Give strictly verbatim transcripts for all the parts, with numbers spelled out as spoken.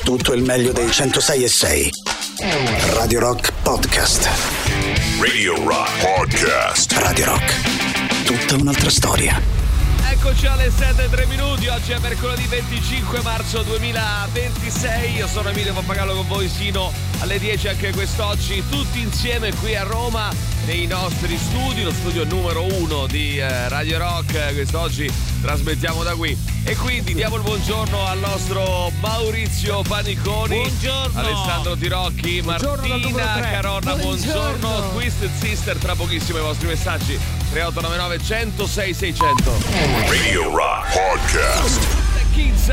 Tutto il meglio dei centosei e sei. Radio Rock Podcast. Radio Rock Podcast. Radio Rock. Tutta un'altra storia. Eccoci alle sette e tre minuti, oggi è mercoledì venticinque marzo duemilaventisei, io sono Emilio Pappagallo con voi sino alle dieci anche quest'oggi, tutti insieme qui a Roma nei nostri studi, lo studio numero uno di eh, Radio Rock, quest'oggi trasmettiamo da qui e quindi diamo il buongiorno al nostro Maurizio Paniconi, buongiorno Alessandro Tirocchi, buongiorno Martina Caronna, buongiorno. buongiorno, Twisted Sister, tra pochissimo i vostri messaggi tre otto nove nove uno zero sei sei zero zero. Radio Rock Podcast. Kids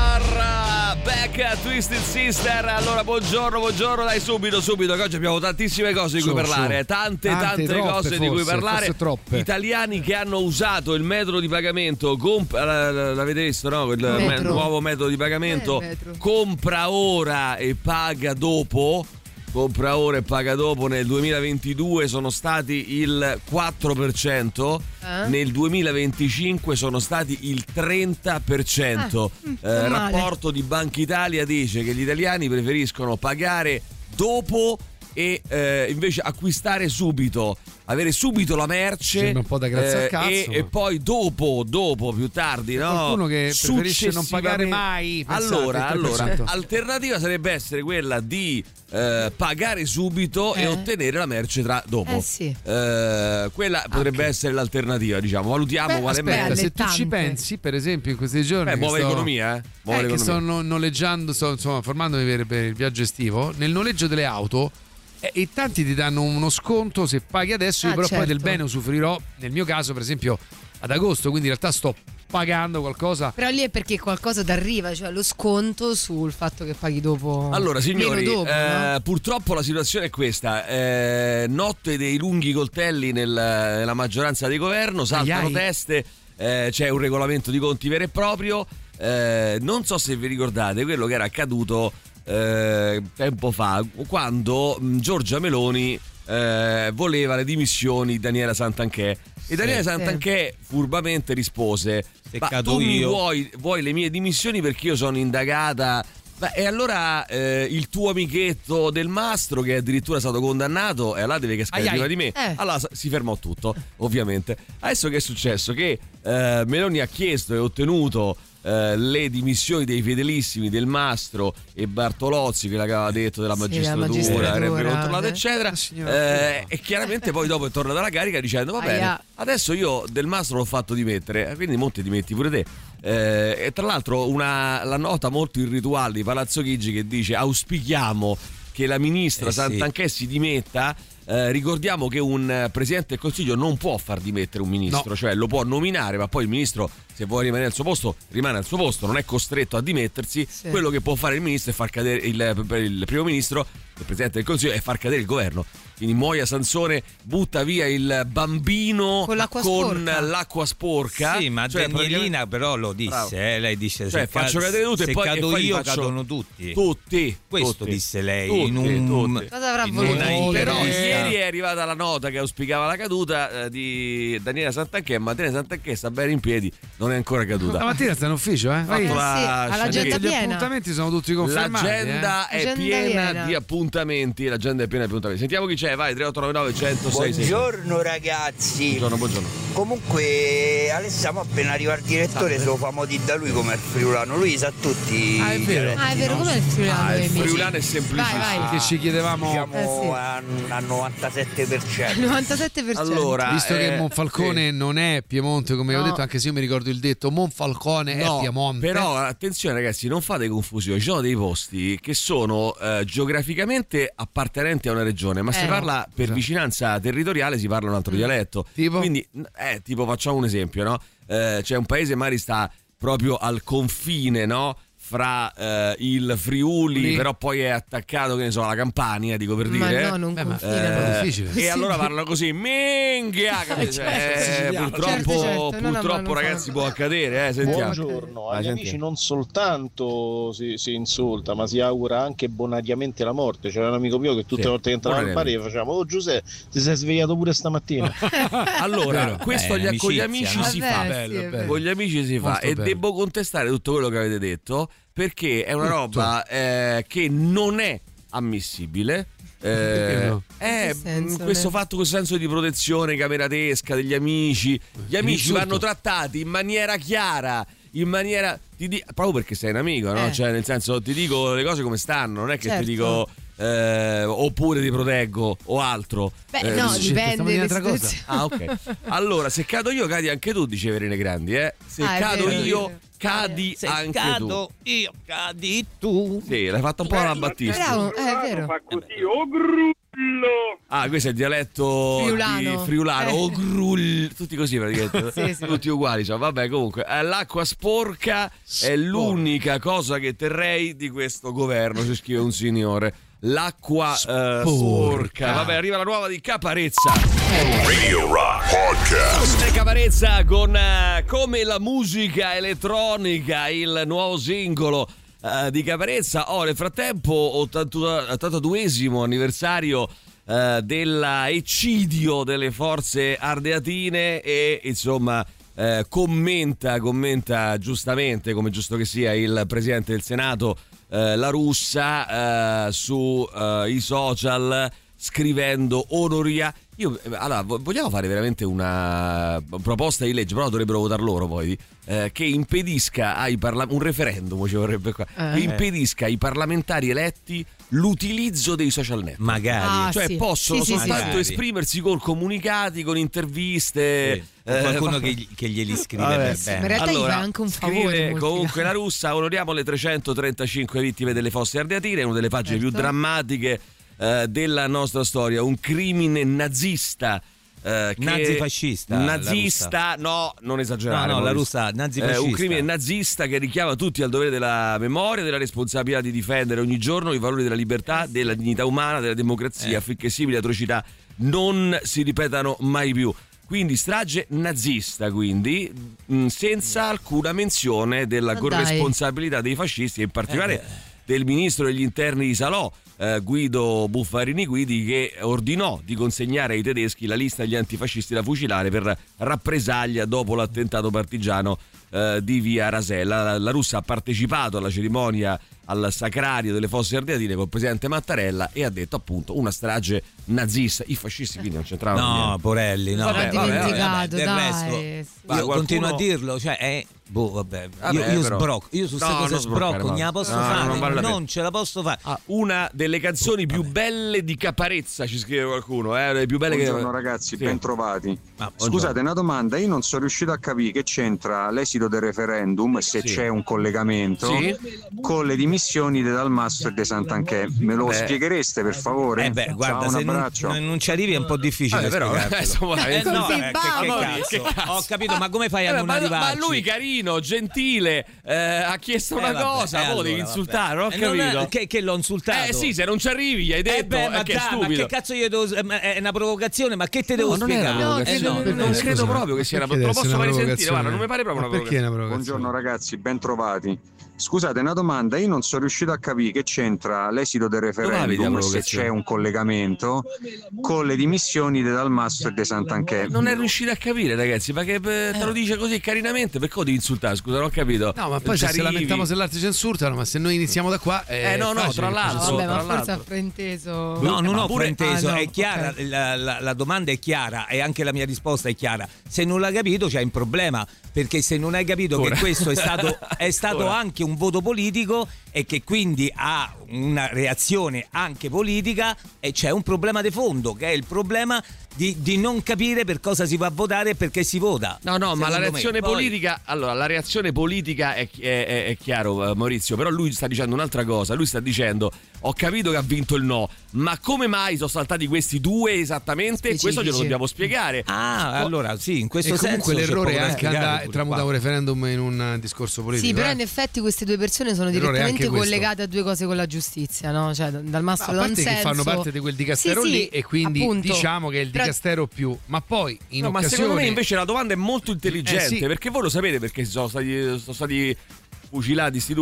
are back a Twisted Sister. Allora buongiorno, buongiorno, dai subito, subito, che oggi abbiamo tantissime cose di cui Su, parlare, su. tante, tante, tante troppe, cose forse, di cui parlare. forse troppe. Italiani che hanno usato il metodo di pagamento, comp- l'avete visto, no? Il me- nuovo metodo di pagamento, eh, compra ora e paga dopo. Compra ora e paga dopo nel duemilaventidue sono stati il quattro per cento, eh? Nel duemilaventicinque sono stati il trenta per cento. Ah, eh, rapporto di Banca Italia dice che gli italiani preferiscono pagare dopo e eh, invece acquistare subito, avere subito la merce. Sembra un po' da grazie eh, al cazzo, e, e poi dopo, dopo più tardi, no? Qualcuno che preferisce non pagare mai. Allora, allora trenta per cento. alternativa sarebbe essere quella di eh, pagare subito Eh. e ottenere la merce tra dopo. Eh sì. Eh, quella potrebbe essere l'alternativa, diciamo. Valutiamo Beh, quale aspetta, merce. Se tu ci tante. pensi, per esempio, in questi giorni Beh, che muove sto- l'economia, eh? Muove eh, che l'economia. sto no- noleggiando, sto insomma formandomi per, per il viaggio estivo, nel noleggio delle auto. Eh, E tanti ti danno uno sconto se paghi adesso, io Ah, però certo. poi del bene usufruirò, nel mio caso per esempio ad agosto, quindi in realtà sto pagando qualcosa. Però lì è perché qualcosa ti arriva, cioè lo sconto sul fatto che paghi dopo. Allora signori, meno dopo, eh, no? purtroppo la situazione è questa, eh, notte dei lunghi coltelli nel- nella maggioranza di governo, saltano Aiai. teste, eh, c'è un regolamento di conti vero e proprio, eh, non so se vi ricordate quello che era accaduto eh, tempo fa, quando mh, Giorgia Meloni eh, voleva le dimissioni di Daniela Santanchè e Daniela Sì. Santanchè furbamente rispose: Se ma cado tu mi io." vuoi, vuoi le mie dimissioni perché io sono indagata. Beh, e allora eh, il tuo amichetto Del Mastro, che è addirittura stato condannato, e allora deve cascare Ai, prima ai. di me. Eh. Allora sa- si fermò tutto, ovviamente. Adesso che è successo? Che eh, Meloni ha chiesto e ottenuto eh, le dimissioni dei fedelissimi Del Mastro e Bartolozzi, che l'aveva detto della Sì, magistratura, della magistratura, avrebbe controllato, eh. eccetera. Ah, signora. Eh, e chiaramente poi dopo è tornata alla carica dicendo: va bene, Aia. adesso io Del Mastro l'ho fatto dimettere, quindi Monti dimetti pure te. Eh, e tra l'altro una, la nota molto irrituale di Palazzo Chigi che dice: auspichiamo che la ministra Eh sì. Santanchè si dimetta. Eh, ricordiamo che un eh, presidente del Consiglio non può far dimettere un ministro, No. cioè lo può nominare, ma poi il ministro, se vuole rimanere al suo posto, rimane al suo posto, non è costretto a dimettersi. Sì. Quello che può fare il ministro è far cadere il, il primo ministro, il presidente del Consiglio, è far cadere il governo. Quindi Moia Sansone butta via il bambino Con l'acqua con sporca. l'acqua sporca. Sì, ma Cioè, Danielina però lo disse, Bravo. eh, lei dice: Cioè, se, faccio ca- cadere tutto e se poi- e cado poi li io faccio- cadono tutti. Tutti. Questo tutti, disse lei tutti, in un tutti. Cosa avrà in voluto una dire? Però intervista. ieri è arrivata la nota che auspicava la caduta eh, di Daniela Santanchè, ma Daniela Santanchè sta bene in piedi, non è ancora caduta. Stamattina sta in ufficio, eh? Vai. Fatto la sì, all'agenda sciagura. Gli piena. appuntamenti sono tutti confermati. L'agenda eh. è Agenda piena, piena. di appuntamenti, l'agenda è piena di appuntamenti. Sentiamo chi c'è, vai, tre otto nove nove uno zero sei sei. Buongiorno ragazzi. Buongiorno, buongiorno. Comunque Alessandro appena arriva il direttore se lo famo di da lui come il friulano. Lui sa tutti. Ah, è i vero. Ah, è vero, no? com'è il friulano? Ah, il Emilio? friulano è semplicissimo. Vai, vai. Che ci chiedevamo, Diciamo Eh, sì. a- al novantasette per cento. novantasette per cento. Allora, visto che eh, Monfalcone non è Piemonte, come No. ho detto, anche se io mi ricordo il detto Monfalcone No, è Piemonte. però attenzione ragazzi, non fate confusione, ci sono dei posti che sono eh, geograficamente appartenenti a una regione, ma Eh. si parla per Esatto. vicinanza territoriale, si parla un altro dialetto. Tipo? Quindi, eh, tipo facciamo un esempio, no? Eh, c'è un paese magari sta proprio al confine, no? Fra eh, il Friuli, Lì. però poi è attaccato, che ne so, alla Campania, dico per Ma dire. no, non Beh, ma- confina. Eh, no. è difficile. E Sì. allora parlano così, minchia, capito? certo, Eh, siciliano. purtroppo, Certo, certo, no, no, purtroppo ma non ragazzi fa- può accadere, eh, sentiamo. Buongiorno, Vai, agli sentiamo. amici non soltanto si, si insulta, ma si augura anche bonariamente la morte. C'era un amico mio che tutte Sì, le volte che entrava al bar gli facciamo: oh Giuseppe, ti sei svegliato pure stamattina. Allora, Vero. questo Beh, gli- con gli amicizia, amici no? si Vabbè, fa. sì, bello, è bello. vero. Con gli amici si fa Molto e bello. devo contestare tutto quello che avete detto perché è una Tutto. roba eh, che non è ammissibile. Eh, no? è In che senso, mh, questo ne- fatto, questo senso di protezione cameratesca degli amici. Gli amici insulto. vanno trattati in maniera chiara, in maniera ti di- proprio perché sei un amico, no? Eh. Cioè, nel senso, ti dico le cose come stanno, non è che Certo. ti dico eh, oppure ti proteggo o altro. Beh, Eh, no, dici- dipende stiamo di dalle un'altra cosa. situazioni. Ah, ok. Allora, se cado io, cadi anche tu, diceva Irene Grandi, eh? Se Ah, è cado vero, è io, vero. cadi Se anche cado io, cadi tu. tu. Sì, l'hai fatta un po' alla Battista. Bravo, eh, è vero. Fa così, oh grullo! Ah, questo è il dialetto Friulano. di friulano, Eh. o grull, tutti così praticamente. Sì, sì. Tutti uguali, cioè, vabbè, comunque, eh, l'acqua sporca è l'unica cosa che terrei di questo governo, ci scrive un signore. L'acqua eh, sporca. Vabbè, arriva la nuova di Caparezza. Radio Rock Podcast. E Caparezza con eh, Come la musica elettronica, il nuovo singolo eh, di Caparezza. Oh, nel frattempo, ottantaduesimo anniversario eh, dell'eccidio delle forze ardeatine e insomma eh, commenta, commenta giustamente, come giusto che sia, il presidente del Senato eh, La Russa eh, su eh, i social, scrivendo onoria. Io, eh, allora, vo- vogliamo fare veramente una proposta di legge, però dovrebbero votar loro poi, eh, che impedisca ai parla- un referendum ci vorrebbe qua, Eh. che impedisca ai parlamentari eletti l'utilizzo dei social network. Magari. Ah, Cioè sì. possono Sì, sì, sì. soltanto Magari. esprimersi con comunicati, con interviste. Sì. Qualcuno eh, che, gli- che glieli scrive Vabbè, per sì, Ma in bene. realtà gli allora, fa anche un scrive favore. molti comunque casi. La Russa, onoriamo le trecentotrentacinque vittime delle fosse ardeatine, una delle pagine Certo. più drammatiche eh, della nostra storia, un crimine nazista. Eh, che- Nazifascista, la nazista, no, non esagerare. No, no, la Maurizio. russa nazifascista. Eh, un crimine nazista che richiama tutti al dovere della memoria, della responsabilità di difendere ogni giorno i valori della libertà, della dignità umana, della democrazia, Eh. affinché simili atrocità non si ripetano mai più. Quindi strage nazista, quindi mh, senza alcuna menzione della Ma corresponsabilità dei fascisti e in particolare del ministro degli interni di Salò, eh, Guido Buffarini Guidi, che ordinò di consegnare ai tedeschi la lista degli antifascisti da fucilare per rappresaglia dopo l'attentato partigiano eh, di via Rasella. La, la Russa ha partecipato alla cerimonia al sacrario delle fosse ardeatine col presidente Mattarella e ha detto appunto una strage nazista. I fascisti quindi non c'entravano No, niente. Porelli, no. Vabbè, L'ho vabbè, dimenticato, del dai. resto, Sì. io Va, qualcuno- continuo a dirlo, cioè è boh, vabbè, Vabbè, io, io però- sbrocco, io su queste No, cose non sbroccare, sbrocco, non Mauro. la posso No, no, fare, non vale la pena. non ce la posso fare. Ah, una delle canzoni più belle di Caparezza, ci scrive qualcuno, eh, le più belle Buongiorno che ragazzi, Sì. ben trovati. Ah, Scusate, una domanda, io non sono riuscito a capire che c'entra l'esito del referendum, se Sì. c'è un collegamento, Sì. con le dimissioni di Dalmastro e De Sant'Anché. Me lo Beh. spieghereste per favore? Eh beh, guarda, Ciao, un se non, abbraccio. non ci arrivi è un po' difficile Vabbè, però, spiegartelo. eh, insomma, Eh, no, Così eh, che, basta. che cazzo? Che cazzo? Ho capito, ma come fai a Eh, non ma, arrivarci? ma lui carino, gentile, eh, ha chiesto una Eh, vabbè, cosa, eh, poi allora, devi vabbè. insultare, non ho Eh, non capito. è- che, che l'ho insultato? Eh sì, se non ci arrivi, gli hai detto, Eh beh, ma, eh, che dai, ma stupido. che cazzo io devo, eh, ma è una provocazione, ma che te devo No, non è spiegare? una provocazione. Eh, no, Eh, non no, credo scusa, proprio che sia una perché provocazione. Lo deve posso essere fare una sentire, guarda, provocazione? non mi pare proprio Ma una perché è provocazione. una provocazione? Buongiorno ragazzi, ben trovati. Scusate, una domanda, io non sono riuscito a capire che c'entra l'esito del vedi la referendum, se provocazione? c'è un collegamento, con le dimissioni di Dalmastro e De Sant'Anché. Non è riuscito a capire, ragazzi, ma che eh, te lo dice così carinamente, perché lo devi insultare? Scusa, non ho capito. No, ma poi Ci se si arrivi. lamentiamo se l'altro censurano, ma se noi iniziamo da qua. Eh, no, no, facile tra che l'altro. ci No, vabbè, tra ma forse l'altro. ha frainteso. No, non ma ho pure- frainteso, Ah, no, è chiara, ok. la, la- la domanda è chiara e anche la mia risposta è chiara. Se non l'hai capito c'è un problema, perché se non hai capito Ora. che questo è stato, è stato Ora. anche un voto politico e che quindi ha una reazione anche politica, e c'è un problema di fondo, che è il problema di, di non capire per cosa si va a votare e perché si vota. No, no, ma la Secondo me. reazione Poi- politica, allora la reazione politica è, è- è- è chiaro, eh, Maurizio, però lui sta dicendo un'altra cosa. Lui sta dicendo: ho capito che ha vinto il no, ma come mai sono saltati questi due esattamente? Specifici. Questo glielo dobbiamo spiegare. Ah, allora sì, in E questo comunque senso c'è l'errore è poco da anche spiegare andare pure tramuta qua. un referendum in un eh, discorso politico. Sì, però eh. in effetti queste due persone sono L'errore è direttamente anche questo. collegate a due cose con la giustizia, no? Cioè, dal Ma mastro a da un parte che senso. fanno parte di quel dicastero Sì, sì, lì, e quindi appunto. diciamo che è il Però- dicastero più. Ma poi in No, ma occasione. secondo me invece la domanda è molto intelligente, Eh, sì. perché voi lo sapete perché sono stati, sono stati fucilati sti due?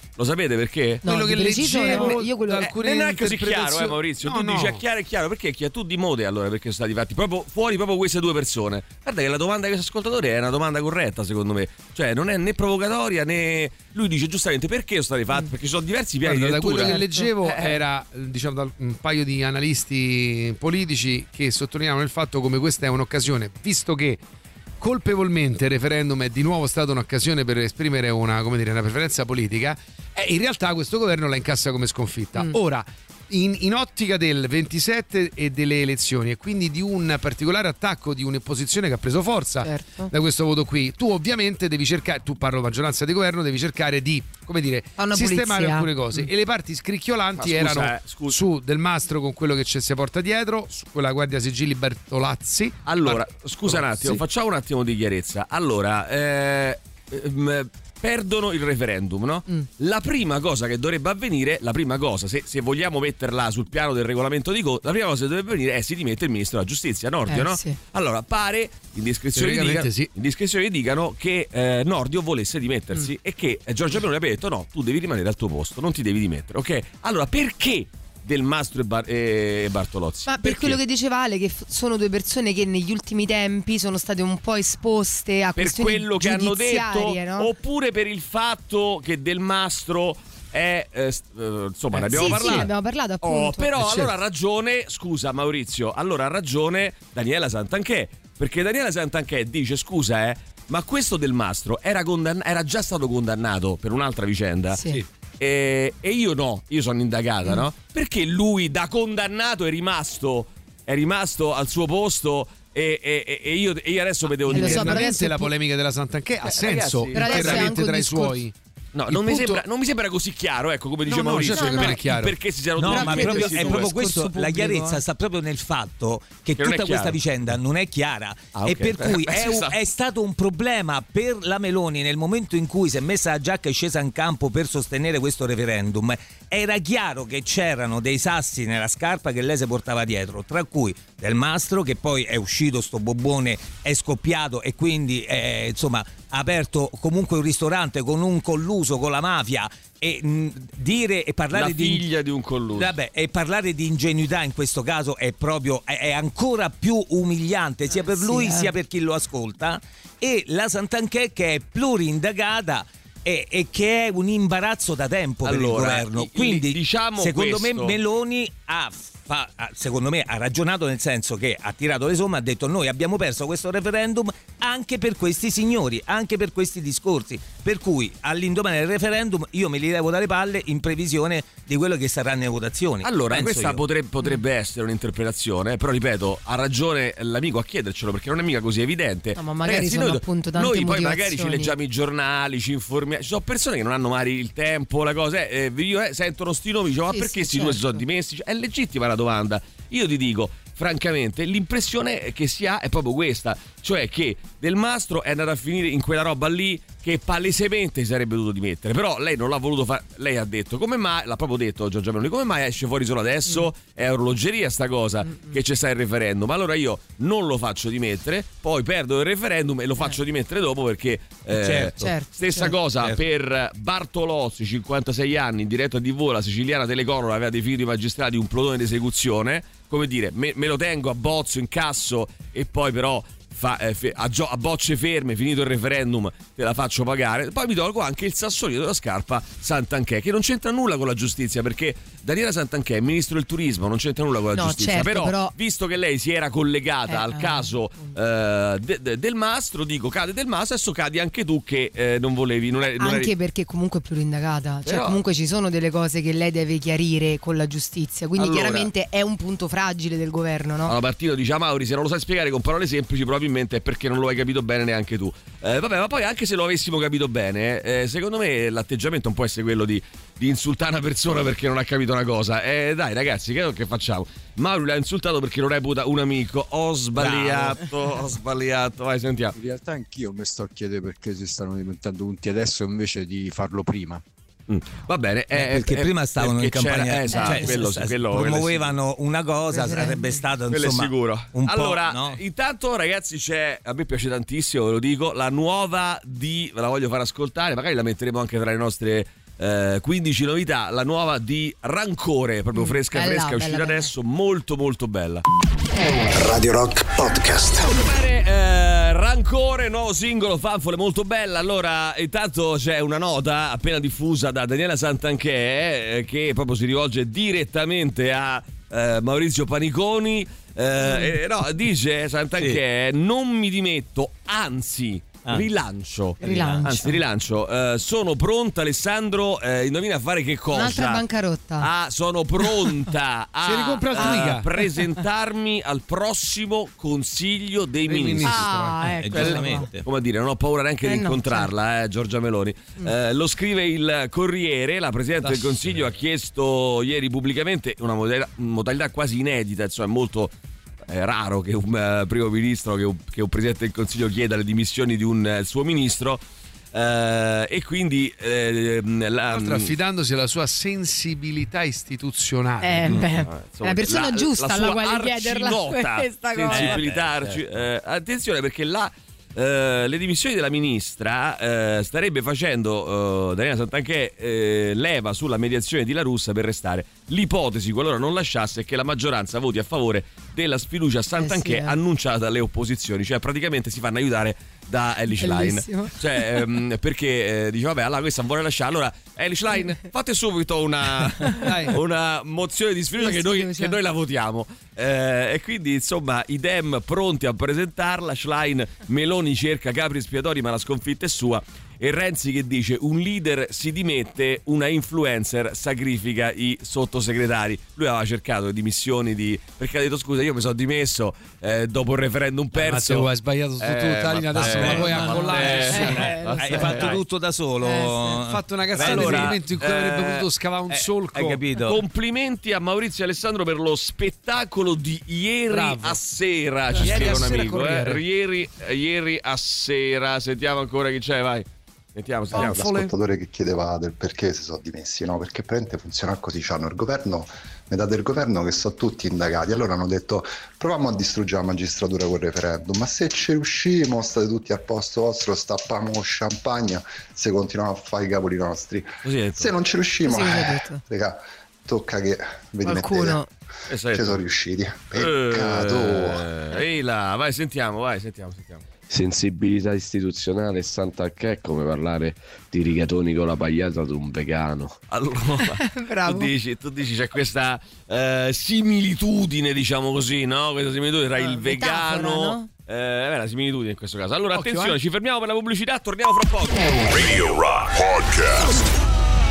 Lo sapete perché? No, quello che preciso, leggevo, no, io quello- da Eh, alcune non è così chiaro, eh, interpretazioni- Maurizio. No, tu no. dici è chiaro, è chiaro. Perché chi- tu di mode allora? Perché sono stati fatti proprio fuori proprio queste due persone. Guarda che la domanda di questo ascoltatore è una domanda corretta, secondo me. Cioè, non è né provocatoria né. Lui dice giustamente perché sono stati fatti? Perché ci sono diversi piani Guarda, di da quello lettura. che leggevo Eh. era diciamo da un paio di analisti politici che sottolineavano il fatto come questa è un'occasione, visto che colpevolmente il referendum è di nuovo stata un'occasione per esprimere una, come dire, una preferenza politica, e in realtà questo governo la incassa come sconfitta. Mm. Ora, in, in ottica del ventisette e delle elezioni, e quindi di un particolare attacco di un'opposizione che ha preso forza Certo. da questo voto qui, tu ovviamente devi cercare, tu parlo maggioranza di governo, devi cercare di, come dire, Fa una sistemare pulizia. alcune cose, Mm. e le parti scricchiolanti Ma scusa, erano eh, scusa. su Del Mastro con quello che ci si porta dietro, su quella guardia sigilli Bertolazzi. Allora, Bar- scusa un attimo, Sì. facciamo un attimo di chiarezza. Allora, eh, ehm, perdono il referendum, no? Mm. La prima cosa che dovrebbe avvenire, la prima cosa, se, se vogliamo metterla sul piano del regolamento di conto, la prima cosa che dovrebbe avvenire è si dimette il ministro della giustizia, Nordio, Eh, no? sì. Allora, pare, indiscrezioni Teoricamente dicano, sì. indiscrezioni dicano che eh, Nordio volesse dimettersi Mm. e che eh, Giorgia Meloni abbia detto no, tu devi rimanere al tuo posto, non ti devi dimettere, ok? Allora, perché Del Mastro e, Bar- e Bartolozzi? Ma per Perché? quello che diceva Ale, che f- sono due persone che negli ultimi tempi sono state un po' esposte a Per questioni quello che hanno detto, giudiziarie, no? oppure per il fatto che Del Mastro è eh, st- eh, insomma ne Eh, abbiamo sì, parlato. sì, ne abbiamo parlato appunto. Oh, però Eh, certo. allora ha ragione, scusa Maurizio, allora ha ragione Daniela Santanchè, perché Daniela Santanchè dice scusa eh, ma questo Del Mastro era, condann- era già stato condannato per un'altra vicenda. Sì. Sì. E, e io no, io sono indagata, Mm. no? Perché lui da condannato è rimasto è rimasto al suo posto e, e- e io, e io adesso vedevo Eh, lo so, però Internamente adesso la pu- polemica della Santanchè ha Eh, senso ragazzi, Però adesso è interamente anche un tra i discorso- suoi. No, Il non mi, punto- sembra, non mi sembra così chiaro, ecco, come dice No, no, Maurizio. certo che per- non è chiaro. Perché si siano No, tutti ma credo proprio, questi è due. proprio questo, Discorso la pubblico, chiarezza eh. sta proprio nel fatto che Che non è tutta questa chiara. vicenda non è chiara Ah, e ok. per cui Eh, è, ci un- sta. è stato un problema per la Meloni nel momento in cui si è messa la giacca e scesa in campo per sostenere questo referendum. Era chiaro che c'erano dei sassi nella scarpa che lei si portava dietro, tra cui Del Mastro, che poi è uscito sto bobone, è scoppiato e quindi eh, insomma ha aperto comunque un ristorante con un colluso con la mafia, e mh, dire e parlare La di figlia di un colluso. Vabbè, e parlare di ingenuità in questo caso è proprio è, è ancora più umiliante sia per sì, lui eh. sia per chi lo ascolta. E la Santanchè che è pluriindagata e, e che è un imbarazzo da tempo per il Allora, governo. i- Quindi diciamo secondo questo. me Meloni ha fa- ha- secondo me ha ragionato nel senso che ha tirato le somme, ha detto noi abbiamo perso questo referendum anche per questi signori, anche per questi discorsi, per cui all'indomani del referendum io me li levo dalle palle in previsione di quello che saranno le votazioni. Allora, Penso questa io. potrebbe, potrebbe essere un'interpretazione, però ripeto, ha ragione l'amico a chiedercelo perché non è mica così evidente. No, ma magari sono noi, appunto tante noi poi magari ci motivazioni. leggiamo i giornali, ci informiamo. Ci sono persone che non hanno mai il tempo, la cosa è, eh, io eh, sentono sti nomi, dico, ma Sì, perché sì, questi due si certo. sono dimessi? Cioè, è legittima la domanda. Io ti dico, francamente, l'impressione che si ha è proprio questa, cioè che Del Mastro è andato a finire in quella roba lì che palesemente si sarebbe dovuto dimettere, però lei non l'ha voluto fare. Lei ha detto come mai, l'ha proprio detto Giorgia Meloni, come mai esce fuori solo adesso? Mm. È orologeria sta cosa che c'è sta il referendum, allora io non lo faccio dimettere, poi perdo il referendum e lo faccio dimettere dopo perché eh, Certo. Certo, stessa certo. cosa Certo. per Bartolozzi, cinquantasei anni, in diretta a tivù, la siciliana Telecolor aveva definito i magistrati un plotone d'esecuzione, come dire, me, me lo tengo a bozzo, in casso e poi però fa, eh, fe- a, gio- a bocce ferme, finito il referendum, te la faccio pagare. Poi mi tolgo anche il sassolino della scarpa Santanchè, che non c'entra nulla con la giustizia, perché Daniela Santanchè è ministro del turismo, non c'entra nulla con la No, giustizia. certo, però, però- visto che lei si era collegata Eh, al eh, caso eh, de- de- del Mastro, dico cade Del Mastro, adesso cadi anche tu che eh, non volevi. Non è, non Anche eri- perché comunque è plurindagata, cioè Però- comunque ci sono delle cose che lei deve chiarire con la giustizia, quindi Allora- chiaramente è un punto fragile del governo, no? Allora Martino dice a Mauri, se non lo sai spiegare con parole semplici probabilmente è perché non lo hai capito bene neanche tu. Eh, vabbè, ma poi anche se lo avessimo capito bene, eh, secondo me l'atteggiamento non può essere quello di, di insultare una persona perché non ha capito una cosa. Eh, dai ragazzi, che, che facciamo? Mauri l'ha insultato perché lo reputa un amico. Ho sbagliato, ho sbagliato. Vai, sentiamo. In realtà anch'io mi sto a chiedere perché si stanno diventando unti adesso invece di farlo prima. Mm, va bene, eh, perché eh, prima stavano in perché c'era- campagna, eh, esatto, cioè, quello, s- quello, promuovevano una cosa, Referendum. sarebbe stato quello insomma è sicuro. un po', Allora, no? intanto ragazzi c'è, a me piace tantissimo, ve lo dico, la nuova di, ve la voglio far ascoltare, magari la metteremo anche tra le nostre Eh, quindici novità, la nuova di Rancore, proprio fresca bella, fresca, è uscita bella, adesso, molto molto bella. Radio Rock Podcast. Bene, eh, Rancore, nuovo singolo, fanfole, molto bella. Allora, intanto c'è una nota appena diffusa da Daniela Santanchè eh, che proprio si rivolge direttamente a eh, Maurizio Paniconi. Eh, eh, no, dice Santanchè: sì. Non mi dimetto, anzi Ah. Rilancio. rilancio Anzi rilancio uh, sono pronta Alessandro, uh, indovina a fare che cosa? Un'altra bancarotta. Ah, sono pronta a, a presentarmi al prossimo Consiglio dei Ministri. Ah, ecco. Giustamente. Come dire, non ho paura neanche eh di no, incontrarla, certo. eh, Giorgia Meloni. Mm. Uh, lo scrive il Corriere, la Presidente da del Consiglio ha chiesto ieri pubblicamente una modalità, modalità quasi inedita, insomma è molto è raro che un uh, primo ministro, che un, che un presidente del Consiglio chieda le dimissioni di un uh, suo ministro uh, e quindi uh, la, affidandosi alla sua sensibilità istituzionale. Eh, beh, uh, insomma, è la persona la, giusta la alla quale chiederla questa cosa. Sensibilità, arci, uh, attenzione perché la Uh, le dimissioni della ministra uh, starebbe facendo uh, Daniela Santanchè uh, leva sulla mediazione di La Russa per restare. L'ipotesi, qualora non lasciasse, è che la maggioranza voti a favore della sfiducia a Santanchè eh sì, eh. annunciata dalle opposizioni, cioè praticamente si fanno aiutare da Elly Schlein, cioè um, perché eh, dice vabbè allora questa vuole lasciare, allora Elly Schlein fate subito una, una mozione di sfiducia che noi, che noi la votiamo eh, e quindi insomma i Dem pronti a presentarla. Schlein, Meloni cerca capri espiatori ma la sconfitta è sua, e Renzi che dice un leader si dimette, una influencer sacrifica i sottosegretari. Lui aveva cercato le dimissioni di, perché ha detto scusa io mi sono dimesso eh, dopo il referendum perso. Ma se hai sbagliato su eh, tutto, Alina, adesso eh, la puoi ancollare. Eh, hai fatto tutto da solo. Eh, sì. Ha fatto una cazzata allora, nel momento in cui eh, avrebbe potuto scavare un eh, solco. Hai capito? Complimenti a Maurizio e Alessandro per lo spettacolo di ieri Bravo. a sera. Ci Ieri scrive a un sera amico. Corriere. Eh. Ieri, ieri a sera. Sentiamo ancora chi c'è, vai. Sentiamo, sentiamo. L'ascoltatore che chiedeva del perché si sono dimessi, no? Perché praticamente funziona così, c'hanno il governo, metà del governo che sono tutti indagati, allora hanno detto proviamo a distruggere la magistratura col referendum, ma se ci riusciamo state tutti al posto vostro, stappiamo champagne se continuiamo a fare i cavoli nostri, se non ci riusciamo eh, raga, tocca che vi qualcuno dimettete, ci sono riusciti, peccato. Ehi eh, là, vai sentiamo, vai sentiamo, sentiamo. Sensibilità istituzionale, Santanchè, come parlare di rigatoni con la pagliata ad un vegano. Allora, tu dici, tu dici c'è questa eh, similitudine, diciamo così, no? Questa similitudine tra il vegano. Metafora, no? Eh, la similitudine in questo caso. Allora, Occhio, attenzione, eh. ci fermiamo per la pubblicità, torniamo fra poco. Radio Rock Podcast.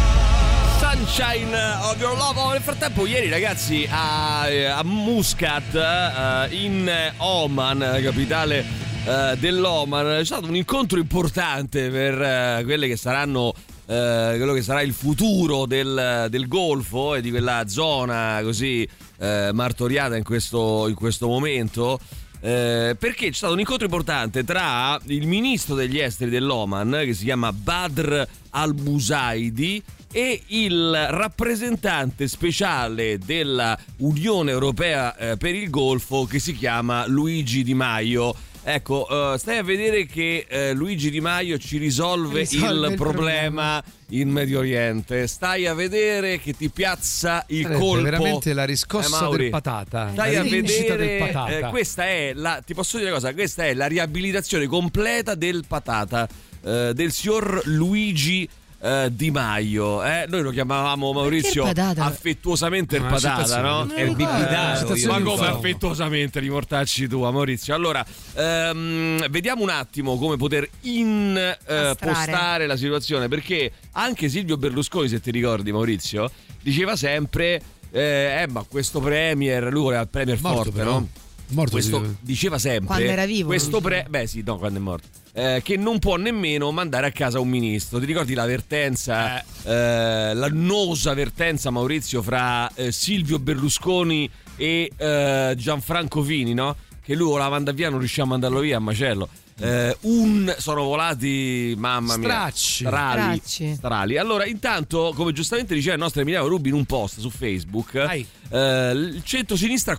Sunshine of Your Love. Oh, nel frattempo ieri ragazzi a, a Muscat uh, in Oman, la capitale uh, dell'Oman, c'è stato un incontro importante per uh, quelle che saranno uh, quello che sarà il futuro del, del Golfo e di quella zona così uh, martoriata in questo, in questo momento. Eh, perché c'è stato un incontro importante tra il ministro degli esteri dell'Oman, che si chiama Badr al-Busaidi, e il rappresentante speciale della Unione Europea eh, per il Golfo, che si chiama Luigi Di Maio. Ecco, uh, stai a vedere che uh, Luigi Di Maio ci risolve, risolve il, il problema, problema in Medio Oriente. Stai a vedere che ti piazza il Sarebbe colpo. veramente la riscossa eh, del patata. Stai la a vedere del patata. Eh, questa è la, ti posso dire una cosa, questa è la riabilitazione completa del patata, eh, del signor Luigi Uh, Di Maio, eh? Noi lo chiamavamo, Maurizio, il affettuosamente il patata, no? È il bibitato. Ma come affettuosamente li mortacci tua, Maurizio? Allora, um, vediamo un attimo come poter impostare uh, la situazione, perché anche Silvio Berlusconi, se ti ricordi, Maurizio, diceva sempre eh, eh ma questo premier, lui voleva il premier morto, forte, però. no? Morto, questo sì. Diceva sempre quando era vivo, questo pre- beh sì, no, quando è morto. Eh, che non può nemmeno mandare a casa un ministro. Ti ricordi l'avvertenza, eh. Eh, l'annosa avvertenza, Maurizio, fra eh, Silvio Berlusconi e eh, Gianfranco Fini, no? Che lui voleva mandare via, non riusciva a mandarlo via a macello. Eh, un sono volati, mamma mia, stracci strali, stracci. strali. Allora, intanto, come giustamente diceva il nostro Emiliano Rubi in un post su Facebook, eh, il centro-sinistra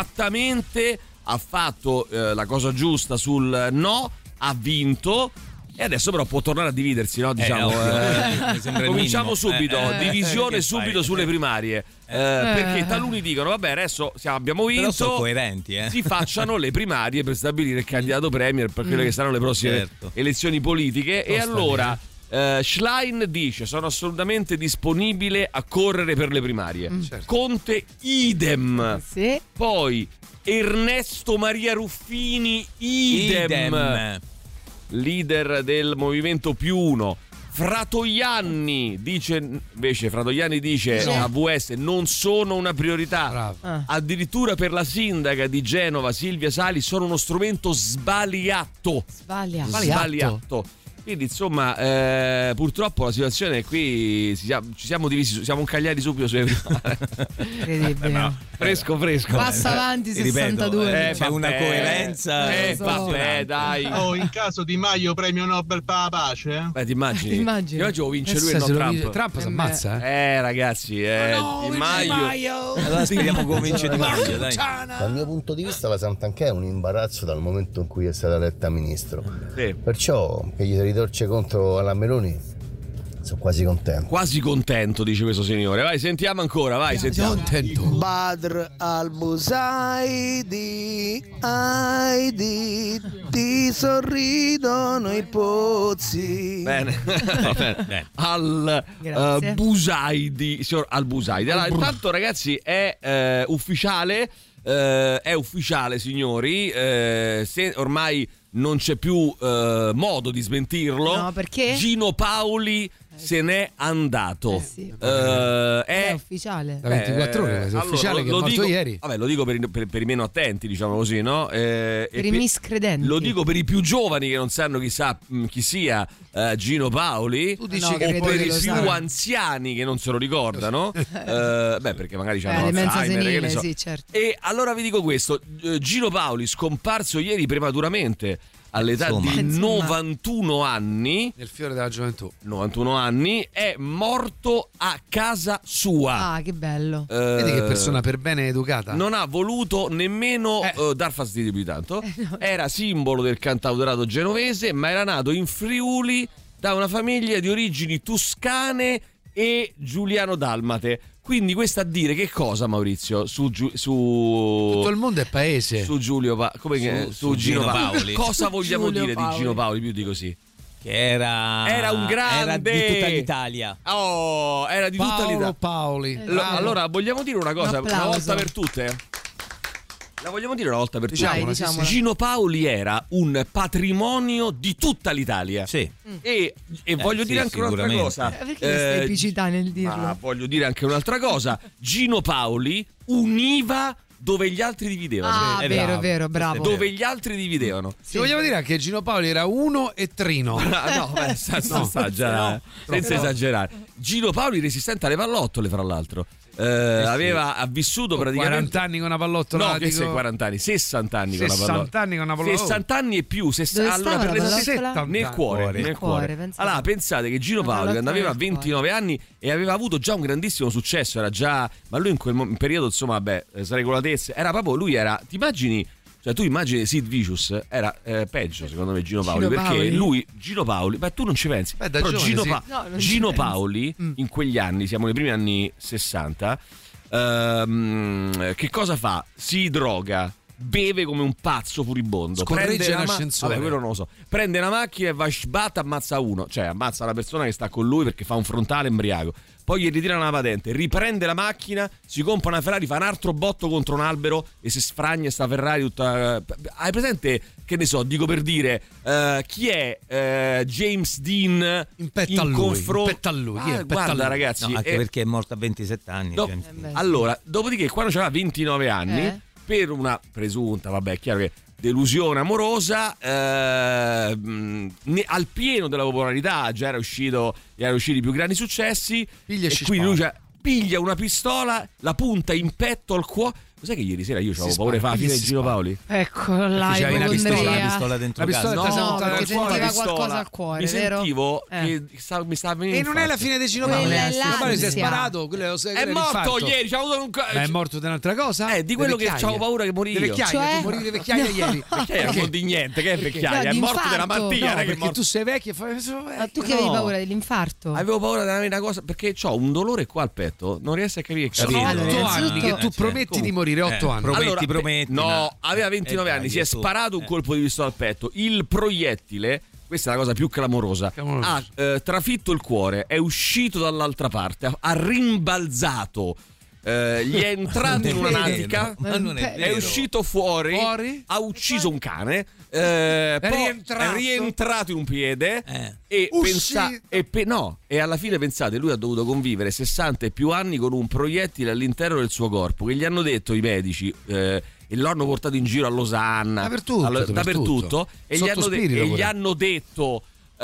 compattamente ha fatto eh, la cosa giusta sul no, ha vinto, E adesso però può tornare a dividersi, no? Diciamo, Eh, ovvio, eh, mi sembra il cominciamo minimo. subito, Eh, eh, divisione che subito fai? sulle primarie. Eh, perché taluni dicono vabbè adesso siamo, abbiamo vinto, Però sono coerenti, eh. si facciano le primarie per stabilire il candidato premier per quelle che saranno le prossime Certo. elezioni politiche. E Tosta allora eh, Schlein dice sono assolutamente disponibile a correre per le primarie. Certo. Conte idem. Sì. Poi Ernesto Maria Ruffini idem, Idem. leader del Movimento Più Uno. Fratoianni dice invece Fratoianni dice No. a V S non sono una priorità. Bravo. Ah. Addirittura per la sindaca di Genova Silvia Sali sono uno strumento sbagliato. Sbaglia. Sbagliato. Sbagliato. Quindi insomma eh, purtroppo la situazione è qui, si siamo- ci siamo divisi, siamo incagliati subito sulle primarie. Incredibile. Fresco fresco. Passa avanti Ripeto, sessantadue. eh, c'è una coerenza Eh, so. vabbè, dai. Oh, in caso di Maio premio Nobel per la pace? eh? Beh, ti immagini? Ti immagini? Io oggi lo vince lui e Chissà non se lo Trump. dice- Trump si Eh, ammazza, eh. Eh ragazzi, eh, Di Maio. Allora speriamo che vince Di Maio, dai. Dal mio punto di vista la Santanchè è un imbarazzo dal momento in cui è stata eletta ministro. Sì. Perciò che gli ritorce contro alla Meloni sono quasi contento. Quasi contento, dice questo signore. Vai, sentiamo ancora, vai, sentiamo. Contento. Badr al-Busaidi, Aidi, ti sorridono i pozzi. Bene. Va bene. Al Grazie. uh, Busaidi, signor Al Busaidi. Allora, intanto ragazzi è eh, ufficiale, eh, è ufficiale signori, eh, se ormai non c'è più eh, modo di smentirlo. No, perché? Gino Paoli se n'è andato. Eh sì. Eh, È è ufficiale. Da ventiquattro ore, è allora, ufficiale che è lo morto dico- ieri. Vabbè, lo dico per, i- per- per i meno attenti, diciamo così, no? Eh, Per e i pe- miscredenti. Lo dico per i più giovani che non sanno chi, sa, mh, chi sia eh, Gino Paoli. Tu dici No, che O credo per che i lo più sanno. anziani che non se lo ricordano. Eh, beh, perché magari Eh, c'hanno demenza Alzheimer, che ne senile, so. sì, certo. E allora vi dico questo: eh, Gino Paoli, scomparso ieri prematuramente all'età Insomma. di Insomma. novantuno anni. Nel fiore della gioventù. novantuno anni, è morto a casa sua. Ah, che bello. Eh, Vedi che persona per bene educata. non ha voluto nemmeno Eh. eh, dar fastidio più di tanto. Era simbolo del cantautorato genovese, ma era nato in Friuli da una famiglia di origini toscane e giuliano-dalmate. Quindi questo a dire che cosa, Maurizio? Su, Giu- su... Tutto il mondo è paese. su Giulio Pa- come che- Su- su, su Gino, Gino Paoli. Paoli. Cosa vogliamo Giulio dire Paoli. di Gino Paoli più di così? Che era Era un grande. era di tutta l'Italia. Oh, era di tutta Paolo l'Italia. Paoli. Eh, Lo- Bravo. allora, vogliamo dire una cosa Un una applauso. volta per tutte? La vogliamo dire una volta per tutte? Dai, Diciamola, sì, diciamola. Gino Paoli era un patrimonio di tutta l'Italia. Sì. E, e voglio sì, dire anche un'altra sicuramente. cosa. Eh, perché questa Eh, epicità nel dirlo? ma voglio dire anche un'altra cosa. Gino Paoli univa dove gli altri dividevano. Ah, Sì, vero, bravo. vero, bravo. Dove gli altri dividevano. Ci vogliamo dire che Gino Paoli era uno e Trino. Ah, no, beh, senza, esagerare, senza esagerare. Gino Paoli resistente alle pallottole, fra l'altro. Eh, aveva ha vissuto praticamente quaranta anni con una pallottola. No, che sei quaranta anni, sessanta anni con una sessanta pallottola. anni con una pallottola. sessanta anni e più, sess- Dove allora, stava per la le pallottola? sessanta nel cuore, Nel nel cuore, cuore. pensate. Allora, pensate che Gino La Paoli quando pallottola aveva nel cuore. ventinove anni e aveva avuto già un grandissimo successo, era già ma lui in quel mo- periodo, insomma, vabbè, eh, sregolatezze, era proprio lui era, ti immagini cioè tu immagini Sid Vicious era eh, peggio secondo me Gino Paoli, Gino perché Paoli? lui Gino Paoli, beh tu non ci pensi, Beh, da però giovane, Gino, sì. Pa- No, non ci Gino penso. Paoli Mm. in quegli anni, siamo nei primi anni sessanta, ehm, che cosa fa? Si droga, beve come un pazzo furibondo, Scorreggia prende in la ma- ascensore. vabbè, quello non lo so, prende una macchina e va sbatta, ammazza uno, cioè ammazza la persona che sta con lui perché fa un frontale embriaco, poi gli ritirano la patente, riprende la macchina, si compra una Ferrari, fa un altro botto contro un albero e si sfragna sta Ferrari tutta. Hai presente, che ne so, dico per dire, eh, chi è eh, James Dean In petto a lui, confronto- in petto a lui, chi è? Ah, In petto a guarda lui. ragazzi, No, anche eh, perché è morto a ventisette anni. do- James Eh Dean. beh, sì. allora, dopodiché quando c'aveva ventinove anni, Eh? per una presunta, vabbè, è chiaro che delusione amorosa, eh, mh, ne- al pieno della popolarità, già era uscito, era uscito i più grandi successi, Piglia e e ci quindi lui spara. cioè, piglia una pistola, la punta in petto al cuore, Cos'è che ieri sera io avevo Si paura di spara, fare la fine si di Gino spara. Paoli? Ecco, là, C'avevi una pistola, una ipocondria. pistola dentro La casa. pistola No, perché fuori sentiva la pistola. qualcosa al cuore, Mi vero? sentivo Eh. che sta- mi stava venendo E non è la infarto. fine di Gino Quella Paoli. è Gino Paoli si è l'ansia. sparato, quello è, lo- quello È morto l'infarto. ieri, c'ha avuto un ca- Ma è morto di un'altra cosa? Eh, di quello che vecchiaia. c'avevo paura che morì Di io. vecchiaia, Cioè? tu morivi di vecchiaia No. ieri. Vecchiaia non di niente, che è vecchiaia? No, È di morto della infarto. malattia, No, non è che è perché morto. tu sei vecchio e fai. Ma tu che avevi No. paura dell'infarto? Avevo paura di avere una cosa perché ho un dolore qua al petto, non riesco a capire che Sono cazzo. Allora, otto innanzitutto- anni che tu Eh, prometti certo. di morire, otto Eh, anni. prometti, Allora, prometti, No, ma- aveva ventinove Eh, anni, dai, si è su. sparato un Eh. colpo di pistola al petto. Il proiettile, questa è la cosa più clamorosa, Clamoroso. ha eh, trafitto il cuore, è uscito dall'altra parte, ha, ha rimbalzato. eh, gli è entrato in una Non è natica, vero, ma non è è vero. uscito fuori, Fuori? ha ucciso un cane, eh, È poi rientrato. è rientrato in un piede Eh. e, Uscito. pensa- e pe- no, e alla fine pensate, lui ha dovuto convivere sessanta e più anni con un proiettile all'interno del suo corpo, che gli hanno detto i medici eh, e lo hanno portato in giro a Losanna, Dappertutto, allo- dappertutto. dappertutto, e, gli Sotto hanno, de- spirito e gli pure. hanno detto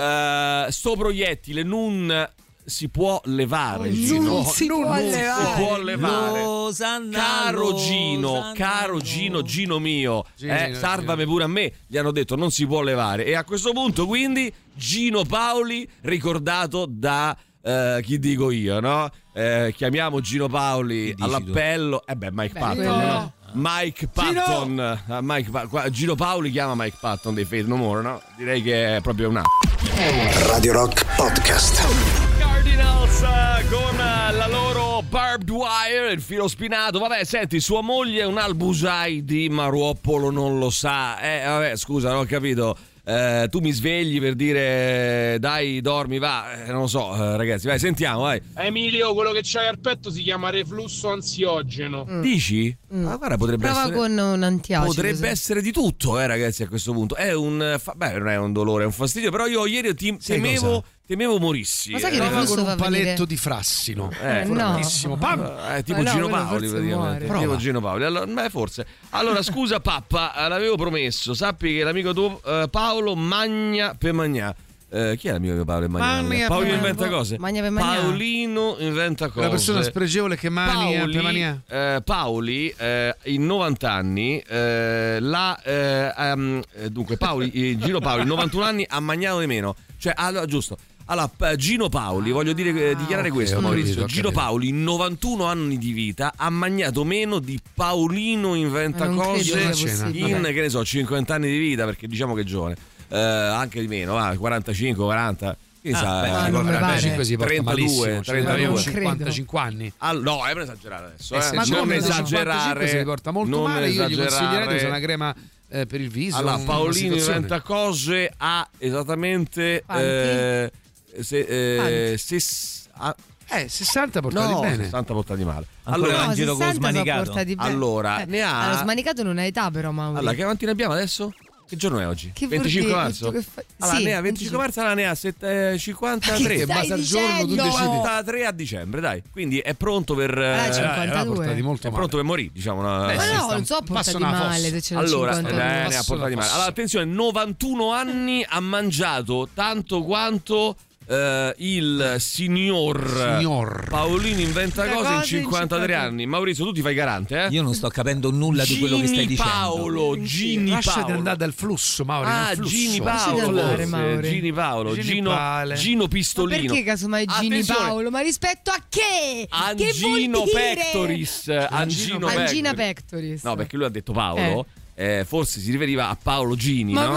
eh, sto proiettile non si può levare, Non Gino. si può non levare. si può levare. Losanna, Caro Gino, Losanna, caro Gino, Gino mio, Gino, eh, Gino. salvami pure a me. Gli hanno detto non si può levare. E a questo punto, quindi, Gino Paoli, ricordato da eh, chi dico io, no? Eh, chiamiamo Gino Paoli Chi dici all'appello. Eh beh, Mike Beh, Patton. quello- no? Mike Patton. Ah, Mike Pa- qua- Gino Paoli chiama Mike Patton dei Faith No More, no? Direi che è proprio un atto. Radio Rock Podcast. Cardinals eh, con eh, la loro barbed wire, il filo spinato. Vabbè, senti, sua moglie è un albusai di Maruoppolo, non lo sa. Eh, vabbè, scusa, non ho capito. Eh, tu mi svegli per dire dai, dormi, va. Eh, non lo so, eh, ragazzi, vai, sentiamo, vai. Emilio, quello che c'hai al petto si chiama reflusso ansiogeno. Dici? Ma guarda, potrebbe Prova essere. con un antiacido. Potrebbe essere di tutto, eh, ragazzi, a questo punto. È un. fa- Beh, non è un dolore, è un fastidio. Però io ieri ti- Sai temevo. cosa? Temevo morissi. Ma sai che eh. il Prova reflusso con un fa venire- paletto di frassino. Eh, Eh, no. fortissimo. Pam! Eh, tipo Ma no, Gino quello Paoli forse praticamente. muore. Tipo Prova. Gino Paoli. Allora, beh, forse. Allora, scusa pappa, eh, l'avevo promesso. Sappi che l'amico tuo eh, Paolo magna per magnà. Eh, chi è l'amico di Paolo e magna? Magna per Paolino magnà. inventa cose. Magna per magnà. Paolino inventa cose. Una persona spregevole che mania Paoli, per mania. eh, Paoli eh, in novanta anni eh, la, eh, ehm, eh, dunque Paoli, eh, Gino Paoli in novantuno anni ha magnato di meno, cioè allora giusto. Allora, eh, Gino Paoli, voglio dire, eh, dichiarare ok, questo, ho Maurizio. capito, ho Gino capito. Paoli, in novantuno anni di vita, ha magnato meno di Paolino inventa Ma non credo cose sia possibile. in, che ne so, cinquanta anni di vita, perché diciamo che è giovane. Eh, anche di meno, va, quarantacinque, quaranta. Chi Ah, sa, beh, eh, non mi pare. quarantacinque si porta trentadue, malissimo. Cioè, trentadue. avevo Non credo. cinquantacinque anni. All- no, è per esagerare adesso. Eh, Eh. se Ma sono non come meno di cinquantacinque esagerare. si porta molto non male. Io gli consiglierei di esagerare. usare una crema eh, per il viso. Allora, una Paolino situazione. inventa cose ha esattamente Quanti? eh, se, eh, Quanti? ses- ah, Eh, sessanta portati no, bene. sessanta portati male. Ancora Allora, in No, giro con sessanta sono smanicato. portati bene. allora, Eh, ne ha Allora, smanicato non ha età però, Mauri. Allora, che avanti ne abbiamo adesso? Che giorno è oggi? Che vuol venticinque dire? marzo? Tu che fai- Allora, sì, ne ha venticinque marzo, allora ne ha sette- eh, cinquantatré. Che basta stai il giorno, tu dicendo? decidi. cinquantatré a dicembre, dai. Quindi è pronto per Ah, eh, cinquantadue. portati molto è male. pronto per morire, diciamo. no? Beh, Ma sì, no, sta- non so passa portati una male fossa. se c'è il Allora, eh, cinquantadue. ne ha Passo portati la male. fossa. Allora, attenzione, novantuno anni ha mangiato tanto quanto eh, il signor, Signor. Paolino inventa Inventa cose in cose in cinquantatré cinquanta anni. Maurizio, tu ti fai garante, eh? Io non sto capendo nulla di quello che stai Gini dicendo. Paolo, Gini Lasciati Paolo. andare dal flusso, Mauri. Ah, nel flusso. Gini Lasciati Paolo, andare, forse. Mauri. Gini Paolo, Gini Gino, Pale. Gino Ma Pistolino. perché casomai Gini Attenzione. Paolo? Ma rispetto a che? Che Angino vuol dire? Pectoris. Angino Angina Pectoris. Pectoris. No, perché lui ha detto Paolo. eh, forse si riferiva a Paolo Gini, Ma- no?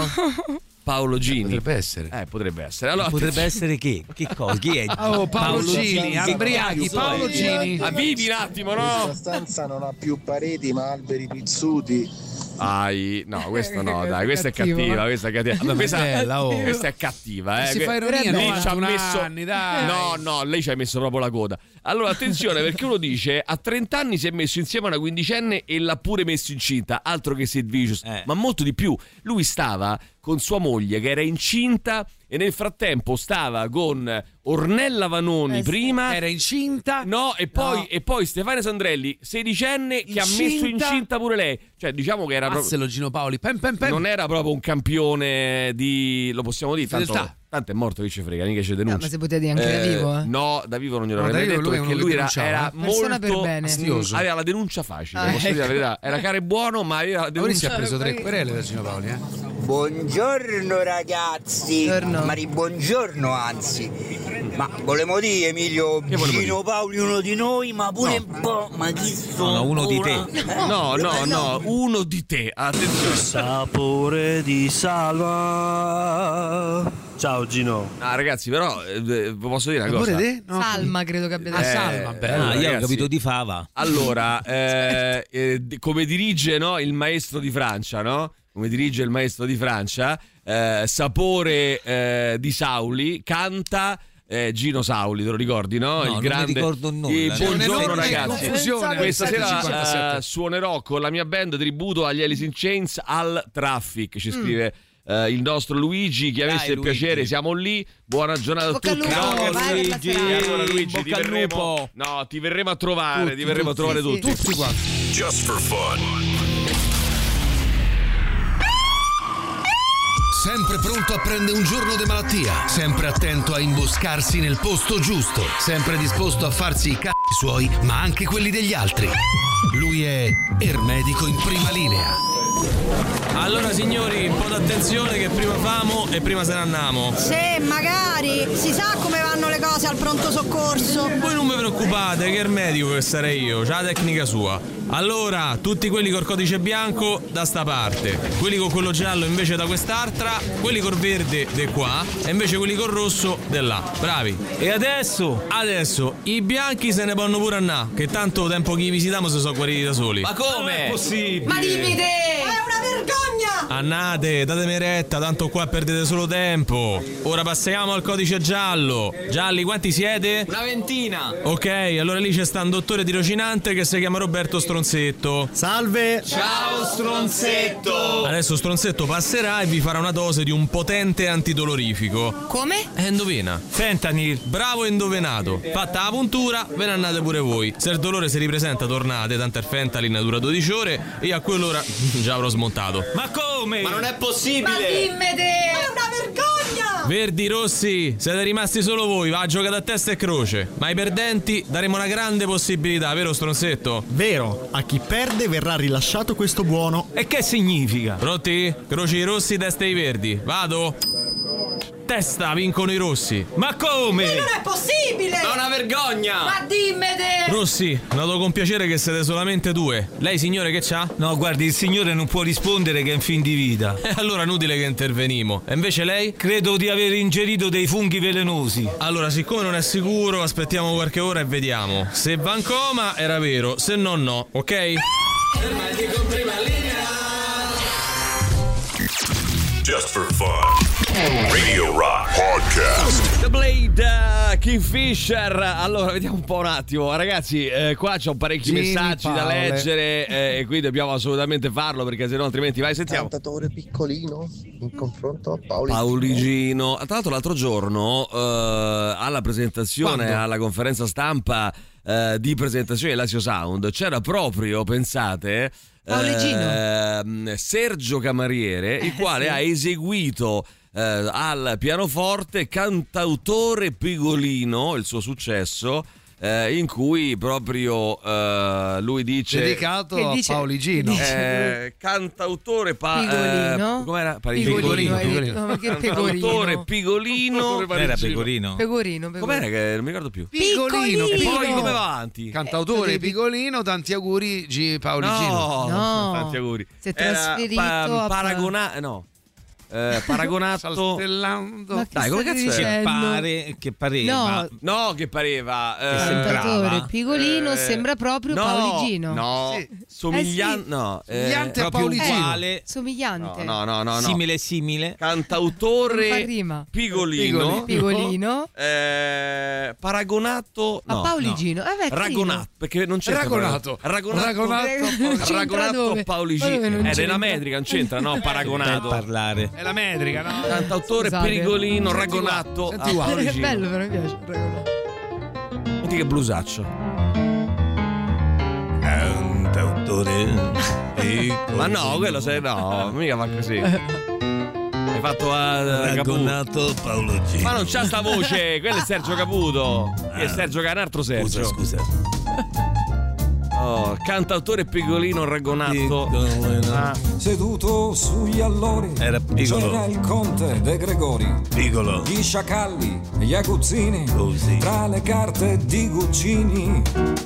Paolo Gini. Potrebbe essere. Eh, potrebbe essere. Allora, Potrebbe essere che? Che cosa? Chi è? Oh, Paolo Gini, Che Ambriaghi, cazzo Paolo è? Gini. Ah, vivi un attimo, La no? stanza non ha più pareti ma alberi pizzuti. Ai, no, questo no, dai, questa è Cattivo. cattiva, questa è cattiva. Vabbè, ma questa, è bella, oh. questa è cattiva, eh. Si fa ironia, lei ci ha novantuno messo anni, dai. No, no, lei ci ha messo proprio la coda. Allora, attenzione, perché uno dice a trenta anni si è messo insieme a una quindicenne e l'ha pure messo incinta, altro che Sid Vicious, Eh. ma molto di più. Lui stava con sua moglie che era incinta e nel frattempo stava con Ornella Vanoni Eh sì. prima. Era incinta. No, e poi, No. e poi Stefania Sandrelli, sedicenne, che ha messo Incinta. incinta pure lei. Cioè, diciamo che era proprio. Pazzelo Gino Paoli. Pem, pem, pem. Non era proprio un campione di. Lo possiamo dire? Tanto, Fedeltà. tanto è morto, che ci frega, mica c'è denuncia. No, ma se potete dire anche da vivo, eh. No, da vivo non glielo No, avrei da vivo detto lui perché non lui era, denunciava. era Persona per molto bene. astioso. Aveva la denuncia facile, Ah, posso dire la ecco. verità. Era care buono, ma aveva la Maurizio denuncia. ha preso tre querele da Gino Paoli, eh? Buongiorno ragazzi, Buongiorno. ma di buongiorno anzi. Ma volevo dire Emilio, Gino Paoli uno di noi, ma pure un po', ma chi sono? No, uno di te. No, no, no, uno di te. Attenzione. Sapore di salva. Ciao Gino. Ah, ragazzi, però eh, posso dire una cosa. Pure te? No. Salma credo che abbia Ah, detto. Salma, bello. Ah, io ho ragazzi. capito di fava. Allora, eh, eh, di- come dirige, no, il maestro di Francia, no? Come dirige il maestro di Francia, eh, Sapore eh, di Sauli, canta eh, Gino Sauli, te lo ricordi, no? No, il non grande. mi ricordo nulla. Eh, C'è buongiorno un'enorme ragazzi. confusione. Questa sette e sera cinquantasette. eh, suonerò con la mia band tributo agli Alice in Chains al Traffic, ci scrive eh, il nostro Luigi. Chi avesse Dai, il piacere, Luigi. siamo lì. Buona giornata a Bocca al tutti. lupo, No, che vai per la Luigi, serata. allora Luigi, ti Bocca al verremo, lupo. no, ti verremo a trovare, Tutti, ti verremo tutti, a trovare sì, tutti. Tutti quanti. Just for fun. Sempre pronto a prendere un giorno di malattia, sempre attento a imboscarsi nel posto giusto, sempre disposto a farsi i c***i suoi, ma anche quelli degli altri. Lui è Ermedico in prima linea. Allora signori, un po' d'attenzione che prima famo e prima se ne andiamo. Se magari si sa come vanno le cose al pronto soccorso. Voi non vi preoccupate, che il medico che sarei io, c'ha la tecnica sua. Allora, tutti quelli col codice bianco da sta parte, quelli con quello giallo invece da quest'altra, quelli col verde di qua e invece quelli col rosso di là. Bravi. E adesso? Adesso i bianchi se ne vanno pure a na, che tanto tempo che li visitiamo si sono guariti da soli. Ma come? è possibile? Ma dimmi te! È una vergogna! Annate, datemi retta, tanto qua perdete solo tempo. Ora passiamo al codice giallo. Gialli, quanti siete? Una ventina. Ok, allora lì c'è sta un dottore tirocinante che si chiama Roberto Stronzetto. Salve! Ciao Stronzetto. Adesso Stronzetto passerà e vi farà una dose di un potente antidolorifico. Come? Eh, indovina. Fentanyl. Bravo indovenato. Fatta la puntura, ve ne andate pure voi. Se il dolore si ripresenta, tornate, tanto il Fentanyl dura dodici ore e a quell'ora già avrò smontato. Ma come? Ma non è possibile. Ma dimmi te! È una vergogna! Verdi, rossi, siete rimasti solo voi, va, giocate a testa e croce. Ma ai perdenti daremo una grande possibilità, vero Stronzetto? Vero, a chi perde verrà rilasciato questo buono. E che significa? Pronti? Croci i rossi, testa i verdi. Vado? Testa, vincono i rossi. Ma come? Ma non è possibile! Ma è una vergogna. Ma dimmi te! Rossi, noto con piacere che siete solamente due. Lei signore che c'ha? No, guardi, il signore non può rispondere che è in fin di vita. E allora inutile che intervenimo. E invece lei? Credo di aver ingerito dei funghi velenosi. Allora, siccome non è sicuro, aspettiamo qualche ora e vediamo. Se va in coma era vero, se no no, ok? Just for fun. Radio Rock Podcast. The Blade, uh, Kingfisher. Allora, vediamo un po' un attimo. Ragazzi, eh, qua c'ho parecchi Jimmy messaggi da Paole. leggere eh, e qui dobbiamo assolutamente farlo perché sennò altrimenti vai, sentiamo. Cantatore piccolino in confronto a Paoli. Pauligino. Tra l'altro l'altro giorno eh, alla presentazione, Quando? alla conferenza stampa eh, di presentazione di Lazio Sound c'era proprio, pensate, Pauligino. ehm, Sergio Camariere, il quale sì. ha eseguito eh, al pianoforte Cantautore Pigolino, il suo successo, eh, in cui proprio eh, lui dice Dedicato Che a dice- Pauligino. eh, cantautore pa- Pigolino? eh, com'era? Pigolino, hai Pigolino. detto, ma che Cantautore pegorino? Pigolino. Era pecorino. Pegorino, pegorino. Com'era che non mi ricordo più? Piccolino, E piccolino. poi come va avanti? Cantautore Eh, piccolino, tanti auguri G. Pauligino. No, No. tanti auguri. Si è Era trasferito a- Paragona- no. Eh, paragonato. Saltellando. Ma che Dai, come stai cazzo è? Che dicendo? pare, che pareva. No, No, che pareva. eh, cantatore pigolino eh, sembra proprio no, Pauligino. No, Sì. somigliante. Eh sì. No, eh, Somigliante a Proprio Pauligino. uguale. Somigliante. no, no, no, no. Simile simile. Non fa Cantautore rima. Pigolino. Pigolino. Eh, paragonato. A No, Pauligino. Eh, beh, carino. Ragonato, perché non c'è Ragonato. Ragonato. Ragonato. C'entra Ragonato dove? Pauligino. Ma dove non È della c'entra? metrica, non c'entra, no? Per Paragonato. parlare. È la metrica, no? Cantautore Scusate. Pigolino, Senti qua, Ragonato. senti a qua. Che Pauligino. bello, però mi piace. Ragonato. Senti che blusaccio. Cantautore. Ma no, quello sei no, mica fa così. Hai fatto a Raggonato Paolo G. Ma non c'ha sta voce, quello è Sergio Caputo. Che è Sergio Canartro Sergio. Scusa, scusa. Oh, cantautore piccolino raggonato. Ah. Seduto sugli allori era piccolo. C'era il conte De Gregori. Piccolo. Gli sciacalli, gli aguzzini. Così. Tra le carte di Guccini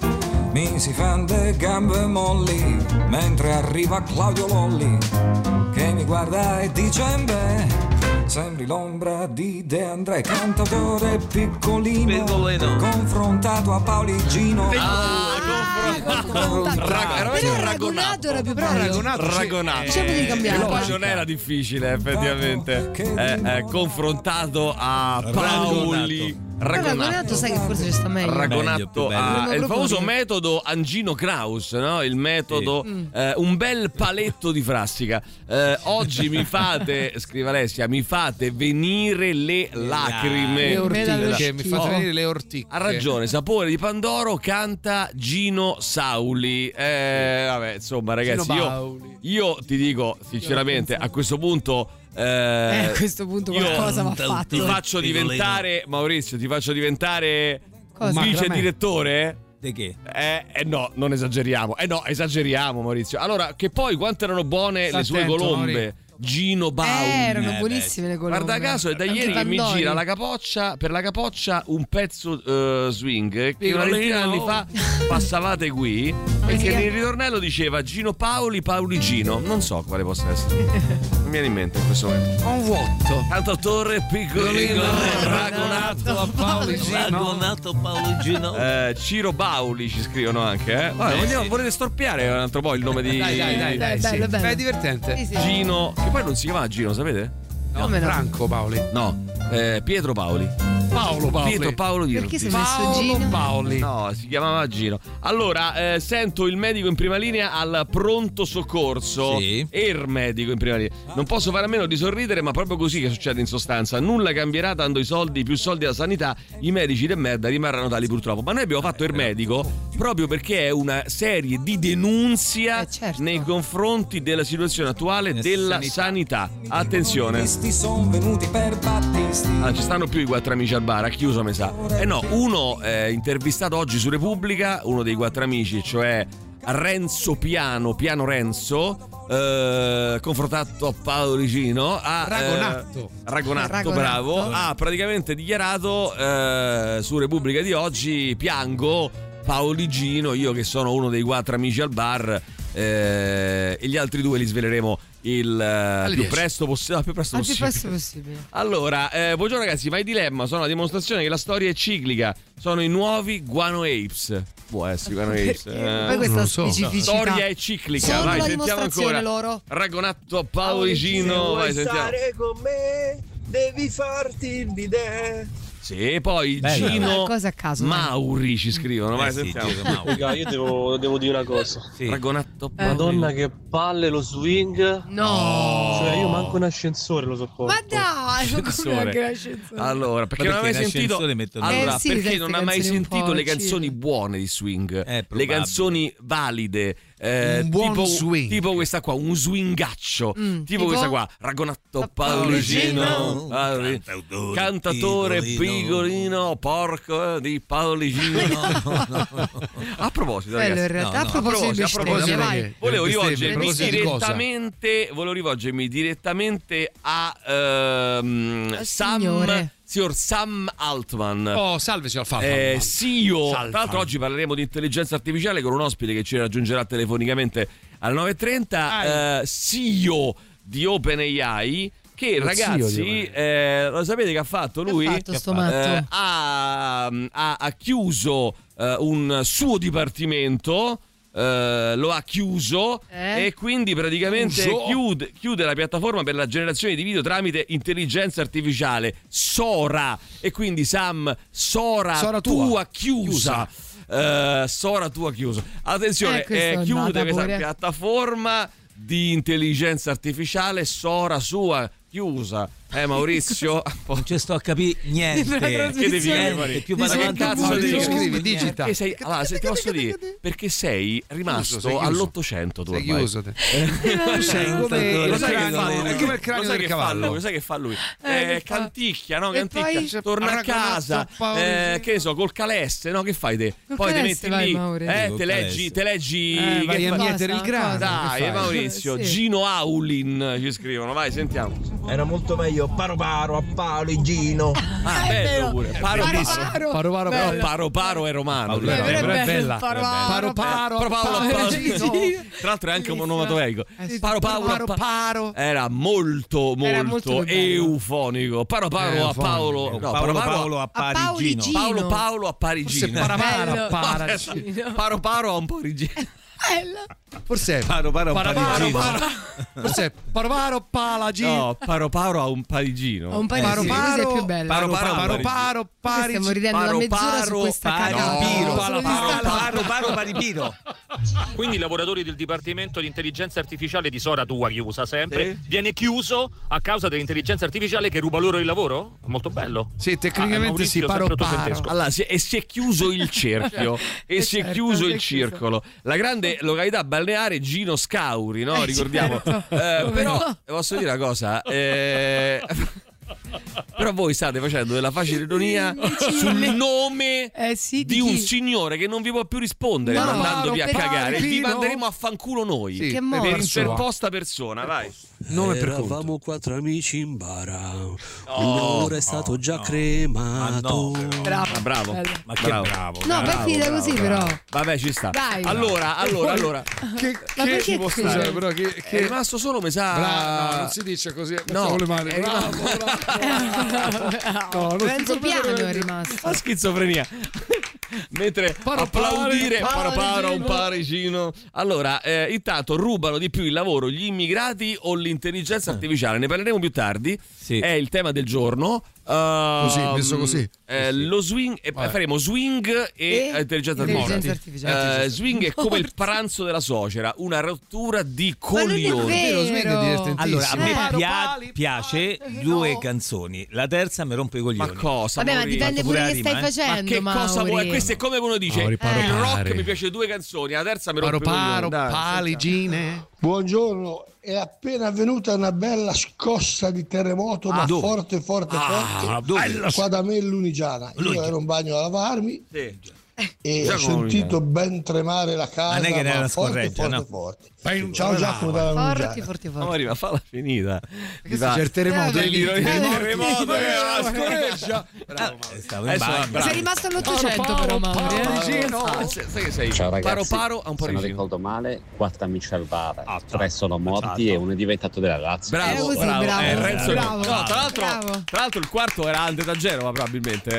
mi si fan de gambe molli mentre arriva Claudio Lolli che mi guarda e dice beh, sembri l'ombra di De André, cantautore piccolino, piccolino. Confrontato a Pauligino. Ah, confrontato. Però raggonato era più bello. Raggonato, raggonato. Diciamo di cambiare. Poi non era difficile, effettivamente. Eh, eh, confrontato a Paoli. Raggonato. Raggonato sai che forse ci sta meglio. Raggonato a, è il famoso metodo Angino Kraus, no? Il metodo sì. eh, un bel paletto di Frassica. Eh, oggi mi fate, scrive Alessia, mi fate venire le lacrime. Le orticche, mi fate venire le orticche. Ha ragione, Sapore di Pandoro canta Gino Sauli. Eh, vabbè, insomma, ragazzi, io, io ti dico sinceramente, a questo punto Eh, eh, a questo punto qualcosa va fatto. Ti faccio diventare, Maurizio, ti faccio diventare Cosa? vice direttore? Di che? Eh, eh no, non esageriamo. Eh no, esageriamo, Maurizio. Allora, che poi quanto erano buone Sta le sue attento, colombe. Mauri. Gino Bauli. Eh, erano Eh, buonissime le colombe. Guarda caso è da Anche ieri che mi Pandori. gira la capoccia, per la capoccia un pezzo uh, swing che una ventina di anni fa passavate qui e che nel ritornello diceva Gino Paoli, Pauligino. Non so quale possa essere. Non mi viene in mente in questo momento. Un vuoto. Cantautore piccolino raggonato a Pauligino. Raggonato Pauligino. Eh, Ciro Bauli ci scrivono anche, eh. Vabbè, vogliamo, volete storpiare un altro po' il nome di Dai, dai, dai, dai, Bello, sì. bello. È divertente. Sì, sì. Gino, che poi non si chiamava Gino, sapete? No, Come no? Franco Paoli. No, eh, Pietro Paoli. Paolo Paoli. Pietro Paolo Dirti. Perché si è messo Paolo Gino? Paoli. No, si chiamava Gino. Allora, eh, sento il medico in prima linea al pronto soccorso. Sì. E il medico in prima linea. Non posso fare a meno di sorridere, ma proprio così che succede in sostanza. Nulla cambierà dando i soldi, più soldi alla sanità. I medici de merda rimarranno tali purtroppo. Ma noi abbiamo fatto il medico proprio perché è una serie di denunzia Eh, certo. nei confronti della situazione attuale della sanità. Attenzione. Sono venuti per Battisti. Ah, ci stanno più i quattro amici al bar, ha chiuso mi sa. Eh no, uno è intervistato oggi su Repubblica, uno dei quattro amici, cioè Renzo Piano, Piano Renzo, eh, confrontato a Pauligino, ha Ragonato. eh, Ragonato, Ragonato. bravo, ha praticamente dichiarato eh, su Repubblica di oggi: piango Pauligino, io che sono uno dei quattro amici al bar, eh, e gli altri due li sveleremo il eh, più dieci. presto, poss- no, più presto Al più possibile. presto possibile. Allora, eh, buongiorno ragazzi, ma i dilemma sono la dimostrazione che la storia è ciclica. Sono i nuovi Guano Apes. Può essere Guano Apes. Poi Eh. questa non so. specificità. Storia è ciclica. Sono Vai, la sentiamo dimostrazione ancora. loro. Raggonato a Pauligino. Vai, sentiamo. con me, devi farti il bidet. Sì, poi Bella. Gino Eh, cose a caso, Mauri ci scrivono. Vai, Eh sì, sentiamo. Gino Mauri. Raga, io devo, devo dire una cosa. Sì. Raggonato Eh. Madonna che palle lo swing. No. Cioè io manco un ascensore lo sopporto. Ma dai, come Ascensore. anche l'ascensore. Allora, perché, Ma non ha perché mai sentito l'ascensore mettono- Allora, Eh sì, perché sai, non ste ha mai canzoni un sentito po' le chill. canzoni buone di swing, Eh, le probabile. canzoni valide, eh, Un buon tipo, swing. tipo questa qua, un swingaccio, Mm, tipo, tipo? questa qua, Raggonato Pauligino. Pauligino, Paoli- Cantautore cantatore piccolino. piccolino, porco eh, di Pauligino. A proposito, Bello, ragazzi, in realtà. no, a no. proposito di A proposito, bestemmie, a vai. proposito, volevo Bestemmie, rivolgermi a proposito di cosa? direttamente, volevo rivolgermi direttamente a ehm, Al Sam, signore. signor Sam Altman. Oh, salve signor Falfa. Eh, C E O. Salva. Tra l'altro oggi parleremo di intelligenza artificiale con un ospite che ci raggiungerà telefonicamente alle nove e trenta. Eh, C E O di OpenAI, che Lo zio ragazzi di eh, lo sapete che ha fatto lui? Che ha fatto sto Eh, matto? ha, ha- ha chiuso eh, un suo dipartimento. eh, lo ha chiuso Eh? e quindi praticamente Chiuso? chiude, chiude la piattaforma per la generazione di video tramite intelligenza artificiale Sora, e quindi Sam Sora, Sora tua. tua chiusa, Eh, Sora tua chiusa, attenzione, Eh, questa eh, è chiude andata questa pure. piattaforma di intelligenza artificiale Sora sua chiusa. Eh Maurizio, non ci sto a capire niente. Che devi niente, più vado che avanti cazzo più devi dico. scrivi, digita. Che sei, allora, se ti posso dire, perché sei rimasto Chiuso, sei chiuso. all'ottocento tu Sei ormai. chiuso te. Tu sei come lo sai il che fa cranio- lui? è come il cranio Lo sai del che fa cavallo. lui? Lo sai che fa lui? Eh, Eh, che fa? canticchia, no? E Canticchia. poi? Torna a Paragonazzo, casa, Paolo, eh, sì. che ne so, col calesse, no? Che fai te? Col Poi ti calesse metti vai, lì, Mauri. eh, Col te leggi, calesse. te leggi Eh, che vai a fai? mietere il Cosa? grano. Dai, che fai? Maurizio, Sì. Gino Aulin ci scrivono, vai, sentiamo. Era molto meglio paro paro a Paolo e Gino. Ah, bello pure. Paro Paro, paro. paro. Paro paro Però paro. paro paro è romano. Paolo, però. però è però è bello, bella. paro, Paro paro Paro Paolo, paro, Paolo. Gino. Tra l'altro è anche un onomatopeico. Paro Paolo, Paro pa- paro. era molto Era molto molto bello. eufonico. Paro Paolo a Eufonico. Paolo, no, Paolo Paro Paolo a A Paoli Parigino. Gino. Paolo Paolo a Forse Parigino. para para Bello. para. Parigino. Paro Paro a un po' rigino. Forse è Paro paro a Paro paro Parigino. paro. Forse è paro paro palagino. No, Paro Paro a un parigino. Ho un paio Paro di paro, cose più belle. Paro paro paro Parigi. paro pari. Stiamo ridendo da Paro, mezz'ora su paro, questa paro, cagata. piro, Solo di Paro stare- paro paro paripiro. Quindi i lavoratori del Dipartimento di Intelligenza Artificiale di Sora tua chiusa sempre, Sì. viene chiuso a causa dell'intelligenza artificiale che ruba loro il lavoro? Molto bello. Sì, tecnicamente Ah, Maurizio, sì, paro sempre paro. ottocentesco. Allora, si- e si è chiuso il cerchio e si è certo, chiuso si è il circolo. La grande località balneare Gino Scauri, no? Eh, Ricordiamo. certo. Eh, Come però no? posso dire una cosa. eh, Però voi state facendo della facile ironia sul nome Eh sì, di di un chi? signore che non vi può più rispondere No, mandandovi a per- cagare. Vi Pino? manderemo a fanculo noi. Sì, Che per morso. Per persona. interposta persona, vai. Nome per conto. Eravamo quattro amici in bara. Oh, Un'ora è stato già cremato. Bravo. Ah, bravo. Bello. Ma che Bravo. bravo. No, bravo. poi finita così però. Vabbè, ci sta. Dai. Allora, allora, allora. Che, Ma che perché ci può scusa? stare, però che, È che... rimasto solo, mi sa. Bravo, no, non si dice così. No, con le mani. è Bravo, rimasto- bravo. No, non si Renzo permette Piano è di- rimasto. La schizofrenia. Mentre Paro applaudire pari, paro paro un parigino. parigino. Allora, eh, intanto rubano di più il lavoro gli immigrati o l'intelligenza artificiale? Ne parleremo più tardi. Sì. È il tema del giorno. Così, Ehm, messo così. eh, lo swing e Vabbè. faremo swing e, E intelligenza intelligenza artificiale. artificiale. Eh, swing è come il pranzo della suocera, una rottura di Ma non è coglioni. vero. Lo swing è divertentissimo. Allora, a me Eh. pia- Pali, piace pali, due no. canzoni. La terza mi rompe i coglioni. Ma cosa? Vabbè, ma Mauri? dipende Fatto pure pure la che stai rima, eh. facendo. Ma che cosa Mauri. vuoi? Questo è come uno dice: Mauri, paro il rock pare. mi piace due canzoni, la terza mi Paro rompe i coglioni. paro, Dai, paligine. Buongiorno, è appena avvenuta una bella scossa di terremoto, Ah, ma dove? forte, forte, Ah, forte. dove? Qua da me in Lunigiana. Io ero in bagno a lavarmi Sì. e Già ho come sentito ben tremare la casa. Ma non è che era ma la forte, scorreggia, forte, no? forte. Fai Ciao Giacomo dalla Forti, Lunigiana. forti, Ma forti. Mauri, ma falla finita. Mi Questo fa- c'è il terremoto. Eh, è lì. il terremoto, terremoto, eh, la scorreggia. Ah, stavo in Adesso, bagno. bravo. Sei rimasto all'ottocento però, Mauri. eh? Parigino. Ah, sai sai che sei? Ciao ragazzi, Paro paro a un po' se non rigino. ricordo male, quattro amici al bar, Ah, tre sono morti esatto. e uno è diventato della Lazio. Era Bravo, così, bravo. bravo, Eh, Renzo- bravo. no, tra l'altro, Bravo. tra l'altro il quarto era Ante da Genova probabilmente.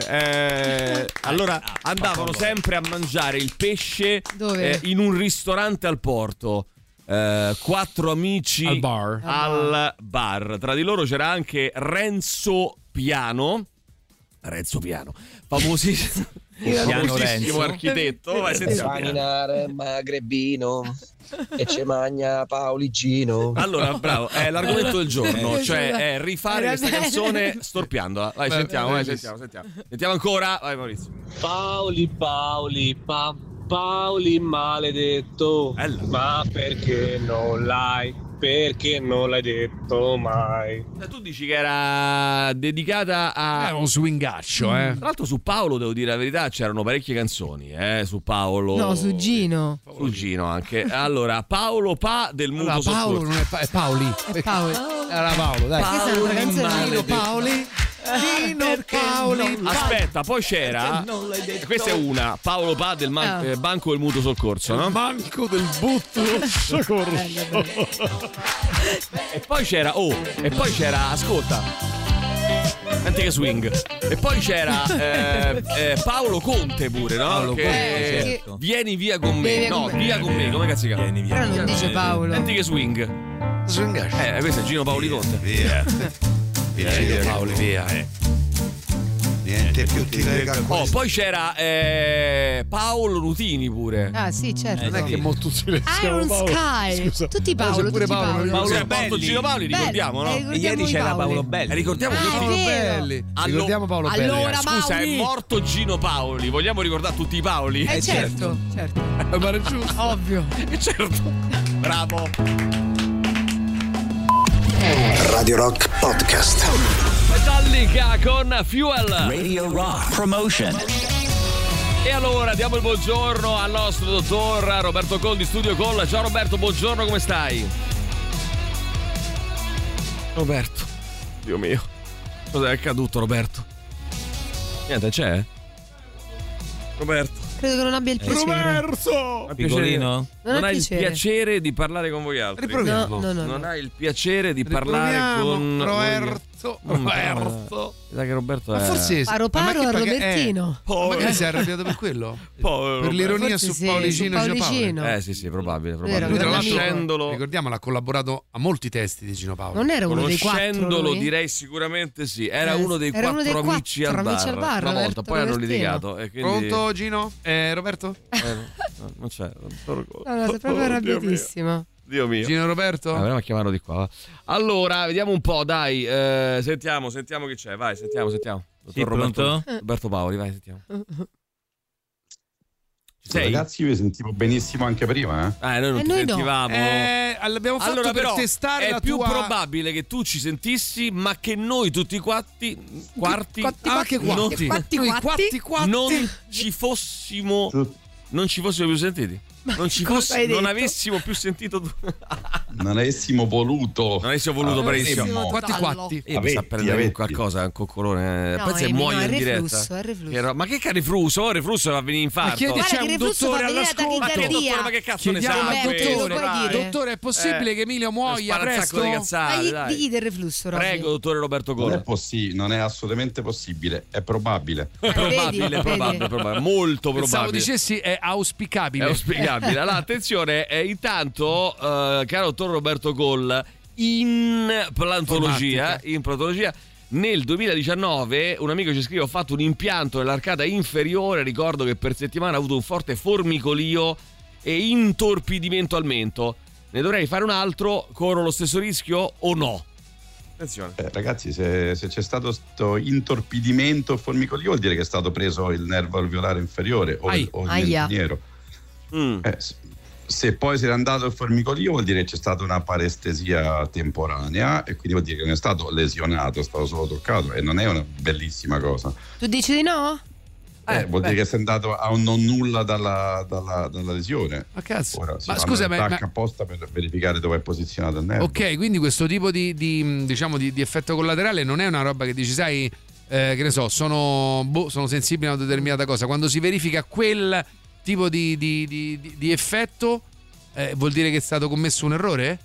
Eh, allora andavano sempre a mangiare il pesce Dove? eh, in un ristorante al porto. Eh, quattro amici Al bar. al bar. Tra di loro c'era anche Renzo Piano. Renzo Piano, famosissimo, Piano famosissimo Renzo. architetto. Vai, senza Piano. Esaminare Magrebino e ce magna Pauligino. Allora, bravo, è l'argomento del giorno, Eh, cioè scusa. è rifare Era questa bene. canzone storpiandola. Vai, Beh, sentiamo, vai, bellissimo. sentiamo, sentiamo. Sentiamo ancora, vai Maurizio. Paoli, Paoli, pa, Paoli maledetto. Ma perché non l'hai? Perché non l'hai detto mai? Cioè, tu dici che era dedicata a... È un swingaccio, eh. Tra l'altro su Paolo, devo dire la verità, c'erano parecchie canzoni, eh, su Paolo. No, su Gino. Su Gino anche. Allora, Paolo Pa del Mutuo Allora, Paolo Soccorso. non è, pa- è Paoli. È Paoli. Era Paolo, dai. Questa è una canzone di Gino Paoli. Gino Paoli. Aspetta, poi c'era. Questa è una. Paolo Pa del man- Ah. eh, Banco del Mutuo Soccorso, no? Banco del Mutuo Soccorso. E poi c'era. Oh, e poi c'era. Ascolta. Antica swing. E poi c'era eh, eh, Paolo Conte pure, no? Paolo che Conte, certo. Vieni via con me. Vieni No, con me. via con me. Come cazzo si chiama? Vieni via. Però non dice Paolo. Antiche swing. Swingaccio. Eh, questo è Gino Paoli Conte. Via. Gino Paoli, via. Vieni Niente più ti lega Oh, questo. poi c'era eh, Paolo Nutini pure. Ah, sì, certo. Non è che molto silenziamo Iron Paolo. Sky. Scusa. Tutti Poi c'è Paolo, pure tutti Paolo, Paolo. Paolo Belli. Bartolino Paoli, Belli. ricordiamo, no? Eh, ricordiamo Ieri i c'era Paoli. Paolo Belli. Eh, ricordiamo Ah, tutti. è Paolo vero. Belli. Allo- Ricordiamo Paolo Belli. Allora, ragazzi. Scusa, è Paoli. morto Gino Paoli. Vogliamo ricordare tutti i Paoli? Eh, certo, certo. Eh, ma era giusto. Ovvio. Eh, certo. Bravo. Radio Rock Podcast. Metallica con Fuel. Radio Rock Promotion. E allora diamo il buongiorno al nostro dottor Roberto Col di Studio Col. Ciao Roberto, buongiorno, come stai? Roberto, Dio mio, cos'è accaduto Roberto? Niente, c'è? Roberto. Credo che non abbia il piacere. Roberto! Piccolino? Non Non ha hai il piacere. piacere di parlare con voi altri. Riproviamo. No, no, no, Non no. hai il piacere di parlare Riproviamo. con Roberto. Mm, Roberto. Dai che Roberto Ma è forse Paro ma paro che a perché- Robertino. eh, ma che si è arrabbiato per quello? Povero Per l'ironia Forse su sì, Paulicino su e Gino Paoli. Paulicino. Eh sì sì, probabile, probabile. Vero, Lui tra grande l'altro, Conoscendolo, ricordiamo, ha collaborato a molti testi di Gino Paoli. Non era uno dei quattro. conoscendolo lui? direi sicuramente sì. Era Eh, uno dei era uno quattro dei amici, quattro al amici bar. al bar, Una volta, Roberto poi hanno Robertino. litigato. E quindi... Pronto Gino? Eh, Roberto? Eh, no, no, non c'è. Non No, no, sei proprio arrabbiatissimo. Dio mio. Gino Roberto? Ah, andiamo a chiamarlo di qua. Va. Allora, vediamo un po', dai. Eh, sentiamo, sentiamo chi c'è. Vai, sentiamo, sentiamo. Dottor Sì, Roberto, pronto? Roberto Paoli, vai, sentiamo. Ci sei? Ragazzi, io vi sentivo benissimo anche prima, eh? Eh, noi non Eh, ti noi no. sentivamo. Eh, l'abbiamo fatto allora, per però, testare è la più tua... probabile che tu ci sentissi, ma che noi tutti quatti, quarti, Quatti, Ah, che quatti, quatti? quatti, Noi quatti. quatti, quatti. non ci fossimo, non ci fossimo più sentiti. Non ci cosa fossi, hai non detto? avessimo più sentito tu. Non avessimo voluto. Non avessimo voluto, Ah, bravissimo. avremmo- Quatti Tallo. quatti. Io mi Avetti, sta prendendo avetti. qualcosa, un coccolone. No, Poi se Emi, muoio no, è in reflusso, diretta. è reflusso. Che ro- Ma che cazzo reflusso? Oh, reflusso va a venire infarto. Ma chiedi, Guarda c'è che un reflusso dottore fa venire all'ascolto. Ma che dottore, tachicardia. ma che cazzo ne Chiediamo sa? al Roberto, questo, lo puoi dai? dire? Dottore, è possibile Eh, che Emilio muoia spara un sacco di presto? cazzate, Dai, dai. digli del reflusso, Robby. Prego, dottore Roberto Non è Gola. possibile, non è assolutamente possibile, è probabile. Eh, Probabile, vedi, probabile, vedi. probabile, molto Pensavo probabile. dicessi è auspicabile. È auspicabile. Allora, attenzione, eh, intanto, eh, caro dottor Roberto Goll, in plantologia, Informatica. in plantologia, nel duemiladiciannove un amico ci scrive: ho fatto un impianto nell'arcata inferiore, ricordo che per settimana ho avuto un forte formicolio e intorpidimento al mento. Ne dovrei fare un altro? Corro lo stesso rischio o no? Attenzione. Eh, ragazzi, se, se c'è stato sto intorpidimento formicolio vuol dire che è stato preso il nervo alveolare inferiore o, Ai. il- o il Aia. mentiniero. Mm. Eh, s- se poi se n'è andato il formicolio vuol dire che c'è stata una parestesia temporanea e quindi vuol dire che non è stato lesionato, è stato solo toccato e non è una bellissima cosa. Tu dici di no? Eh, Eh, vuol beh. dire che sei andato a un non nulla dalla, dalla- dalla lesione. Ma cazzo. Ora si Ma fanno scusa, le ma- tacche ma- apposta per verificare dove è posizionato il nervo. Ok, quindi questo tipo di, di, diciamo di, di effetto collaterale non è una roba che dici, sai, eh, che ne so, sono, boh, sono sensibile a una determinata cosa. Quando si verifica quel tipo di, di, di, di- di effetto, eh, vuol dire che è stato commesso un errore?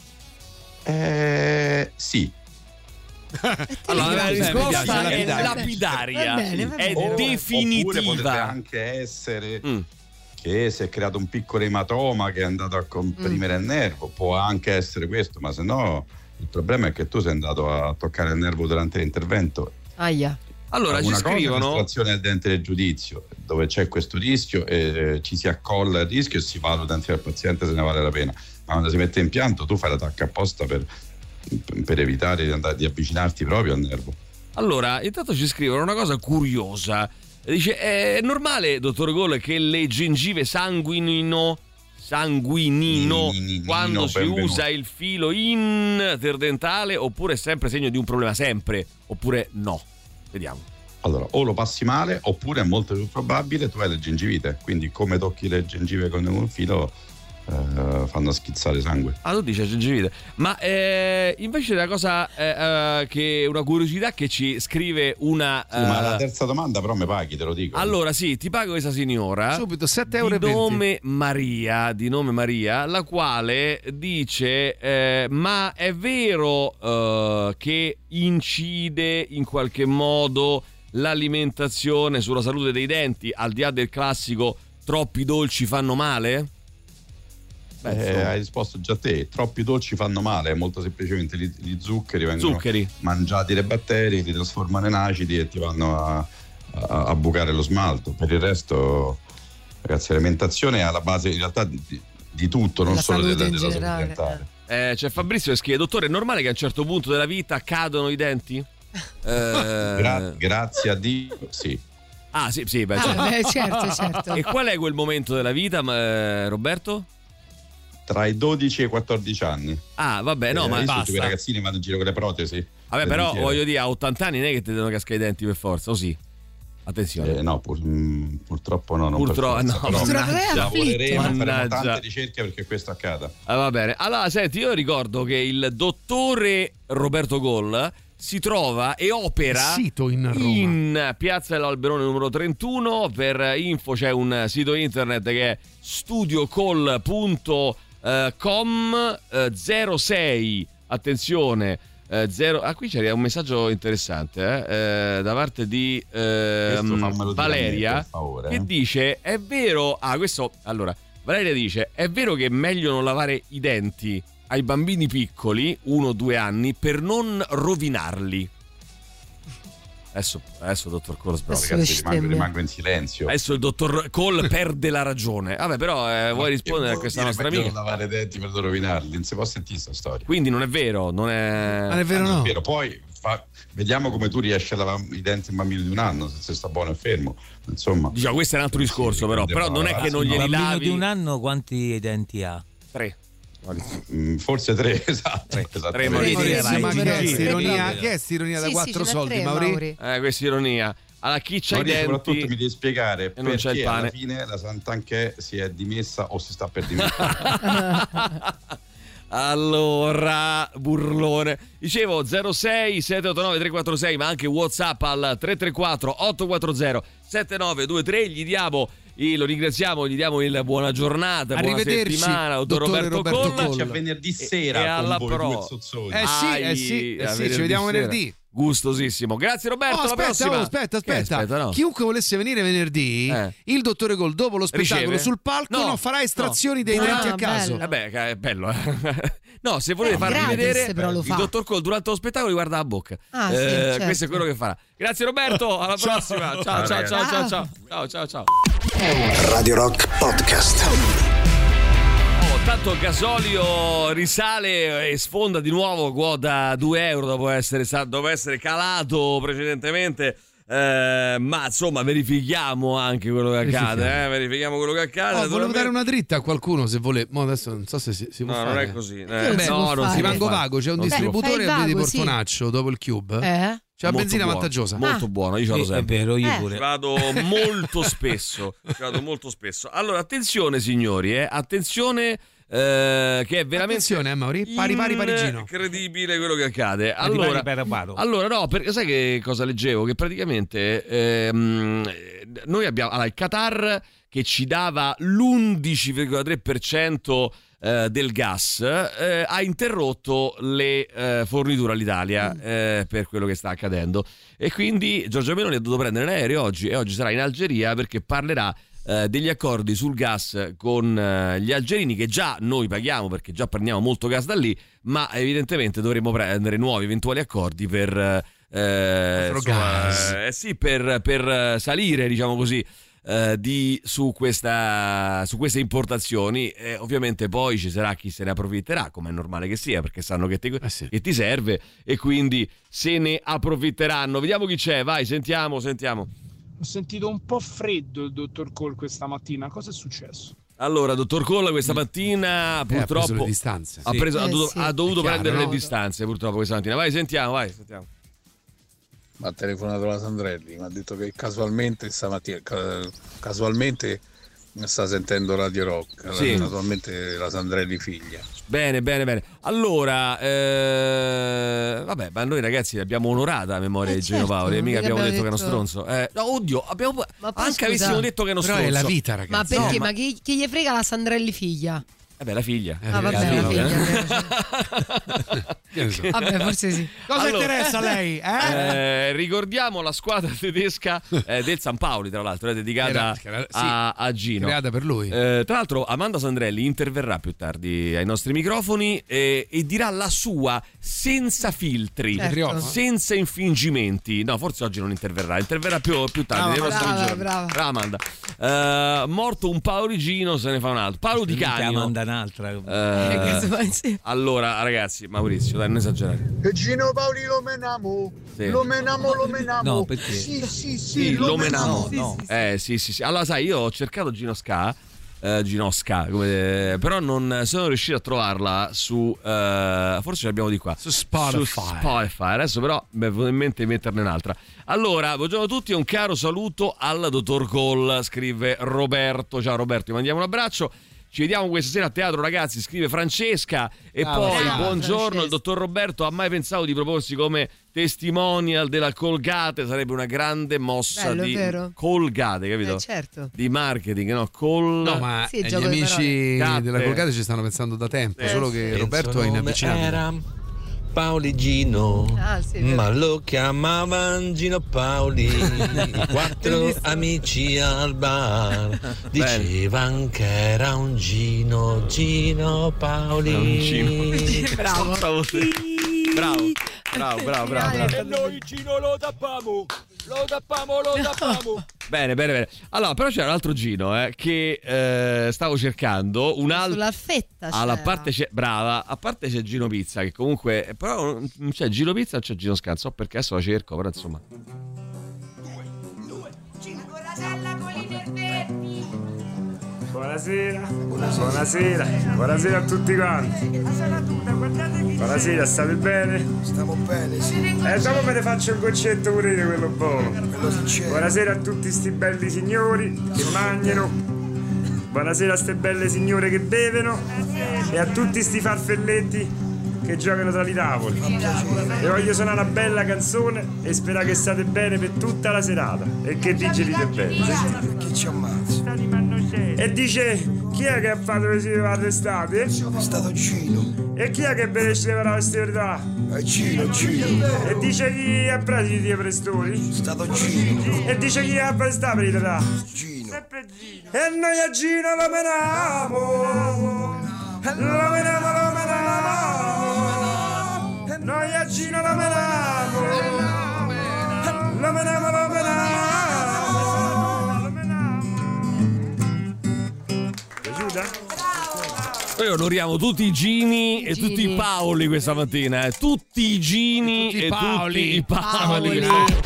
Eh, sì. Allora, la Beh, mi risposta piace, è lapidaria. lapidaria, Va bene, va è bene. Oppure potrebbe definitiva. anche essere Mm. che si è creato un piccolo ematoma che è andato a comprimere Mm. il nervo. Può anche essere questo, ma se no il problema è che tu sei andato a toccare il nervo durante l'intervento. Aia. Allora, ci una cosa è scrivono. l'estrazione del dente del giudizio, dove c'è questo rischio e ci si accolla il rischio e si valuta insieme al paziente se ne vale la pena. Ma quando si mette in pianto tu fai la tacca apposta per, per evitare di, andare, di avvicinarti proprio al nervo. Allora, intanto ci scrivono una cosa curiosa. Dice: è normale, dottor Goll, che le gengive sanguinino sanguinino Ni- ni- ni- quando nino, si benvenuto. usa il filo interdentale, oppure è sempre segno di un problema? Sempre, oppure no? Vediamo. Allora, o lo passi male oppure è molto più probabile tu hai le gengivite, quindi come tocchi le gengive con un filo eh, fanno schizzare sangue. Ah, tu dici gengivite. Ma eh, invece la cosa eh, eh, che una curiosità che ci scrive una Sì, ma la eh, terza domanda però mi paghi, te lo dico. allora sì, ti pago questa signora Subito, sette euro e di venti. nome Maria, di nome Maria, la quale dice eh, ma è vero eh, che incide in qualche modo l'alimentazione sulla salute dei denti, al di là del classico troppi dolci fanno male? Beh, eh, hai risposto già te, troppi dolci fanno male, molto semplicemente gli, gli zuccheri vengono Zuccheri. mangiati dai batteri, li trasformano in acidi e ti vanno a, a, a bucare lo smalto. Per il resto, ragazzi, l'alimentazione è alla base in realtà di, di tutto, non La solo salute della, in della generale, salute mentale. Eh, c'è Fabrizio che scrive: dottore, è normale che a un certo punto della vita cadono i denti? Eh... Gra- grazie a Dio, sì. Ah, sì, sì, beh, Ah, certo. beh, certo, certo. E qual è quel momento della vita, eh, Roberto? Tra i dodici e i quattordici anni. Ah, vabbè, no, Eh, ma hai visto basta. quei ragazzini vanno in giro con le protesi. Vabbè, Le però dentiere. voglio dire, a ottanta anni non è che ti devono cascare i denti per forza, o sì? Attenzione. Eh, no, pur- mh, purtroppo no. Non Purtroppo per forza, no. però Purtroppo è lavoreremo, afflitto. faremo Mannaggia. tante ricerche perché questo accada. Ah, va bene. Allora, senti, io ricordo che il dottore Roberto Goll si trova e opera Sito in Roma. in Piazza dell'Alberone numero trentuno. Per info c'è un sito internet che è studiocall punto com. eh, zero sei, attenzione, eh, zero, ah, qui c'era un messaggio interessante eh, eh, da parte di eh, Questo fammelo dire a me, Valeria, per favore, che eh. dice: è vero, ah questo, allora Valeria dice: è vero che è meglio non lavare i denti ai bambini piccoli, uno o due anni, per non rovinarli. Adesso, adesso dottor Cole sbrocca. Adesso Ragazzi, bestemmia. rimango, rimango in silenzio. Adesso il dottor Cole perde la ragione. Vabbè, però eh, vuoi rispondere a questa nostra amica? amica? Non lavare i denti per non rovinarli, non si può sentire questa storia. Quindi non è vero, non è... Non è vero, Non no. è vero. Poi fa- vediamo come tu riesci a lavare i denti a un bambino di un anno, se sta buono e fermo. Insomma, Diciamo, questo è un altro discorso, però. Però non è che non Un glieli bambino lavi. di un anno quanti denti ha? Tre. Mm, forse tre, esatto. Tre, esatto. tre, Maurizio, Maurizio, ma vai. che è Sì, st'ironia? sì. Che è st'ironia da Sì, sì, quattro ce n'è soldi, tre, Mauri? Mauri. Eh, questa ironia. Alla chi c'ha i Mauri, soprattutto denti mi devi spiegare e non c'è perché il pane. alla fine la Santanchè si è dimessa o si sta per dimettere. Allora, burlone. Dicevo zero sei sette otto nove tre quattro sei, ma anche WhatsApp al tre tre quattro otto quattro zero sette nove due tre. Gli diamo, il- lo ringraziamo, gli diamo il buona giornata, buona Arrivederci, settimana, dottor dottore Roberto, Roberto Colla. Colla. Ci a venerdì sera E alla con voi pro. due zozzoni. Eh sì, eh sì, eh a sì, ci vediamo sera. venerdì. Gustosissimo. Grazie Roberto, Oh, alla aspetta, prossima. oh, aspetta, Che aspetta. aspetta, no. Chiunque volesse venire venerdì, Eh. il dottore Gol dopo lo spettacolo Riceve? sul palco No, no, farà estrazioni no. dei Ah, denti a caso. bello. Eh beh, è bello. eh. No, se volete Eh, farvi gratis, vedere però lo il fa. dottor Cole durante lo spettacolo vi guarda la bocca. Ah, sì, Eh, certo. Questo è quello che farà. Grazie Roberto, alla prossima. Ciao, ciao, ciao, ciao, ciao, ciao, ciao, ciao, ciao. Radio Rock Podcast. Oh, tanto il gasolio risale e sfonda di nuovo quota due euro dopo essere, sta- dopo essere calato precedentemente. Eh, ma insomma verifichiamo anche quello che accade, Verifichiamo. eh? verifichiamo quello che accade. Oh, volevo naturalmente. dare una dritta a qualcuno se vuole. Mo adesso non so se si, si può No, fare. non è così. Eh, non si no, può non fare. si Rimango può fare. vago, c'è un Non si può distributore Fai a via di vago, sì. Portonaccio dopo il Cube. Eh? C'è la Molto benzina buono, vantaggiosa. molto buono, io ce l'ho Sì, è sempre. vero, io Eh. pure. Ci vado molto spesso. Ci vado molto spesso. Allora, attenzione, signori, eh, attenzione. eh, che è veramente Attenzione, eh, Mauri, pari pari parigino. incredibile quello che accade. Pari, Allora, pari, pari, paro. allora no, perché sai che cosa leggevo? Che praticamente ehm, noi abbiamo allora, il Qatar che ci dava l'undici virgola tre per cento eh, del gas eh, ha interrotto le eh, forniture all'Italia eh, per quello che sta accadendo e quindi Giorgia Meloni ha dovuto prendere l'aereo oggi e oggi sarà in Algeria perché parlerà eh, degli accordi sul gas con eh, gli algerini che già noi paghiamo perché già prendiamo molto gas da lì, ma evidentemente dovremo prendere nuovi eventuali accordi per eh, insomma, gas. eh, sì, per, per salire, diciamo così, eh, di, su, questa, su queste importazioni. E ovviamente poi ci sarà chi se ne approfitterà, come è normale che sia, perché sanno che ti, Eh sì. che ti serve e quindi se ne approfitteranno. Vediamo chi c'è, vai, sentiamo, sentiamo. Ho sentito un po' freddo il dottor Cole questa mattina. Cosa è successo? Allora, dottor Colla questa mattina Eh, ha preso purtroppo le distanze. ha, Sì. preso- ha Eh, dovuto, sì. ha dovuto È chiaro, prendere no? le distanze purtroppo questa mattina. Vai, sentiamo, vai, sentiamo. Mi ha telefonato la Sandrelli, mi ha detto che casualmente stamattina ca- casualmente sta sentendo Radio Rock, Sì. naturalmente la Sandrelli figlia. Bene, bene, bene. Allora, eh, vabbè, ma noi ragazzi l'abbiamo onorata la memoria Eh, di Gino certo, Paoli, mica mica abbiamo abbiamo detto che è uno detto- stronzo. Eh, no, oddio, abbiamo Ma poi anche scusa, avessimo detto che è uno Però stronzo. è la vita, Ma ragazzi. perché? No, ma ma- chi, chi gli frega la Sandrelli figlia? Eh beh, la figlia. Ah, vabbè, la figlia. Vabbè, forse sì. Cosa Allora, interessa a lei? Eh? Eh, ricordiamo la squadra tedesca eh, del San Paoli, tra l'altro, è dedicata Era- era- sì, a, a Gino. creata per lui. Eh, tra l'altro, Amanda Sandrelli interverrà più tardi ai nostri microfoni eh, e dirà la sua senza filtri, Certo. senza infingimenti. No, forse oggi non interverrà, interverrà più, più tardi. Brava, nei prossimi brava, giorni. brava. Brava Amanda. Eh, morto un Paolo Gino, se ne fa un altro. Paolo Di Minchia, Canio. manda un'altra. Eh, allora, ragazzi, Maurizio, dai, non esagerare. E Gino Paoli lo menamo. Sì. Lo menamo, lo menamo. No, perché? Sì, sì, sì, Sì, lo, lo menamo. menamo. Eh, sì, sì, sì. Allora, sai, io ho cercato Gino Ska, eh, Gino Ska, come, però non sono riuscito a trovarla su, eh, forse ce l'abbiamo di qua. Su Spotify. Su Spotify. Adesso però mi è venuto in mente di metterne un'altra. Allora, buongiorno a tutti e un caro saluto al dottor Cole, scrive Roberto. Ciao Roberto, ti mandiamo un abbraccio. Ci vediamo questa sera a teatro, ragazzi, scrive Francesca. E Ah, poi, brava, buongiorno, Francesca. il dottor Roberto ha mai pensato di proporsi come testimonial della Colgate? Sarebbe una grande mossa Bello, di vero? Colgate, capito? Eh, certo. Di marketing, no? Col... No, ma Sì, eh, gli gioco di amici parole. della Colgate ci stanno pensando da tempo, Eh, solo che Il Roberto suo è nome inavvicinabile. era Paoli Gino, Ah, sì, vero. ma lo chiamavano Gino Paoli. I quattro Bellissimo. amici al bar dicevano che era un Gino, Gino Paoli. Un Gino. Bravo. Bravo, sì. bravo, bravo, bravo, bravo, bravo. E noi Gino lo tappiamo. Lo tappiamo, lo tappiamo. Bene, bene, bene. Allora, però c'era un altro Gino eh, che eh, stavo cercando. Un altro. Sulla fetta Alla c'era. parte c'è, brava, a parte c'è Gino Pizza che comunque, però non c'è Gino Pizza, non c'è Gino Ska, non so perché adesso la cerco, però insomma. Buonasera, buonasera, buonasera a tutti quanti. Buonasera, state bene? Stiamo bene, sì. E dopo me ne faccio un goccetto pure di quello buono. Buonasera a tutti sti belli signori che mangiano. Buonasera a ste belle signore che bevono. E a tutti sti farfelletti che giocano tra i tavoli. E voglio suonare una bella canzone e spero che state bene per tutta la serata e che digerite bene. Sentite. Che ci ammazza? E dice, chi è che ha fatto così l'estate? È stato Gino. E chi è che benesce per la festività? È Gino, Gino. E dice chi ha preso i prestori? È stato Gino. E dice chi ha prestato per l'età? Gino. E noi a Gino lo menamo. Lo menamo, lo menamo. Noi a Gino lo menamo. Lo menamo, lo menamo. Piaciuta? Noi onoriamo tutti i Gini e Gini. tutti i Paoli questa mattina, eh. Tutti i Gini E tutti i e Paoli. tutti i Paoli.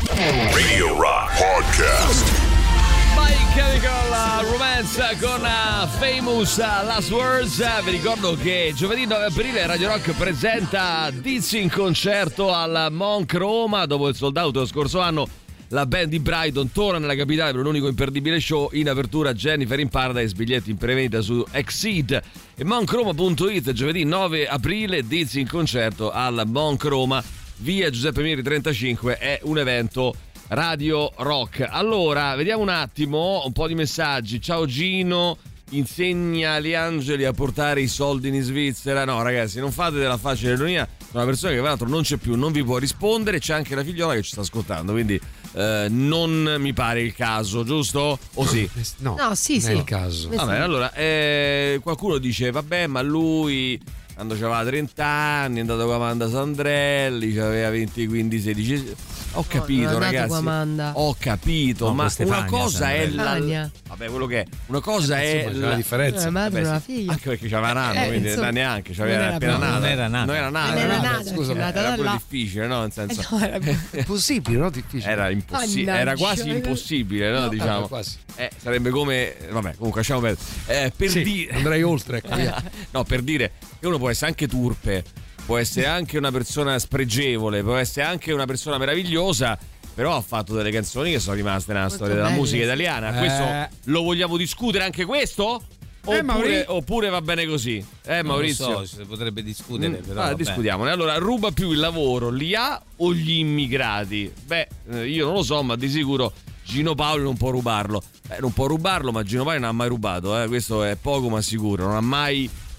Radio Rock Podcast. My Chemical Romance con uh, Famous uh, Last Words. Uh, vi ricordo che giovedì nove aprile Radio Rock presenta Dizzy in concerto al Monk Roma. Dopo il sold out dello scorso anno, la band di Brighton torna nella capitale per un unico imperdibile show. In apertura Jennifer in Paradise, biglietti in prevendita su Exceed e monk roma punto it. Giovedì nove aprile Dizzy in concerto al Monk Roma, via Giuseppe Mieri trentacinque. È un evento Radio Rock. Allora, vediamo un attimo un po' di messaggi. Ciao Gino, insegna agli angeli a portare i soldi in Svizzera. No ragazzi, non fate della facile ironia. Una persona che tra l'altro non c'è più, non vi può rispondere. C'è anche la figliola che ci sta ascoltando, quindi eh, non mi pare il caso, giusto? O sì? No, No, sì, non sì. è il caso. Eh, Vabbè, sì. allora eh, qualcuno dice vabbè, ma lui quando aveva trenta anni è andato con Amanda Sandrelli, aveva venti, quindici, sedici. Ho capito, non è andato ragazzi. con Amanda. Ho capito, No, ma con Stefania una cosa è la Stefania. vabbè, quello che è. Una cosa è Insomma, c'è la una differenza. Eh, madre Vabbè, una sì. figlia. Anche perché c'aveva un anno, Eh, quindi insomma, neanche, non c'aveva era appena proprio- nata. non era nata. Non era nata. Non era era nata, Scusa, è nata era da pure là. difficile, no? Nel senso Eh, no, era- È possibile, no? Difficile. era impossibile, Mannaggia. era quasi impossibile, no? No, Diciamo. vabbè, quasi. Eh, sarebbe come vabbè, comunque lasciamo perdere. Eh, per Sì, dire andrei oltre, ecco, via. no, per dire che uno può essere anche turpe, può essere anche una persona spregevole, può essere anche una persona meravigliosa, però ha fatto delle canzoni che sono rimaste nella Molto storia della belle, musica sì. italiana. Eh. Questo lo vogliamo discutere anche questo? Eh, Oppure, Mauri- oppure va bene così? Eh, Non Maurizio? lo so, si potrebbe discutere, Mm, però ah, vabbè. discutiamone. Allora, ruba più il lavoro l'I A o gli immigrati? Beh, eh, io non lo so, ma di sicuro Gino Paoli non può rubarlo. Eh, non può rubarlo, ma Gino Paoli non ha mai rubato, eh. Questo è poco ma sicuro. Non ha mai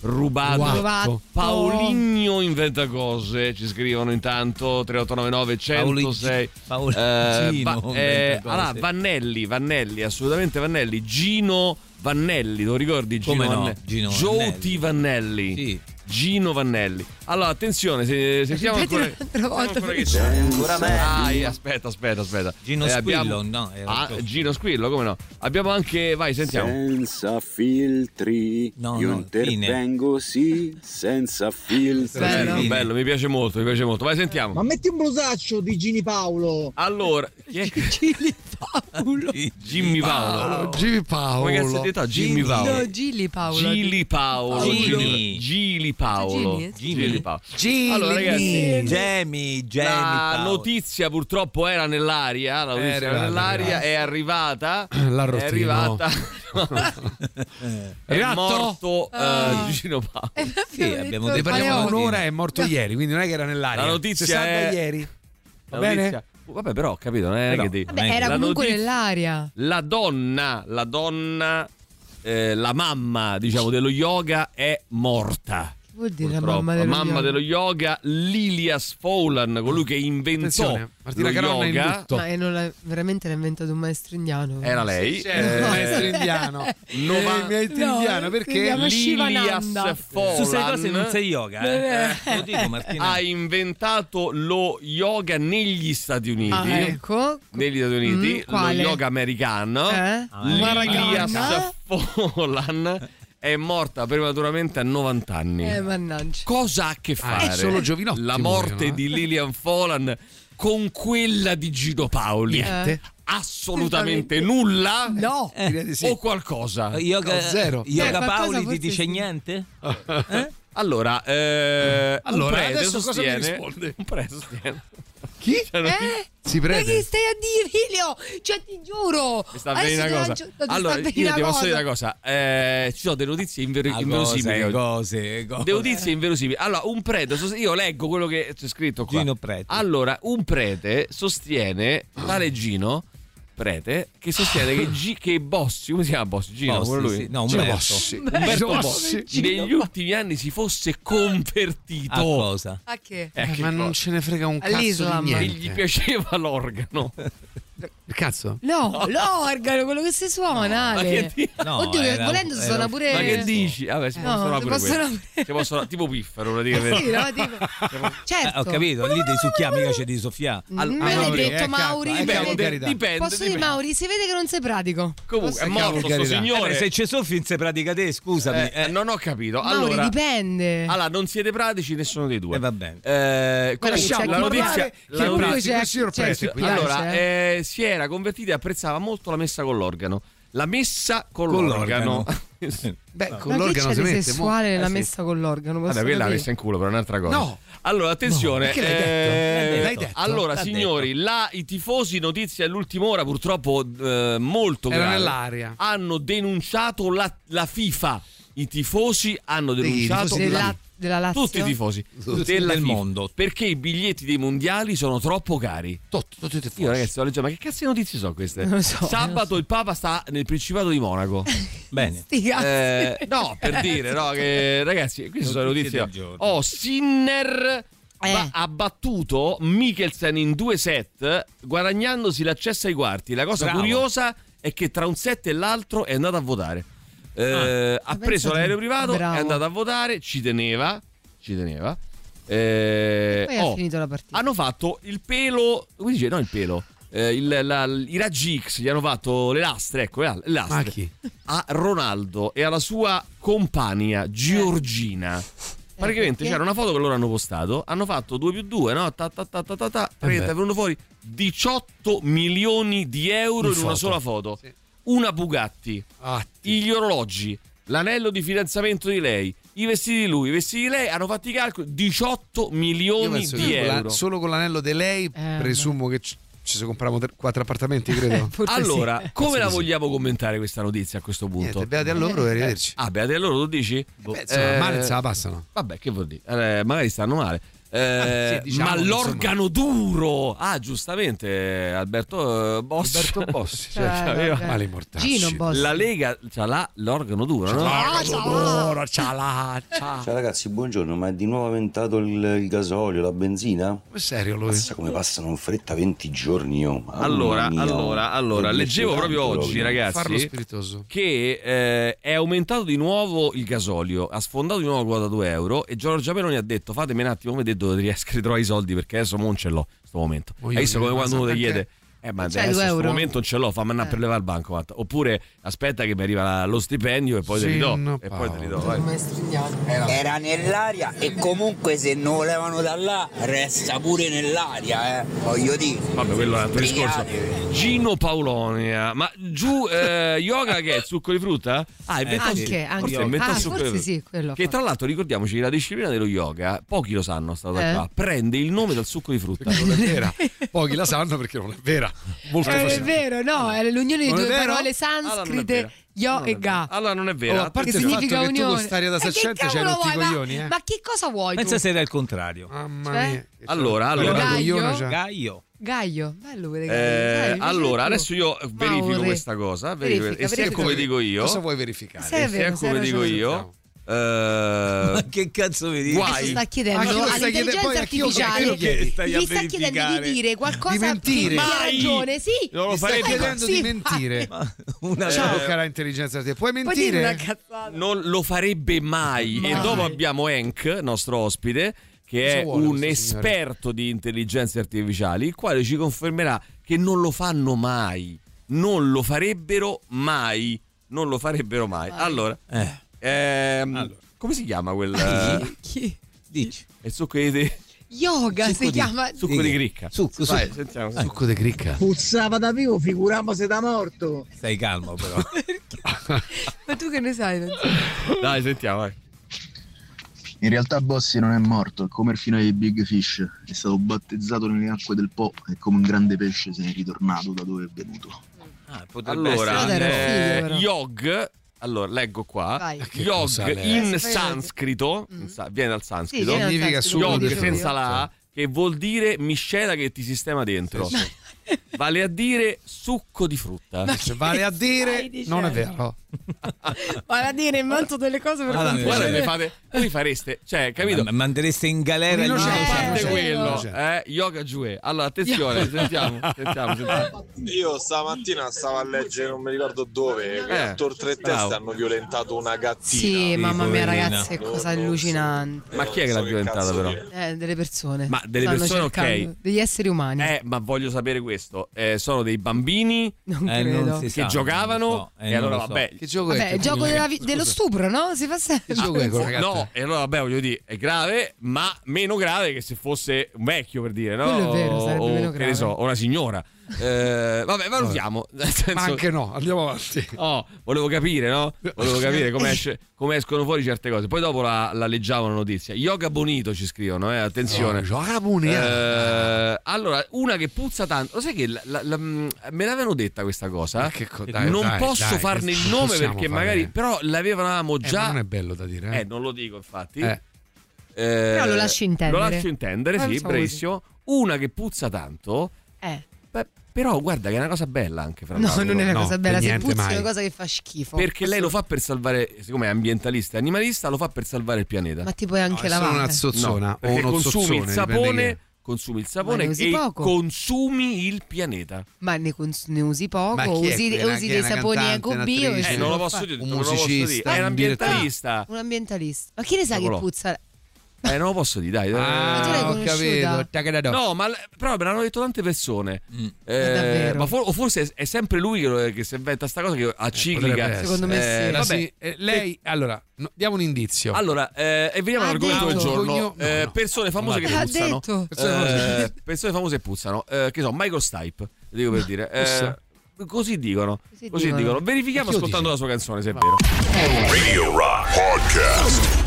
rubato. Rubato. Pauligno inventa cose, ci scrivono intanto tre otto nove nove uno zero sei. Paoligi- Eh, Paoligino va- eh, inventa cose. allora, Vannelli, Vannelli, assolutamente Vannelli. Gino Vannelli, lo ricordi? Gino Come no? Vannelli. Gino Joti Vannelli. Sì. Gino Vannelli. Allora, attenzione, se, sentiamo Ripetilo ancora, un'altra volta, ancora che perché- c'è. Ancora meglio. Ah, io- aspetta, aspetta, aspetta. Gino Eh, Squillo, abbiamo- no, era Ah, il- Gino Squillo, come no? Abbiamo anche, vai, sentiamo. Senza filtri, No, io no, intervengo sì, senza filtri. Bello, bello, mi piace molto, mi piace molto. Vai, sentiamo. Ma metti un blusaccio di Gini Paolo. Allora, chi è che... Gilli Paolo. Jimmy Paolo. Jimmy Paolo. Come cazzo hai detto? Jimmy Paolo. No, Gilli Paolo. Gili Paolo. Gini. Gili Paolo. Gini? Gili Paolo. Gili. Allora, ragazzi, Gemi, Gemi la Paolo. notizia purtroppo era nell'aria. La notizia era arrivata, nell'aria, arrivata. è arrivata. È L'arrostino. arrivata. È Gatto? morto eh, Ah. Gino Paolo. Eh, Sì, abbiamo detto Ne detto- parliamo Paleotti. un'ora, è morto ieri, quindi non è che era nell'aria. La notizia Si sa da è- ieri. Va La bene? notizia- Vabbè, però ho capito, non è Però, che di- Vabbè, era La comunque notizia- nell'aria. La donna, la donna, eh, la mamma, diciamo, dello yoga è morta. Che vuol dire la Purtroppo. mamma La dello mamma yoga? dello yoga, Lilia Sfolan, colui che inventò Attenzione, Martina lo Caronna in yoga. lutto. Ma e non l'ha, veramente l'ha inventato un maestro indiano? Era lei. Certo, Eh, maestro indiano. Nova- Eh, maestro No, indiano si perché chiama Lilias Shivananda. Su sei cose non Folan sei yoga, eh? Eh. Lo dico, Martina. ha inventato lo yoga negli Stati Uniti. Ah, ecco. Negli Stati Uniti, Mm, lo quale? yoga americano. Eh? Lilias Maragana? Folan è morta prematuramente a novanta anni. Eh, mannaggia. Cosa ha a che fare solo giovinotti la morte muoiono, eh? di Lilian Folan con quella di Gino Paoli? Niente. Assolutamente nulla? No. Eh, direi di sì. O qualcosa? Yoga, No, zero. Yoga Eh, qualcosa Paoli ti forse dice sì. niente? Allora, eh, Allora, un prete adesso cosa mi sostiene, risponde? un prete sostiene. Chi? Cioè, non- Eh? Si Ma prende. che stai a dire, figlio? Cioè, ti giuro. Mi sta Adesso avvenendo una ti cosa. lancio- ti Allora, sta avvenendo io ti una posso dire cosa. una cosa. Eh, ci sono delle notizie inver- Ah, inverosimili. cose, oggi. cose, cose. Delle notizie inverosimili. Allora, un prete, sost- io leggo quello che c'è scritto qua. Gino Prete. Allora, un prete sostiene, tale Gino Prete, che sostiene che, G- che Bossi, come si chiama Bossi? Gino, Bossi, quello lui? sì. No, Gino Umberto. Bossi. Umberto Umberto Bossi. Bossi. Negli ultimi anni si fosse convertito. A cosa? A che? Eh, che Ma non cosa? ce ne frega un cazzo All'Islam. di E niente. gli piaceva l'organo. Il cazzo? No, l'organo, quello che si suona, Ma Ale. che di- No, Oddio, che era- volendo si era- suona pure. Ma che dici? Vabbè, si No, possono si pure possono quelli. pure- Si possono, tipo piffero praticamente. Sì, no, tipo. Certo. Eh, ho capito, lì dei succhià, mica c'è di soffià. Al- Mm, ah, me l'hai Mauri, detto, ecco, Mauri. ecco, vedi? ecco, carità. Dipende, Posso dire, dipende. Mauri, si vede che non sei pratico. Comunque è Posso- morto sto carità. signore. Eh, se c'è soffi non si pratica te, scusami. Eh, Eh, non ho capito. Mauri, Allora, dipende. allora, non siete pratici nessuno dei due. Eh, va bene. Eh, Guarda, comunque, c'è la chi notizia, parlare, la che notizia- comunque c'è- il signor c'è- Prete qui. dai, allora, c'è. eh, si era convertito e apprezzava molto la messa con l'organo. La messa con, Con l'organo. Beh, con Ma che l'organo c'è si di mette. sessuale mo- nella eh, sì. messa con l'organo? Posso Vabbè, quella l'ha capire? messa in culo, però è un'altra cosa. No. Allora, attenzione. No, perché l'hai detto? eh, L'hai detto? Allora, L'ha signori, là, i tifosi, notizia all'ultima ora, purtroppo eh, molto Era grave, nell'aria. hanno denunciato la, la FIFA. I tifosi hanno Dei denunciato tifosi Della, la- della Lazio? tutti i tifosi Tutti della del FIFA, mondo. perché i biglietti dei mondiali sono troppo cari. Tutti, tutti i tifosi. Io ragazzi sto leggendo, ma che cazzo di notizie sono queste? Non lo so, Sabato non lo so. il Papa sta nel Principato di Monaco. Bene. Sti cazzi. Eh, no, per dire, no, che ragazzi, queste sono Notizie notizie. del giorno. Oh, Sinner Eh. va- ha battuto Mikkelsen in due set, guadagnandosi l'accesso ai quarti. La cosa Bravo. curiosa è che tra un set e l'altro è andato a votare. Eh, ha Ma preso pensate, l'aereo privato, bravo. è andato a votare, ci teneva, ci teneva. Eh, Poi ha oh, finito la partita. hanno fatto il pelo, come dice? No, il pelo. Eh, il- la- i raggi X gli hanno fatto le lastre, ecco, le le lastre Ma chi? a Ronaldo e alla sua compagna Giorgina. Praticamente perché? c'era una foto che loro hanno postato, hanno fatto due più due, no? Ta, ta, ta, ta, ta, ta. Praticamente è venuto fuori diciotto milioni di euro In in una foto. sola foto. Una Bugatti, Ah, gli orologi, l'anello di fidanzamento di lei, i vestiti di lui, i vestiti di lei, hanno fatto i calcoli, diciotto io milioni penso di che con la- euro. solo con l'anello di lei Eh, presumo che ci, ci si compriamo tre- quattro appartamenti, credo. Forse Allora, sì. come Penso la di sì. vogliamo commentare questa notizia a questo punto? Niente, beati a loro e arrivederci. Ah, beh, allora tu dici? Beh, insomma, Eh, male se la passano. Vabbè, che vuol dire? Eh, magari stanno male. Eh, sì, diciamo, ma l'organo insomma. duro, ah giustamente Alberto eh, Bossi, Alberto Bossi, cioè, Eh, aveva- vabbè. male mortacci. Gino Bossi. la Lega c'ha là l'organo duro, no? Ah, ciao. c'ha la c'ha. Ciao ragazzi, buongiorno, ma è di nuovo aumentato il, il gasolio, la benzina? È serio lui? Pensa come passano in fretta venti giorni, io. Mamma Allora, mia. allora, allora, Proprio leggevo proprio tanto, oggi, proprio. Farlo ragazzi, spiritoso. che eh, è aumentato di nuovo il gasolio, ha sfondato di nuovo la quota due euro e Giorgia Meloni ha detto fatemi un attimo vedere dove riesco a ritrovare i soldi perché adesso non ce l'ho in questo momento. Oh, Hai visto io- come ma quando uno ti perché? chiede eh ma C'hai adesso in due questo euro? momento non ce l'ho, fammi andare per levare il banco, guarda. Oppure aspetta che mi arriva la- lo stipendio e poi te li do Sì, e poi te li do, vai. Era nell'aria e comunque se non lo levano da là resta pure nell'aria, eh. Voglio dire. Vabbè, quello è un altro discorso. Sbrigatevi. Gino Paulonia, ma giù eh, yoga che è il succo di frutta? Ah, inventa Anche, forse anche. inventa Ah, il succo di forse frutta. sì, quello. Che tra l'altro ricordiamoci che la disciplina dello yoga, pochi lo sanno, sta cosa Eh? qua, prende il nome dal succo di frutta. Non è vera. Pochi la sanno perché non è vera. Molto Eh, è facile. vero, no, è l'unione di Non è due vero? parole Allora non è sanscrite, vera. yo e ga. Allora non è Oh, vera. a parte Che il fatto significa che tu unione. con st'aria da Eh, che saccente c'hai cavolo rotti i vuoi? Ma- coglioni, eh. Ma che cosa vuoi tu? Pensa se era il contrario. Mamma Cioè? mia. Allora, Quello allora, da coglione Gaio? c'ha. Gaio. Gaio, bello vedere Eh, Gaio. Dai, allora, tu. adesso io verifico Mauri. questa cosa. verifico- Verifica, e se è verifica. come dico io, Cosa vuoi verificare? Sì, è e se vero, è sei come dico ragione. io, eh, Che cazzo mi dici? Guai. Adesso sta Ah, chiedendo chi lo stai chiedendo? all'intelligenza Poi a chi lo artificiale chiedi? Che stai a gli sta chiedendo verificare? di dire qualcosa Di mentire. che dia Mai. ragione, sì. Non lo Ti stai farebbe- chiedendo Sì, di ma- mentire. Una Ciao cara intelligenza artificiale. Puoi Puoi dire una mentire? cazzata. non lo farebbe mai. Mai. E dopo abbiamo Hank, nostro ospite, che Cosa è vuole un questo signore? esperto di intelligenze artificiali, il quale ci confermerà che non lo fanno mai. Non lo farebbero mai. Non lo farebbero mai. Allora, Eh. ehm, come si chiama quel Chi? Dici. il succo di Yoga Succo si di- chiama. succo di cricca. Succo, Vai, succo. sentiamo. Succo de cricca. Puzzava da vivo, figuriamoci da morto. Stai calmo però. Ma tu che ne sai? Non so. Dai, sentiamo, vai. In realtà Bossi non è morto, è come il finale di Big Fish, è stato battezzato nelle acque del Po e come un grande pesce se n'è ritornato da dove è venuto. Ah, potrebbe Allora, essere- Era eh, figo, però. Yog, allora leggo qua. Vai. Che cosa Yog lei? in Adesso fai sanscrito, Mm. in sa- viene dal Sì, sanscrito. viene dal Significa sanscrito, succo Yog di dicevo senza io. la A, che vuol dire miscela che ti sistema dentro. Sì, sì. Vale a dire succo di frutta. Cioè, vale a stai dire dicendo? non è vero. Vale a dire, invento delle cose per Allora, farti Guarda, piacere. ne fate, voi fareste, cioè, capito? Ma mandereste in galera Un il innocente, A Eh, parte Innocente. quello, Innocente. eh, yoga giù. Allora, attenzione, sentiamo, sentiamo, sentiamo. Io stamattina stavo a leggere, non mi ricordo dove, che Eh, a Tor Tre bravo. Teste hanno violentato una gattina. Sì, mamma mia, poverina. ragazzi, che cosa Non- non allucinante. Ma chi è che l'ha violentata però? Eh, delle persone. Ma delle Stanno persone, cercando- ok. Degli esseri umani. Eh, ma voglio sapere questo. Eh, sono dei bambini Non Eh, credo. non si che sa, giocavano non lo so, eh, e non allora lo so. vabbè. Che gioco è? Vabbè, il gioco della vi- dello stupro, no? Si fa sempre. Che gioco è con ragazzi? No, e allora vabbè, voglio dire, è grave, ma meno grave che se fosse un vecchio, per dire, no? Quello è vero, sarebbe o, meno che grave. ne so, o una signora. Eh, vabbè, valutiamo. Nel senso, Ma anche no, andiamo avanti. oh, volevo capire, no? Volevo capire come, esce, come escono fuori certe cose. Poi dopo la, la leggiamo la notizia. Yoga Bonito ci scrivono, eh, attenzione. Oh, Yoga Bonito. Eh, allora, una che puzza tanto. Lo sai che la- la- la- me l'avevano detta questa cosa? Ma che co- dai, non dai, posso dai, farne che il nome possiamo perché fare? magari. Però l'avevamo Eh, già. ma non è bello da dire. Eh. Eh, non lo dico, infatti. Eh. Eh, Però lo lasci intendere. Lo lascio intendere, Eh, sì, facciamo bravissimo. Una che puzza tanto. Eh. Beh, però guarda che è una cosa bella anche, fra No, l'altro. non è una No, cosa per bella. Se niente puzzi è mai. una cosa che fa schifo. Perché lei lo fa per salvare, siccome è ambientalista e animalista, lo fa per salvare il pianeta. Ma ti puoi anche No, è solo lavare. una zozzona No, o perché uno consumi zozzone, il dipende sapone, che- consumi il Ma sapone ne usi e poco. consumi il pianeta. Ma ne, cons- ne usi poco, Ma chi è usi, quella? usi Chi è dei una saponi cantante, ecobio. un'attrice? e Eh, non lo fa- posso dire, Un non lo posso dire. musicista, È un un direttore. ambientalista. Un ambientalista. Ma chi ne sa che Eccolo. puzza? Eh, non lo posso dire, dai. Ma tu l'hai Ah, ho conosciuta? capito. Tagadadò. No, ma l- però me l'hanno detto tante persone. Mm. Eh, davvero? ma for- o forse è, è sempre lui che, lo- che si inventa sta cosa che a ciclica. potrebbe essere. Secondo me Eh, sì. La vabbè. si- eh, lei, allora, no, diamo un indizio. Allora, eh, e veniamo Ha all'argomento del detto. giorno. Cogno- no, Eh, no. persone famose che Ha puzzano. detto. Persone Eh, famose. persone famose che puzzano. Eh, che so, Michael Stipe, dico per dire. Eh, Pussa. così dicono. Così Così dicono. dicono. Verifichiamo Ma chi lo ascoltando dice? la sua canzone, se è vero. Radio Rock Podcast.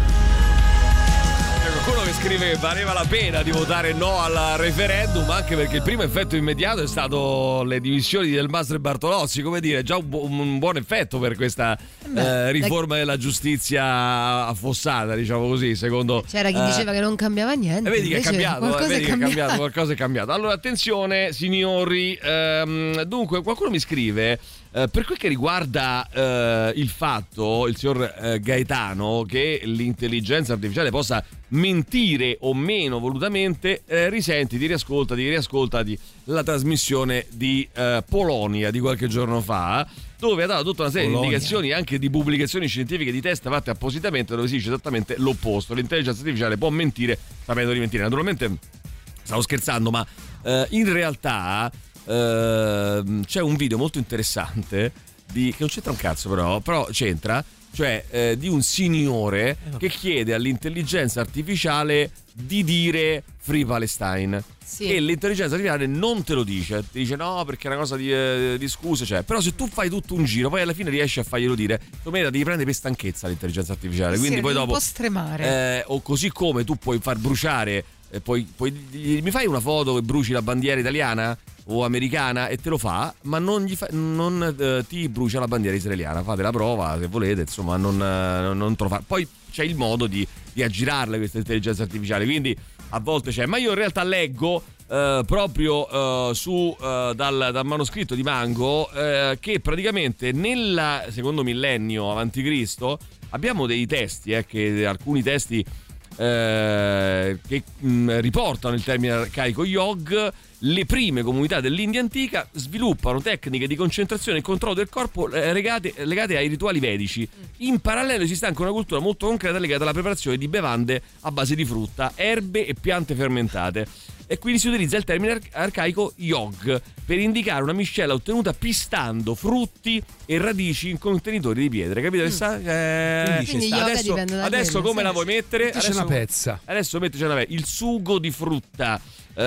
C'è qualcuno che scrive che valeva la pena di votare no al referendum, anche perché il primo effetto immediato è stato le dimissioni del Mastro e Bartolozzi, come dire, già un, bu- un buon effetto per questa eh, riforma della giustizia affossata, diciamo così, secondo c'era chi eh, diceva che non cambiava niente. E vedi che è cambiato, qualcosa, eh, vedi è che è cambiato. cambiato, qualcosa è cambiato. Allora, attenzione, signori. Ehm, dunque, qualcuno mi scrive. Eh, per quel che riguarda eh, il fatto, il signor eh, Gaetano, che l'intelligenza artificiale possa mentire o meno volutamente, eh, risenti, ti riascolta, ti riascolta di la trasmissione di eh, Polonia di qualche giorno fa, dove ha dato tutta una serie Polonia. di indicazioni anche di pubblicazioni scientifiche di test fatte appositamente, dove si dice esattamente l'opposto. L'intelligenza artificiale può mentire sapendo di mentire. Naturalmente stavo scherzando, ma eh, in realtà Uh, c'è un video molto interessante di, che non c'entra un cazzo però però c'entra, cioè eh, di un signore che chiede all'intelligenza artificiale di dire Free Palestine, sì. E l'intelligenza artificiale non te lo dice, ti dice no perché è una cosa di, eh, di scuse, cioè. Però se tu fai tutto un giro poi alla fine riesci a farglielo dire, secondo me devi prendere per stanchezza l'intelligenza artificiale, sì, quindi poi dopo un po' stremare, eh, o così come tu puoi far bruciare eh, poi, poi mi fai una foto che bruci la bandiera italiana o americana e te lo fa, ma non, gli fa, non eh, ti brucia la bandiera israeliana. Fate la prova se volete, insomma, non, eh, non te lo fa. Poi c'è il modo di, di aggirarle queste intelligenze artificiali, quindi a volte c'è. Ma io in realtà leggo eh, proprio eh, su eh, dal, dal manoscritto di Mango eh, che praticamente nel secondo millennio avanti Cristo abbiamo dei testi, eh, che alcuni testi eh, che mh, riportano il termine arcaico yog. Le prime comunità dell'India antica sviluppano tecniche di concentrazione e controllo del corpo legate, legate ai rituali vedici. In parallelo esiste anche una cultura molto concreta legata alla preparazione di bevande a base di frutta, erbe e piante fermentate. E quindi si utilizza il termine ar- arcaico yog per indicare una miscela ottenuta pistando frutti e radici in contenitori di pietre. Capite? Mm. Sta, eh, quindi sta. Adesso, adesso quello, come sì. la vuoi mettere? C'è Adesso, una pezza. Adesso metteci una pezza. Il sugo di frutta.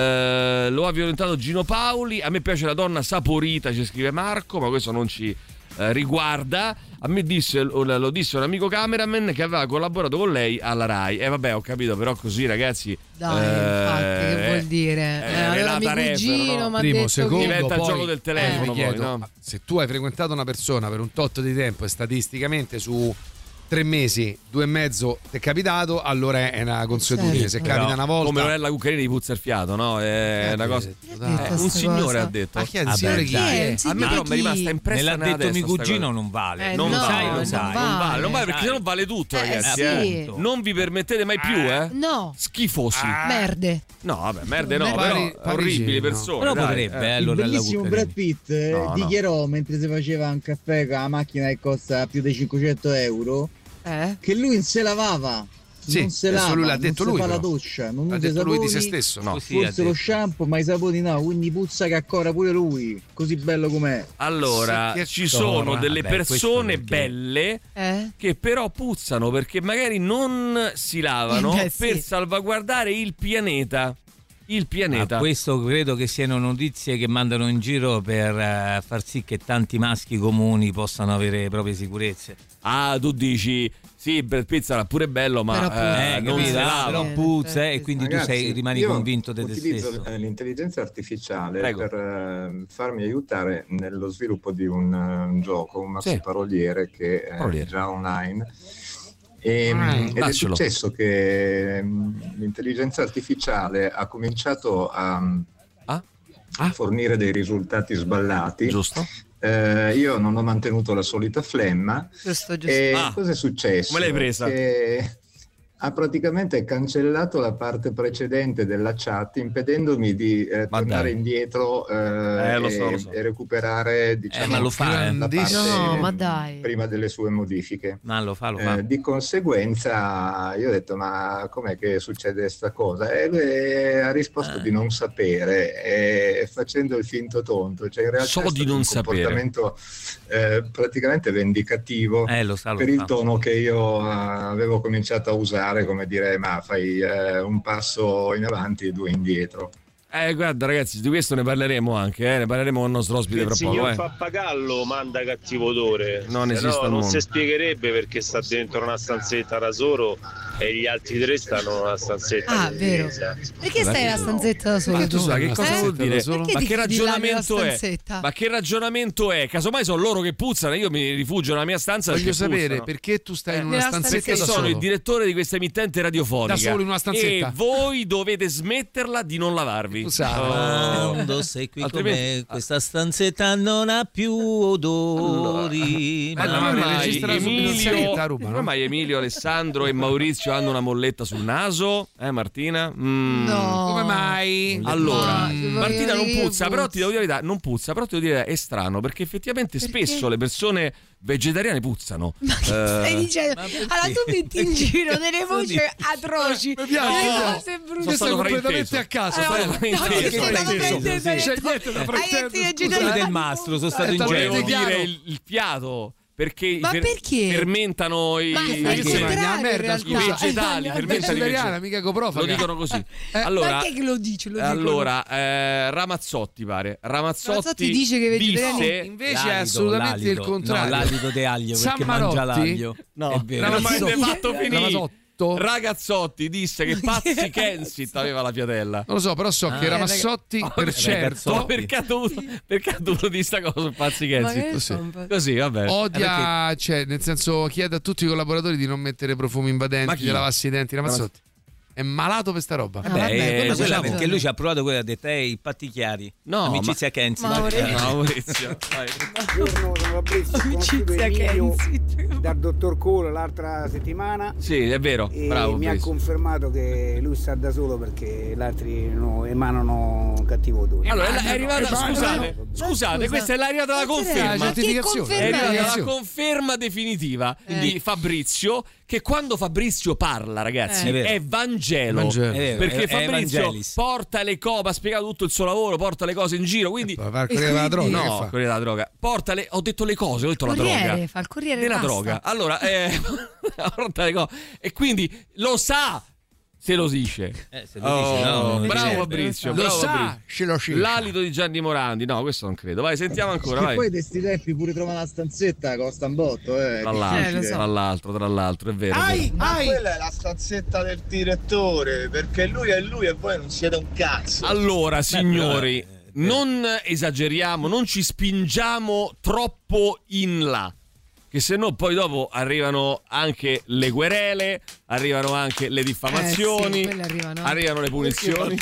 Uh, lo ha violentato Gino Paoli. A me piace la donna saporita, ci scrive Marco, ma questo non ci uh, riguarda. A me disse, lo, lo disse un amico cameraman che aveva collaborato con lei alla Rai. E eh, vabbè, ho capito, però così ragazzi, dai, eh, infatti, che vuol dire? eh, Eh, allora mio Renata cugino Refer, no? mi ha Primo, detto secondo, che... diventa il poi, gioco del telefono, eh, poi, chiedo, no? Se tu hai frequentato una persona per un tot di tempo e statisticamente su tre mesi, due e mezzo ti è capitato, allora è una consuetudine. Se Però, capita una volta, come Ornella Cuccarini di puzza il fiato, no? È Eh, una cosa. detto, dai. Eh, un signore cosa? ha detto. Ma chi è il Ah, signore beh, chi dai. è? A me però mi è rimasta impressa Me l'ha nella detto mio testa sta cugino, cosa. non vale. Eh, Non no, vale, lo non sai. vale. Non vale, non vale perché Sai. se non vale tutto, Eh, ragazzi. sì. eh. Non vi permettete mai più, eh? No, Schifosi. merde. No, vabbè, merde no, Pari- però parigino. orribili persone. Però dai, potrebbe, eh. eh, Il Lorella bellissimo Cuccarini. Brad Pitt eh, No, no. dichiarò mentre si faceva un caffè con la macchina che costa più di cinquecento euro Eh? che lui non se lavava. Sì, non se adesso lava, lui l'ha non detto si lui, fa la però. doccia, non L'ha usa i detto lui di saponi, se stesso. No. Così ha forse lo detto. shampoo, ma i saponi no, quindi puzza che accora pure lui, così bello com'è. Allora, Sì, ci che sono torna. delle Vabbè, questo persone perché- belle Eh? che però puzzano perché magari non si lavano Eh beh, sì. per salvaguardare il pianeta. Il pianeta. Ma questo credo che siano notizie che mandano in giro per eh, far sì che tanti maschi comuni possano avere proprie sicurezze. Ah, tu dici, sì, Brad Pitt sarà pure bello, ma Però eh, Eh, non capito? si Ah, lava. però puzza eh, e quindi Ragazzi, tu sei, rimani io convinto di te utilizzo stesso. eh, l'intelligenza artificiale Prego. per eh, farmi aiutare nello sviluppo di un, eh, un gioco, un maxi Sì. paroliere che è Paroliere. già online. E, Mm, ed è daccelo. successo che mm, l'intelligenza artificiale ha cominciato a, Ah? a fornire dei risultati sballati. Giusto? Eh, io non ho mantenuto la solita flemma. Giusto, giusto. E Ah, cosa è successo? come l'hai presa? Che ha praticamente cancellato la parte precedente della chat, impedendomi di eh, Ma tornare dai. indietro eh, Eh, lo e, so, lo so. e recuperare, diciamo, Eh, ma lo fa, eh. la parte No, ma dai. prima delle sue modifiche. Ma lo fa, lo fa. Eh, di conseguenza io ho detto ma com'è che succede sta cosa? E lui ha risposto Eh. di non sapere, e facendo il finto tonto, cioè in realtà So è di stato non un sapere. comportamento eh, praticamente vendicativo Eh, lo sa, lo per il fa. tono che io eh, avevo cominciato a usare, come dire ma fai eh, un passo in avanti e due indietro. Eh, guarda ragazzi, di questo ne parleremo anche, eh? Ne parleremo con il nostro ospite Il tra poco. signor Eh. Pappagallo manda cattivo odore. Non Se esiste no, al non mondo. si spiegherebbe perché sta dentro una stanzetta da solo e gli altri tre stanno in una stanzetta. Ah, vero. Perché stai nella stanzetta da solo? Ma tu sai che cosa Eh? vuol dire? Perché Ma ti che chiudi là nella ragionamento è? stanzetta? Ma che ragionamento è? Casomai sono loro che puzzano, io mi rifugio nella mia stanza. Voglio perché sapere puzzano. perché tu stai in una Nella stanzetta Perché da sono solo. il direttore di questa emittente radiofonica. Da solo in una stanzetta. E voi dovete smetterla di non lavarvi. Quando sei qui con me, questa stanzetta non ha più odori. Ma Ma come mai mai Emilio- Emilio, come mai Emilio, Alessandro e Maurizio hanno una molletta sul naso? Eh Martina? Mm. No. Come mai? Allora, No, Martina non voglio dire puzza, che però ti devo dire la verità, non puzza, però ti devo dire è strano perché effettivamente spesso le persone vegetariane puzzano. Stai Eh, dicendo, allora tu metti in giro delle voci atroci, Mi piace, delle no. cose Sono brutte. stato completamente frainteso. a caso. Allora, Sono no, frainteso. perché sei stato Frainteso, frainteso, hai sì. detto- C'è niente da hai fraintendere, detto che scusa. genitori- del mastro, sono stato È ingenuo. talmente Volevo chiaro. dire il, il fiato. Perché, i Ma perché? fermentano i, Ma i- è il i- contrario, la in merda, realtà. i vegetali, Eh, fermentano i vegetariana, vegetali. mica coprofaga. Lo dicono così. Ma Allora, chi è che lo dice? Lo dicono? allora eh, Ramazzotti pare. Ramazzotti, Ramazzotti dice che i vegetariani- disse, Invece è L'alito, assolutamente l'alito. il contrario. No, l'alito di aglio perché Sammarotti- mangia l'aglio. No, è vero. non mi avete Ramazzotti- fatto finire. Ramazzotti- Ragazzotti disse che Pazzi Kensit aveva la fiatella. Non lo so, però so Ah, che Ramassotti Oh, per eh, certo No, perché ha dovuto, perché ha dovuto dire sta cosa su Pazzi Ma Kensit? che Così, pompa. così vabbè. odia, cioè nel senso chiede a tutti i collaboratori di non mettere profumi Ma invadenti, chi? di lavarsi i denti. Ramassotti è malato per sta roba. Ah, Beh, vabbè, eh, quello quella diciamo. perché lui ci ha provato quella ha detto ehi, i patti chiari. No, Amicizia Kensi. Maurizio. Eh, No, Maurizio, vai. Buongiorno, sono Fabrizio, ho conosciuto Amicizia Emilio Kensit. dal dottor Cole l'altra settimana Sì, è vero. e Bravo. mi ha Fabrizio. confermato che lui sta da solo perché gli altri no, emanano un cattivo odore. Allora, è arrivata. Emanano. Scusate, scusate, questa è arrivata la conferma. Ma che certificazione. È arrivata la Certificazione. conferma definitiva Eh. di Fabrizio. Che quando Fabrizio parla, ragazzi, Eh. È vero. è Vangelo. Vangelo. È vero, Perché è- è Fabrizio Evangelis. porta le cose, ha spiegato tutto il suo lavoro, porta le cose in giro. Quindi, Va a corriere la droga, che no, fa? corriere la droga. Porta le, ho detto le cose, ho detto la Corriere, droga. fa il corriere Della basta. droga. Allora, eh, porta le cose. E quindi lo sa se lo dice. Eh, se lo dice, no, non bravo dice. Fabrizio, Lo bravo sa, Fabrizio. ce lo scisce. L'alito di Gianni Morandi, no, questo non credo. Vai, sentiamo ancora, Che vai. poi di sti tempi pure trovare una stanzetta costa un botto, eh. Tra Eh, l'altro, lo so. tra l'altro, tra l'altro, è vero. è Ai, vero. ai. Quella è la stanzetta del direttore, perché lui è lui e voi non siete un cazzo. Allora, signori, però, eh, non esageriamo, non ci spingiamo troppo in là. Che se no poi dopo arrivano anche le querele, arrivano anche le diffamazioni, Eh sì, quelle arrivano. arrivano le punizioni.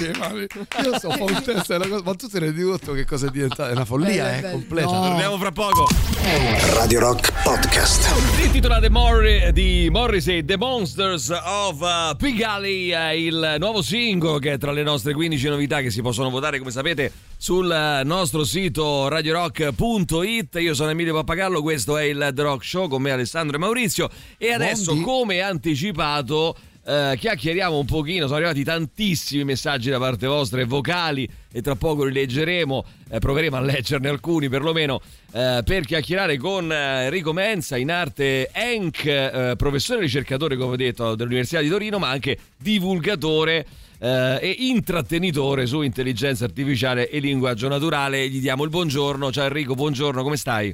Io sto fa un test, è una cosa- ma tu te ne rendi conto che cosa è diventata? È una follia, Bello, è bello. completa. No. Torniamo fra poco. Radio Rock Podcast. Intitolate Morri di Morrissey, The Monsters of uh, Pig Alley, eh, il nuovo singolo che è tra le nostre quindici novità che si possono votare, come sapete, sul eh, nostro sito radio rock punto it. Io sono Emilio Pappagallo, questo è il The Rock Show con me Alessandro e Maurizio e adesso, Mondi. come anticipato, eh, chiacchieriamo un pochino. Sono arrivati tantissimi messaggi da parte vostra e vocali e tra poco li leggeremo, eh, proveremo a leggerne alcuni perlomeno, eh, per chiacchierare con eh, Enrico Menza, in arte Enc, eh, professore e ricercatore, come ho detto, dell'Università di Torino, ma anche divulgatore eh, e intrattenitore su intelligenza artificiale e linguaggio naturale. Gli diamo il buongiorno. Ciao Enrico, buongiorno, come stai?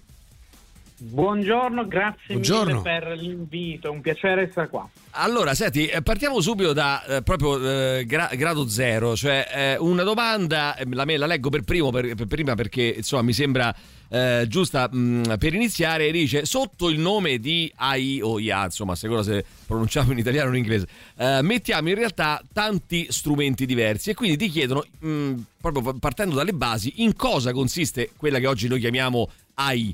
Buongiorno, grazie Buongiorno. mille per l'invito, è un piacere essere qua. Allora, senti, eh, partiamo subito da eh, proprio eh, gra- grado zero, cioè eh, una domanda, eh, la, me- la leggo per primo, per, per prima perché insomma mi sembra eh, giusta mh, per iniziare. Dice: sotto il nome di A I o I A, insomma, a seconda se pronunciamo in italiano o in inglese, eh, mettiamo in realtà tanti strumenti diversi e quindi ti chiedono, mh, proprio partendo dalle basi, in cosa consiste quella che oggi noi chiamiamo A I?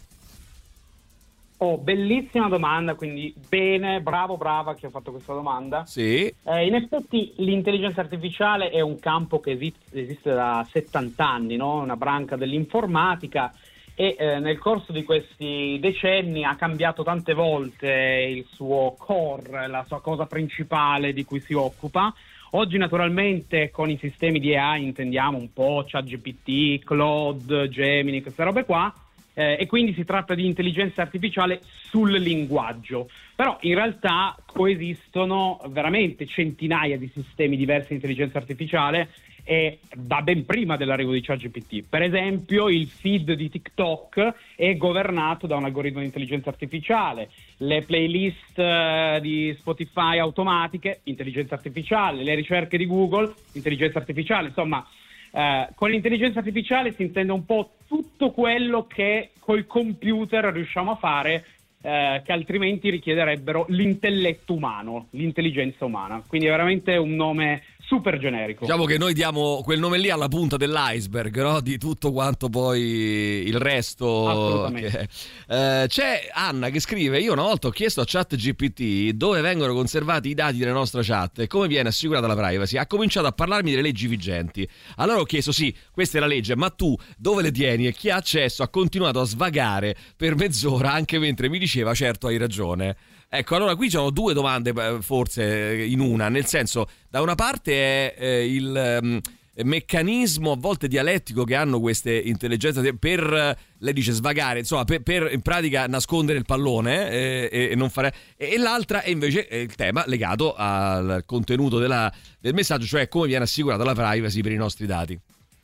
Oh, bellissima domanda, quindi bene, bravo, brava che ho fatto questa domanda. Sì. Eh, in effetti l'intelligenza artificiale è un campo che esiste, esiste da settanta anni, no? Una branca dell'informatica e eh, nel corso di questi decenni ha cambiato tante volte il suo core, la sua cosa principale di cui si occupa. Oggi naturalmente con i sistemi di A I intendiamo un po' ChatGPT, Claude, Gemini, queste robe qua. Eh, e quindi si tratta di intelligenza artificiale sul linguaggio, però in realtà coesistono veramente centinaia di sistemi diversi di intelligenza artificiale è da ben prima dell'arrivo di ChatGPT. Per esempio, il feed di TikTok è governato da un algoritmo di intelligenza artificiale, le playlist uh, di Spotify automatiche, intelligenza artificiale, le ricerche di Google, intelligenza artificiale. Insomma, uh, con l'intelligenza artificiale si intende un po' tutto quello che col computer riusciamo a fare, uh, che altrimenti richiederebbero l'intelletto umano, l'intelligenza umana. Quindi è veramente un nome super generico. Diciamo che noi diamo quel nome lì alla punta dell'iceberg, no? Di tutto quanto poi il resto. Assolutamente. Che... Eh, c'è Anna che scrive: io una volta ho chiesto a ChatGPT dove vengono conservati i dati della nostra chat e come viene assicurata la privacy. Ha cominciato a parlarmi delle leggi vigenti. Allora ho chiesto: sì, questa è la legge, ma tu dove le tieni? E chi ha accesso ha continuato a svagare per mezz'ora anche mentre mi diceva certo hai ragione. Ecco, allora qui ci sono due domande forse in una, nel senso, da una parte è eh, il um, meccanismo a volte dialettico che hanno queste intelligenze per, lei dice svagare, insomma per, per in pratica nascondere il pallone eh, e, e non fare, e, e l'altra è invece il tema legato al contenuto della, del messaggio, cioè come viene assicurata la privacy per i nostri dati.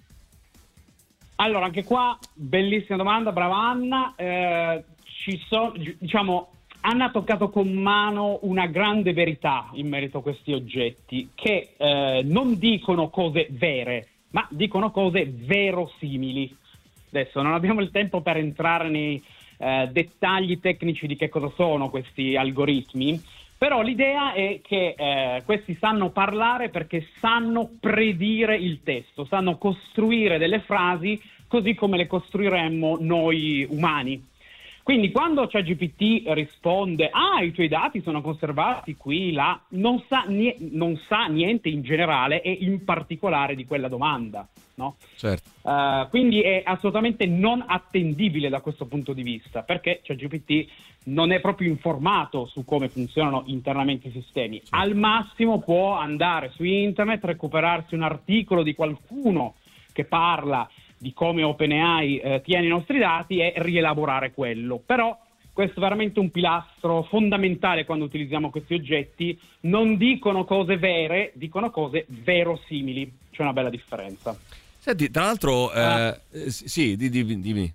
Allora, anche qua bellissima domanda, brava Anna. Eh, ci sono, diciamo, Anna ha toccato con mano una grande verità in merito a questi oggetti, che eh, non dicono cose vere, ma dicono cose verosimili. Adesso non abbiamo il tempo per entrare nei eh, dettagli tecnici di che cosa sono questi algoritmi, però l'idea è che eh, questi sanno parlare perché sanno predire il testo, sanno costruire delle frasi così come le costruiremmo noi umani. Quindi quando ChatGPT risponde ah, i tuoi dati sono conservati qui, là, non sa, nie- non sa niente in generale e in particolare di quella domanda, no? Certo. Uh, quindi è assolutamente non attendibile da questo punto di vista, perché ChatGPT non è proprio informato su come funzionano internamente i sistemi. Certo. Al massimo può andare su internet, recuperarsi un articolo di qualcuno che parla di come OpenAI eh, tiene i nostri dati e rielaborare quello. Però questo è veramente un pilastro fondamentale quando utilizziamo questi oggetti. Non dicono cose vere, dicono cose verosimili. C'è una bella differenza. Senti, tra l'altro, ah. eh, sì, dimmi, dimmi.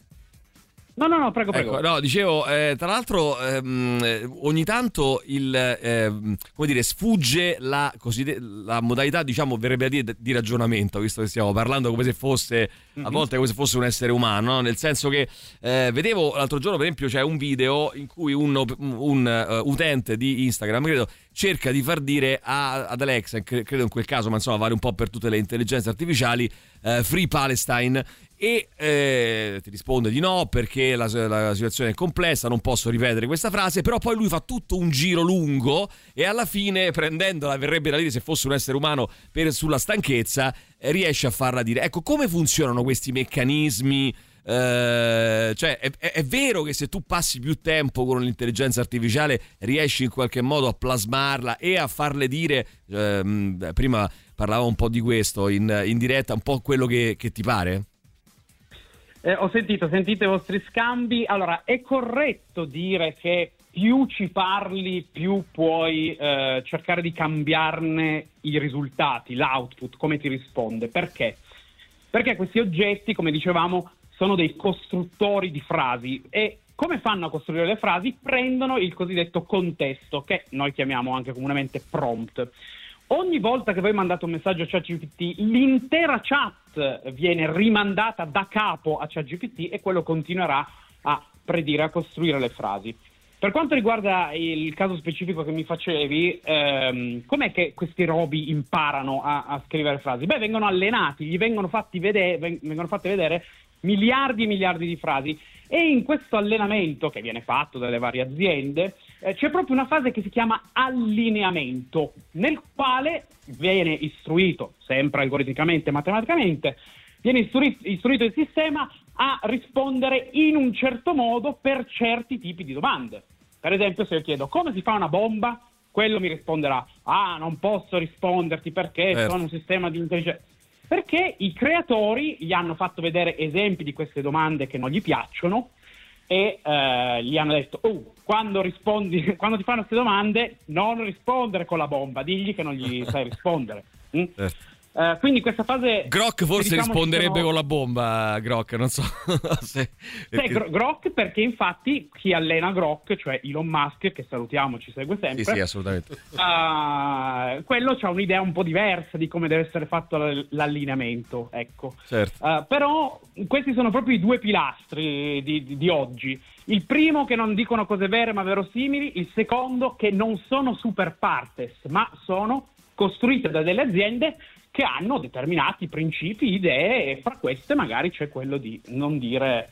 No, no, no, prego, prego. Ecco, no, dicevo, eh, tra l'altro ehm, ogni tanto il, eh, come dire, sfugge la, così, la modalità, diciamo, verrebbe a dire di ragionamento, visto che stiamo parlando come se fosse, mm-hmm. a volte come se fosse un essere umano, no? Nel senso che eh, vedevo l'altro giorno, per esempio, c'è un video in cui un, un uh, utente di Instagram, credo, cerca di far dire a, ad Alexa, credo in quel caso, ma insomma vale un po' per tutte le intelligenze artificiali, uh, Free Palestine, e eh, ti risponde di no perché la, la situazione è complessa, non posso ripetere questa frase, però poi lui fa tutto un giro lungo e alla fine, prendendola, verrebbe da dire se fosse un essere umano per, sulla stanchezza, eh, riesce a farla dire. Ecco, come funzionano questi meccanismi? Eh, cioè è, è, è vero che se tu passi più tempo con l'intelligenza artificiale riesci in qualche modo a plasmarla e a farle dire, ehm, prima parlavo un po' di questo in, in diretta, un po' quello che, che ti pare? Eh, ho sentito, sentite i vostri scambi. Allora, è corretto dire che più ci parli, più puoi eh, cercare di cambiarne i risultati, l'output, come ti risponde. Perché? Perché questi oggetti, come dicevamo, sono dei costruttori di frasi e come fanno a costruire le frasi? Prendono il cosiddetto contesto, che noi chiamiamo anche comunemente prompt. Ogni volta che voi mandate un messaggio a ChatGPT, l'intera chat viene rimandata da capo a ChatGPT e quello continuerà a predire, a costruire le frasi. Per quanto riguarda il caso specifico che mi facevi, ehm, com'è che questi robi imparano a, a scrivere frasi? Beh, vengono allenati, gli vengono fatti vedere, vengono fatte vedere miliardi e miliardi di frasi e in questo allenamento che viene fatto dalle varie aziende eh, c'è proprio una fase che si chiama allineamento, nel quale viene istruito, sempre algoritmicamente, matematicamente, viene istruito, istruito il sistema a rispondere in un certo modo per certi tipi di domande. Per esempio, se io chiedo come si fa una bomba, quello mi risponderà ah, non posso risponderti perché certo. sono un sistema di intelligenza. Perché i creatori gli hanno fatto vedere esempi di queste domande che non gli piacciono e eh, gli hanno detto oh, quando rispondi, quando ti fanno queste domande non rispondere con la bomba, digli che non gli sai rispondere. Mm? Certo. Uh, quindi questa fase Grok forse diciamo, risponderebbe sono... con la bomba, Grok, non so se... Sì, Gro- Grok, perché infatti chi allena Grok, cioè Elon Musk, che salutiamo, ci segue sempre, sì sì assolutamente, uh, quello c'ha un'idea un po' diversa di come deve essere fatto l- l'allineamento, ecco. Certo. Uh, però questi sono proprio i due pilastri di, di, di oggi. Il primo che non dicono cose vere ma verosimili, il secondo che non sono super partes ma sono costruite da delle aziende che hanno determinati principi, idee, e fra queste magari c'è quello di non dire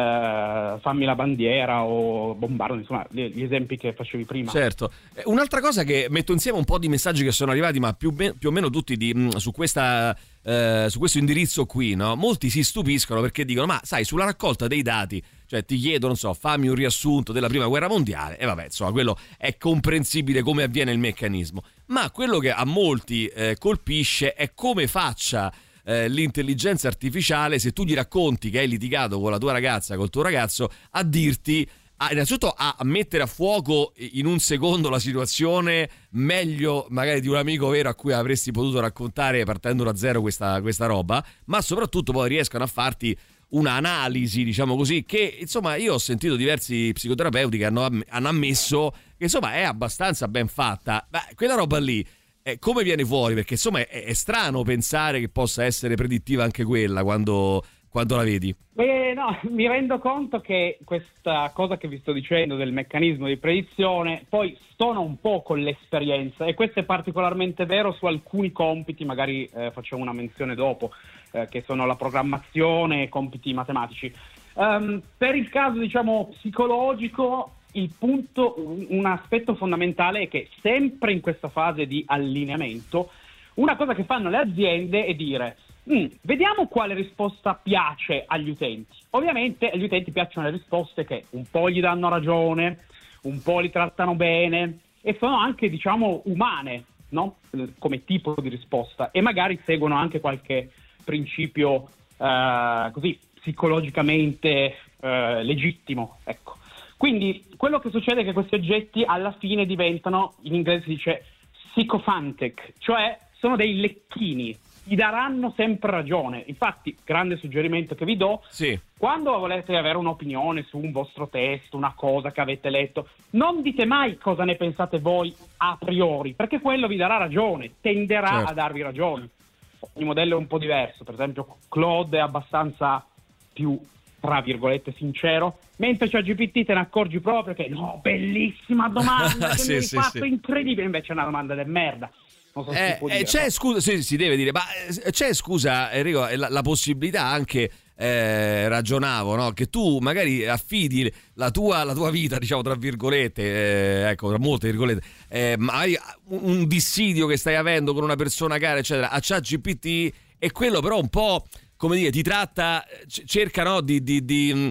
eh, fammi la bandiera o bombardo, insomma gli, gli esempi che facevi prima. Certo. Un'altra cosa che metto insieme un po' di messaggi che sono arrivati, ma più, be- più o meno tutti di, mh, su questa eh, su questo indirizzo qui, no? Molti si stupiscono perché dicono ma sai, sulla raccolta dei dati, cioè ti chiedono, non so, fammi un riassunto della prima guerra mondiale, e vabbè, insomma, quello è comprensibile come avviene il meccanismo, ma quello che a molti eh, colpisce è come faccia eh, l'intelligenza artificiale, se tu gli racconti che hai litigato con la tua ragazza, col tuo ragazzo, a dirti, a, innanzitutto a mettere a fuoco in un secondo la situazione meglio magari di un amico vero a cui avresti potuto raccontare partendo da zero questa, questa roba, ma soprattutto poi riescono a farti un'analisi, diciamo così, che insomma io ho sentito diversi psicoterapeuti che hanno, hanno ammesso che insomma è abbastanza ben fatta. Beh, quella roba lì eh, come viene fuori? Perché insomma è, è strano pensare che possa essere predittiva anche quella quando, quando la vedi. Eh, no, mi rendo conto che questa cosa che vi sto dicendo del meccanismo di predizione poi stona un po' con l'esperienza, e questo è particolarmente vero su alcuni compiti, magari eh, facciamo una menzione dopo, eh, che sono la programmazione e compiti matematici. Um, per il caso diciamo psicologico, il punto, un aspetto fondamentale è che sempre in questa fase di allineamento una cosa che fanno le aziende è dire Mm, vediamo quale risposta piace agli utenti. Ovviamente agli utenti piacciono le risposte che un po' gli danno ragione, un po' li trattano bene e sono anche, diciamo, umane, no? Come tipo di risposta, e magari seguono anche qualche principio eh, così psicologicamente eh, legittimo, ecco. Quindi quello che succede è che questi oggetti alla fine diventano, in inglese si dice sycophantic, cioè sono dei lecchini. Gli daranno sempre ragione. Infatti, grande suggerimento che vi do, sì. Quando volete avere un'opinione su un vostro testo, una cosa che avete letto, non dite mai cosa ne pensate voi a priori, perché quello vi darà ragione, tenderà certo. a darvi ragione. Il modello è un po' diverso, per esempio Claude è abbastanza più, tra virgolette, sincero, mentre ChatGPT te ne accorgi proprio che no, bellissima domanda, che sì, mi hai sì, fatto, sì. incredibile, invece è una domanda del merda. So eh, dire, eh, c'è no? scusa, sì, si deve dire, ma c'è scusa Enrico, la, la possibilità anche eh, ragionavo, no? Che tu magari affidi la tua, la tua vita, diciamo tra virgolette, eh, ecco, tra molte virgolette, eh, magari un, un dissidio che stai avendo con una persona cara, eccetera, a ChatGPT, e quello però un po', come dire, ti tratta, cerca, no, di, di, di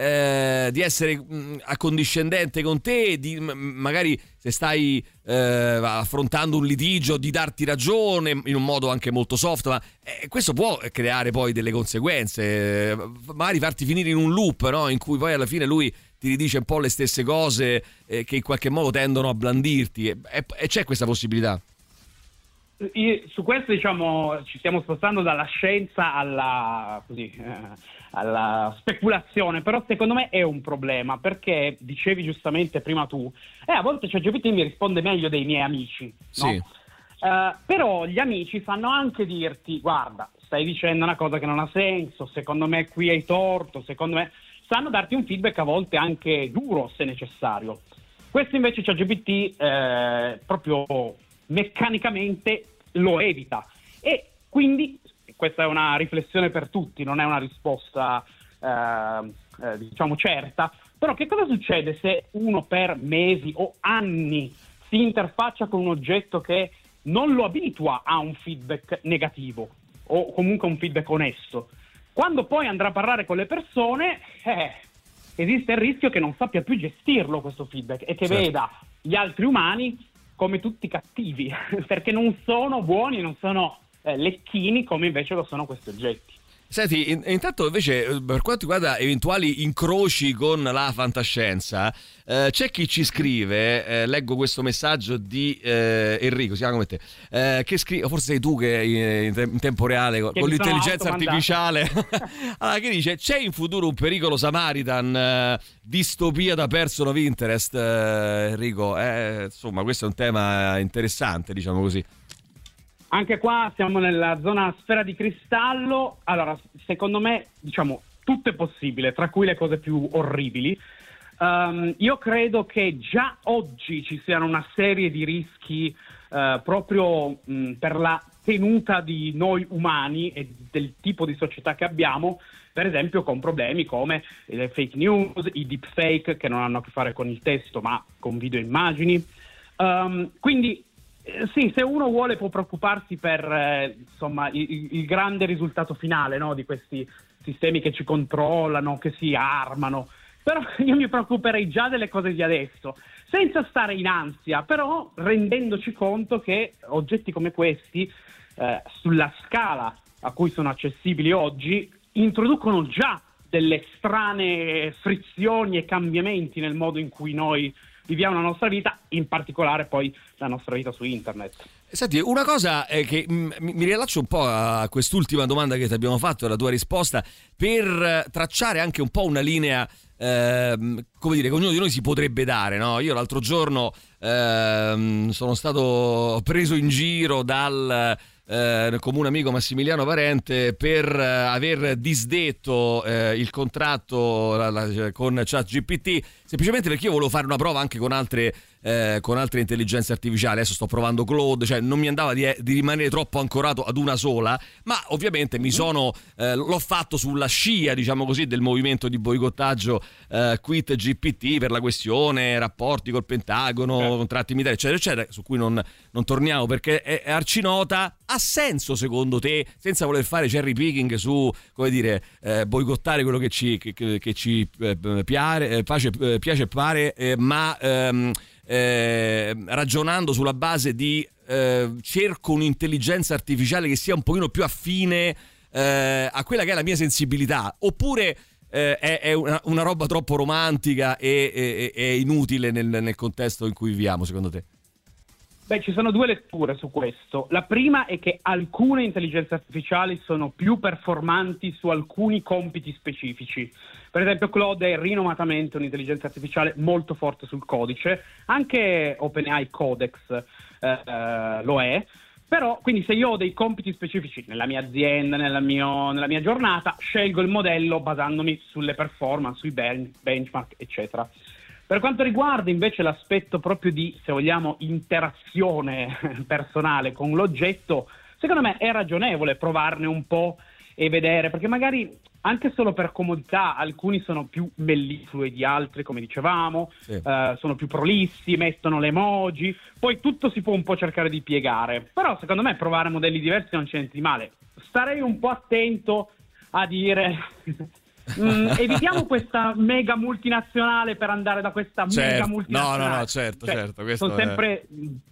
Eh, di essere mh, accondiscendente con te, di, m- magari se stai eh, affrontando un litigio, di darti ragione in un modo anche molto soft, ma eh, questo può creare poi delle conseguenze, eh, magari farti finire in un loop, no? In cui poi alla fine lui ti ridice un po' le stesse cose eh, che in qualche modo tendono a blandirti, e, e, e c'è questa possibilità. Io, su questo diciamo ci stiamo spostando dalla scienza alla così eh, alla speculazione, però secondo me è un problema, perché dicevi giustamente prima tu, e eh, a volte ChatGPT mi risponde meglio dei miei amici, no? Sì. Uh, però gli amici sanno anche dirti guarda, stai dicendo una cosa che non ha senso, secondo me qui hai torto, secondo me, sanno darti un feedback a volte anche duro se necessario. Questo invece ChatGPT eh, proprio meccanicamente lo evita, e quindi questa è una riflessione per tutti, non è una risposta eh, eh, diciamo certa, però che cosa succede se uno per mesi o anni si interfaccia con un oggetto che non lo abitua a un feedback negativo o comunque un feedback onesto? Quando poi andrà a parlare con le persone eh, esiste il rischio che non sappia più gestirlo questo feedback e che certo. veda gli altri umani come tutti cattivi, perché non sono buoni, non sono eh, lecchini come invece lo sono questi oggetti. Senti, in, intanto invece per quanto riguarda eventuali incroci con la fantascienza, eh, c'è chi ci scrive, eh, leggo questo messaggio di eh, Enrico, si chiama come te, eh, che scrive, forse sei tu che in, in tempo reale con, con l'intelligenza artificiale, allora, che dice: c'è in futuro un pericolo Samaritan, eh, distopia da person of interest, eh, Enrico, eh, insomma questo è un tema interessante, diciamo così. Anche qua siamo nella zona sfera di cristallo. Allora, secondo me, diciamo, tutto è possibile, tra cui le cose più orribili. Um, io credo che già oggi ci siano una serie di rischi uh, proprio mh, per la tenuta di noi umani e del tipo di società che abbiamo, per esempio con problemi come le fake news, i deepfake, che non hanno a che fare con il testo ma con video e immagini. Um, quindi sì, se uno vuole può preoccuparsi per eh, insomma il, il grande risultato finale, no, di questi sistemi che ci controllano, che si armano, però io mi preoccuperei già delle cose di adesso, senza stare in ansia, però rendendoci conto che oggetti come questi, eh, sulla scala a cui sono accessibili oggi, introducono già delle strane frizioni e cambiamenti nel modo in cui noi viviamo la nostra vita, in particolare poi la nostra vita su internet. Senti, una cosa è che m- mi riallaccio un po' a quest'ultima domanda che ti abbiamo fatto, la tua risposta, per tracciare anche un po' una linea, ehm, come dire, che ognuno di noi si potrebbe dare, no? Io l'altro giorno ehm, sono stato preso in giro dal eh, comune amico Massimiliano Parente per eh, aver disdetto eh, il contratto la, la, con ChatGPT, semplicemente perché io volevo fare una prova anche con altre Eh, con altre intelligenze artificiali. Adesso sto provando Claude, cioè non mi andava di, di rimanere troppo ancorato ad una sola, ma ovviamente mi sono eh, l'ho fatto sulla scia, diciamo così, del movimento di boicottaggio eh, Quit G P T per la questione rapporti col Pentagono, eh. contratti militari eccetera eccetera, su cui non, non torniamo perché è, è arcinota. Ha senso secondo te, senza voler fare cherry picking su, come dire, eh, boicottare quello che ci, che, che ci eh, piace, eh, piace, eh, piace e pare, eh, ma ehm, Eh, ragionando sulla base di eh, cerco un'intelligenza artificiale che sia un pochino più affine eh, a quella che è la mia sensibilità, oppure eh, è, è una, una roba troppo romantica e, e, e inutile nel, nel contesto in cui viviamo, secondo te? Beh, ci sono due letture su questo. La prima è che alcune intelligenze artificiali sono più performanti su alcuni compiti specifici. Per esempio Claude è rinomatamente un'intelligenza artificiale molto forte sul codice, anche OpenAI Codex eh, eh, lo è, però quindi se io ho dei compiti specifici nella mia azienda, nella, mio, nella mia giornata, scelgo il modello basandomi sulle performance, sui ben, benchmark, eccetera. Per quanto riguarda invece l'aspetto proprio di, se vogliamo, interazione personale con l'oggetto, secondo me è ragionevole provarne un po' e vedere, perché magari anche solo per comodità alcuni sono più melliflui di altri, come dicevamo, sì. eh, sono più prolissi, mettono le emoji, poi tutto si può un po' cercare di piegare, però secondo me provare modelli diversi non c'è niente di male. Starei un po' attento a dire mm, evitiamo questa mega multinazionale per andare da questa certo. mega multinazionale. No, no, no, certo, cioè, certo. Questo sono sempre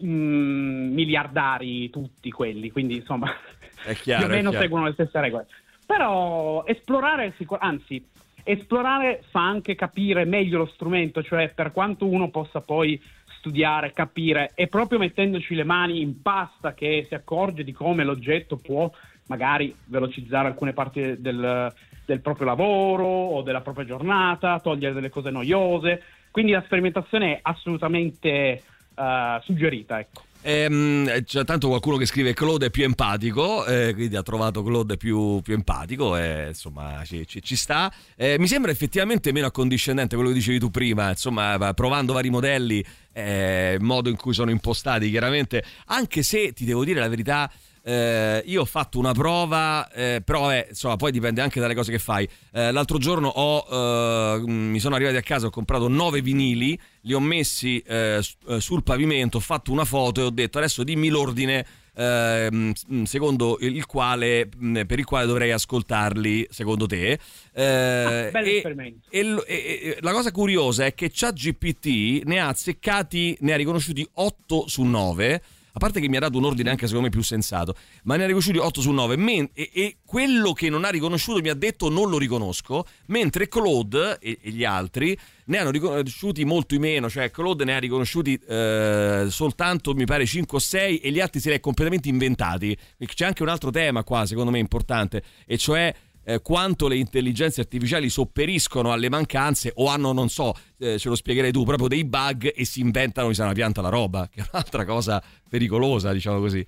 mm, miliardari tutti quelli, quindi insomma è chiaro, più o meno è chiaro. seguono le stesse regole. Però esplorare, anzi, esplorare fa anche capire meglio lo strumento, cioè per quanto uno possa poi studiare, capire, è proprio mettendoci le mani in pasta che si accorge di come l'oggetto può magari velocizzare alcune parti del, del proprio lavoro o della propria giornata, togliere delle cose noiose, quindi la sperimentazione è assolutamente uh, suggerita, ecco. Ehm, c'è tanto qualcuno che scrive Claude è più empatico, eh, quindi ha trovato Claude più, più empatico e insomma ci, ci, ci sta. Eh, mi sembra effettivamente meno accondiscendente quello che dicevi tu prima, insomma provando vari modelli, eh, il modo in cui sono impostati chiaramente, anche se ti devo dire la verità. Eh, io ho fatto una prova, eh, però eh, insomma poi dipende anche dalle cose che fai. Eh, l'altro giorno ho, eh, mi sono arrivati a casa, ho comprato nove vinili, li ho messi eh, sul pavimento, ho fatto una foto e ho detto adesso dimmi l'ordine eh, secondo il quale, per il quale dovrei ascoltarli secondo te. Eh, ah, bello e, esperimento. E, e, e la cosa curiosa è che ChatGPT ne ha azzeccati, ne ha riconosciuti otto su nove. a parte che mi ha dato un ordine anche secondo me più sensato, ma ne ha riconosciuti otto su nove, men- e-, e quello che non ha riconosciuto mi ha detto non lo riconosco, mentre Claude e, e gli altri ne hanno riconosciuti molti meno, cioè Claude ne ha riconosciuti eh, soltanto mi pare cinque o sei e gli altri se li è completamente inventati. C'è anche un altro tema qua secondo me importante, e cioè eh, quanto le intelligenze artificiali sopperiscono alle mancanze o hanno, non so, eh, ce lo spiegherai tu, proprio dei bug e si inventano, mi sa, una pianta la roba, che è un'altra cosa pericolosa, diciamo così.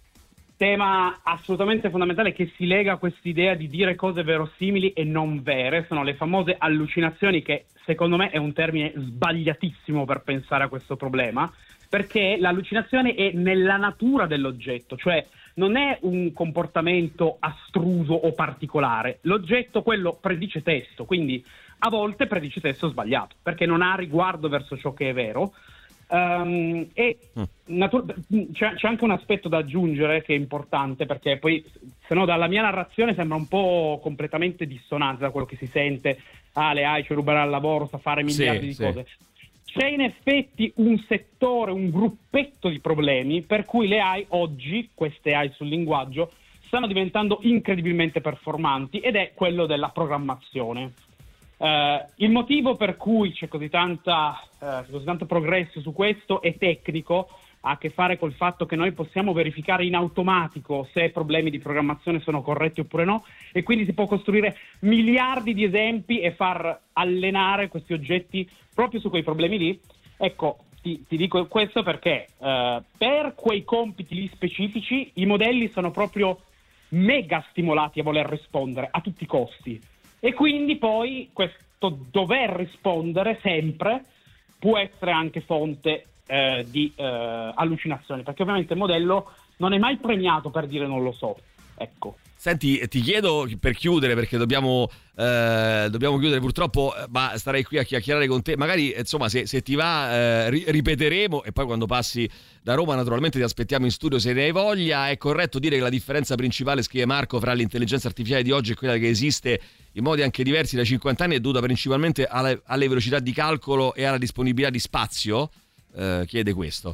Tema assolutamente fondamentale che si lega a quest'idea di dire cose verosimili e non vere, sono le famose allucinazioni, che secondo me è un termine sbagliatissimo per pensare a questo problema, perché l'allucinazione è nella natura dell'oggetto, cioè non è un comportamento astruso o particolare, l'oggetto quello predice testo, quindi a volte predice testo sbagliato, perché non ha riguardo verso ciò che è vero. Um, e natur- c'è, c'è anche un aspetto da aggiungere che è importante, perché poi se no dalla mia narrazione sembra un po' completamente dissonante da quello che si sente. Ah, le A I ci ruberà il lavoro, sa fare miliardi sì, di sì. cose. C'è in effetti un settore, un gruppetto di problemi per cui le A I oggi, queste A I sul linguaggio, stanno diventando incredibilmente performanti, ed è quello della programmazione. Uh, il motivo per cui c'è così tanta uh, così tanto progresso su questo è tecnico, ha a che fare col fatto che noi possiamo verificare in automatico se problemi di programmazione sono corretti oppure no, e quindi si può costruire miliardi di esempi e far allenare questi oggetti proprio su quei problemi lì. Ecco, ti, ti dico questo perché uh, per quei compiti lì specifici i modelli sono proprio mega stimolati a voler rispondere a tutti i costi. E quindi poi questo dover rispondere sempre può essere anche fonte eh, di eh, allucinazioni, perché ovviamente il modello non è mai premiato per dire non lo so. Ecco. Senti, ti chiedo per chiudere, perché dobbiamo, eh, dobbiamo chiudere purtroppo, ma starei qui a chiacchierare con te. Magari, insomma, se, se ti va, eh, ri- ripeteremo, e poi quando passi da Roma naturalmente ti aspettiamo in studio se ne hai voglia. È corretto dire che la differenza principale, scrive Marco, fra l'intelligenza artificiale di oggi e quella che esiste in modi anche diversi da cinquanta anni è dovuta principalmente alle, alle velocità di calcolo e alla disponibilità di spazio? Eh, chiede questo.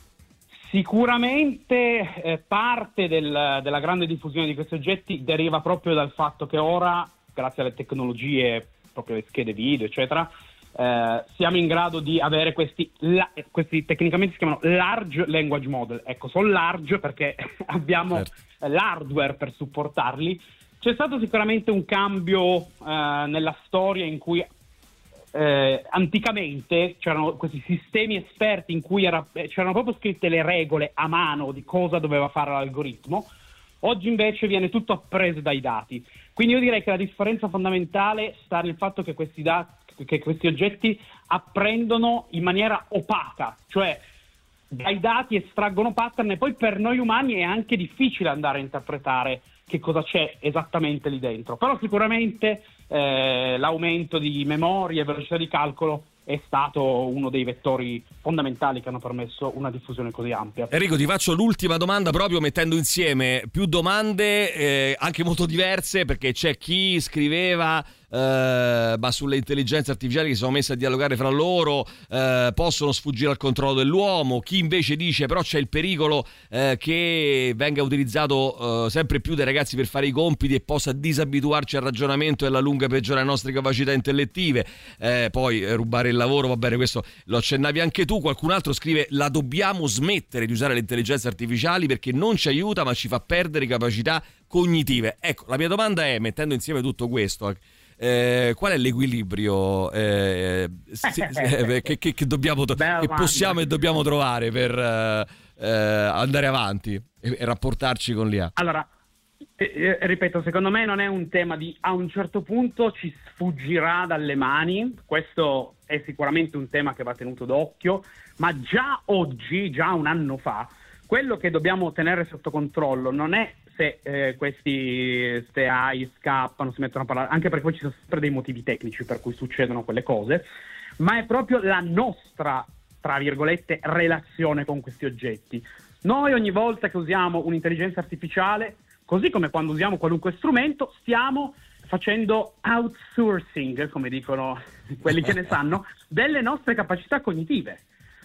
Sicuramente eh, parte del, della grande diffusione di questi oggetti deriva proprio dal fatto che ora, grazie alle tecnologie, proprio le schede video, eccetera, eh, siamo in grado di avere questi, la, questi tecnicamente si chiamano large language model. Ecco, sono large perché abbiamo certo. l'hardware per supportarli. C'è stato sicuramente un cambio eh, nella storia in cui Eh, anticamente c'erano questi sistemi esperti in cui era, c'erano proprio scritte le regole a mano di cosa doveva fare l'algoritmo. Oggi invece viene tutto appreso dai dati, quindi io direi che la differenza fondamentale sta nel fatto che questi, dati, che questi oggetti apprendono in maniera opaca, cioè dai dati estraggono pattern, e poi per noi umani è anche difficile andare a interpretare che cosa c'è esattamente lì dentro, però sicuramente eh, l'aumento di memoria e velocità di calcolo è stato uno dei vettori fondamentali che hanno permesso una diffusione così ampia. Enrico, ti faccio l'ultima domanda, proprio mettendo insieme più domande eh, anche molto diverse, perché c'è chi scriveva Uh, ma sulle intelligenze artificiali che si sono messe a dialogare fra loro uh, possono sfuggire al controllo dell'uomo, chi invece dice però c'è il pericolo uh, che venga utilizzato uh, sempre più dai ragazzi per fare i compiti e possa disabituarci al ragionamento e alla lunga peggiorare le nostre capacità intellettive, uh, poi uh, rubare il lavoro, va bene, questo lo accennavi anche tu. Qualcun altro scrive: la dobbiamo smettere di usare le intelligenze artificiali perché non ci aiuta ma ci fa perdere capacità cognitive. Ecco, la mia domanda è, mettendo insieme tutto questo, Eh, qual è l'equilibrio eh, si, eh, che, che, che, dobbiamo to- che possiamo e dobbiamo trovare per eh, andare avanti e, e rapportarci con l'I A? Allora, eh, ripeto, secondo me non è un tema di a un certo punto ci sfuggirà dalle mani, questo è sicuramente un tema che va tenuto d'occhio, ma già oggi, già un anno fa, quello che dobbiamo tenere sotto controllo non è se eh, questi queste A I scappano, si mettono a parlare, anche perché poi ci sono sempre dei motivi tecnici per cui succedono quelle cose, ma è proprio la nostra, tra virgolette, relazione con questi oggetti. Noi ogni volta che usiamo un'intelligenza artificiale, così come quando usiamo qualunque strumento, stiamo facendo outsourcing, come dicono quelli che ne sanno, delle nostre capacità cognitive.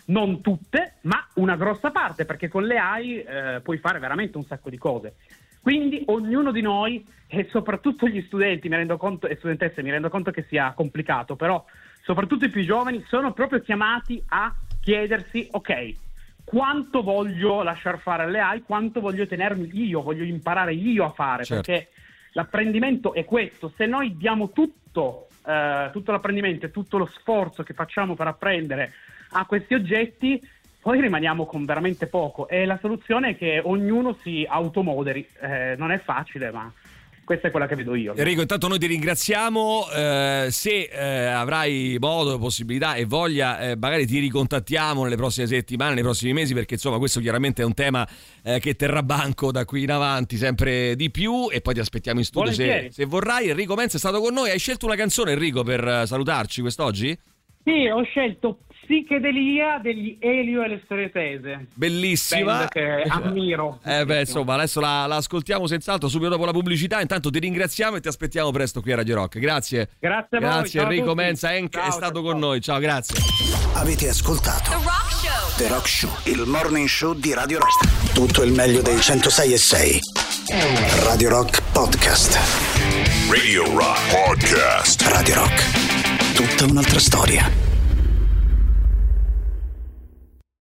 non tutte, ma una grossa parte, perché con le A I eh, puoi fare veramente un sacco di cose. Quindi ognuno di noi, e soprattutto gli studenti, mi rendo conto, e studentesse, mi rendo conto che sia complicato, però soprattutto i più giovani sono proprio chiamati a chiedersi, ok, quanto voglio lasciar fare alle A I, quanto voglio tenermi io, voglio imparare io a fare, Certo. perché l'apprendimento è questo. Se noi diamo tutto, eh, tutto l'apprendimento e tutto lo sforzo che facciamo per apprendere a questi oggetti, poi rimaniamo con veramente poco, e la soluzione è che ognuno si automoderi. Eh, non è facile, ma questa è quella che vedo io. Enrico, intanto noi ti ringraziamo, eh, se eh, avrai modo, possibilità e voglia, eh, magari ti ricontattiamo nelle prossime settimane, nei prossimi mesi, perché insomma questo chiaramente è un tema eh, che terrà banco da qui in avanti sempre di più, e poi ti aspettiamo in studio se, se vorrai. Enrico Menza è stato con noi. Hai scelto una canzone, Enrico, per uh, salutarci quest'oggi? Sì, ho scelto Psichedelia degli Elio e le Storie Tese. Bellissima, band che ammiro. Eh beh, insomma, adesso la, la ascoltiamo senz'altro subito dopo la pubblicità. Intanto ti ringraziamo e ti aspettiamo presto qui a Radio Rock. Grazie. Grazie a voi. Grazie, Ciao a Enrico tutti. Menza Enk Ciao, è ciao, stato ciao. con noi. Ciao, grazie. Avete ascoltato The Rock Show, il morning show di Radio Rock. Tutto il meglio dei centosei e sei. Radio Rock Podcast. Radio Rock Podcast. Radio Rock. Tutta un'altra storia.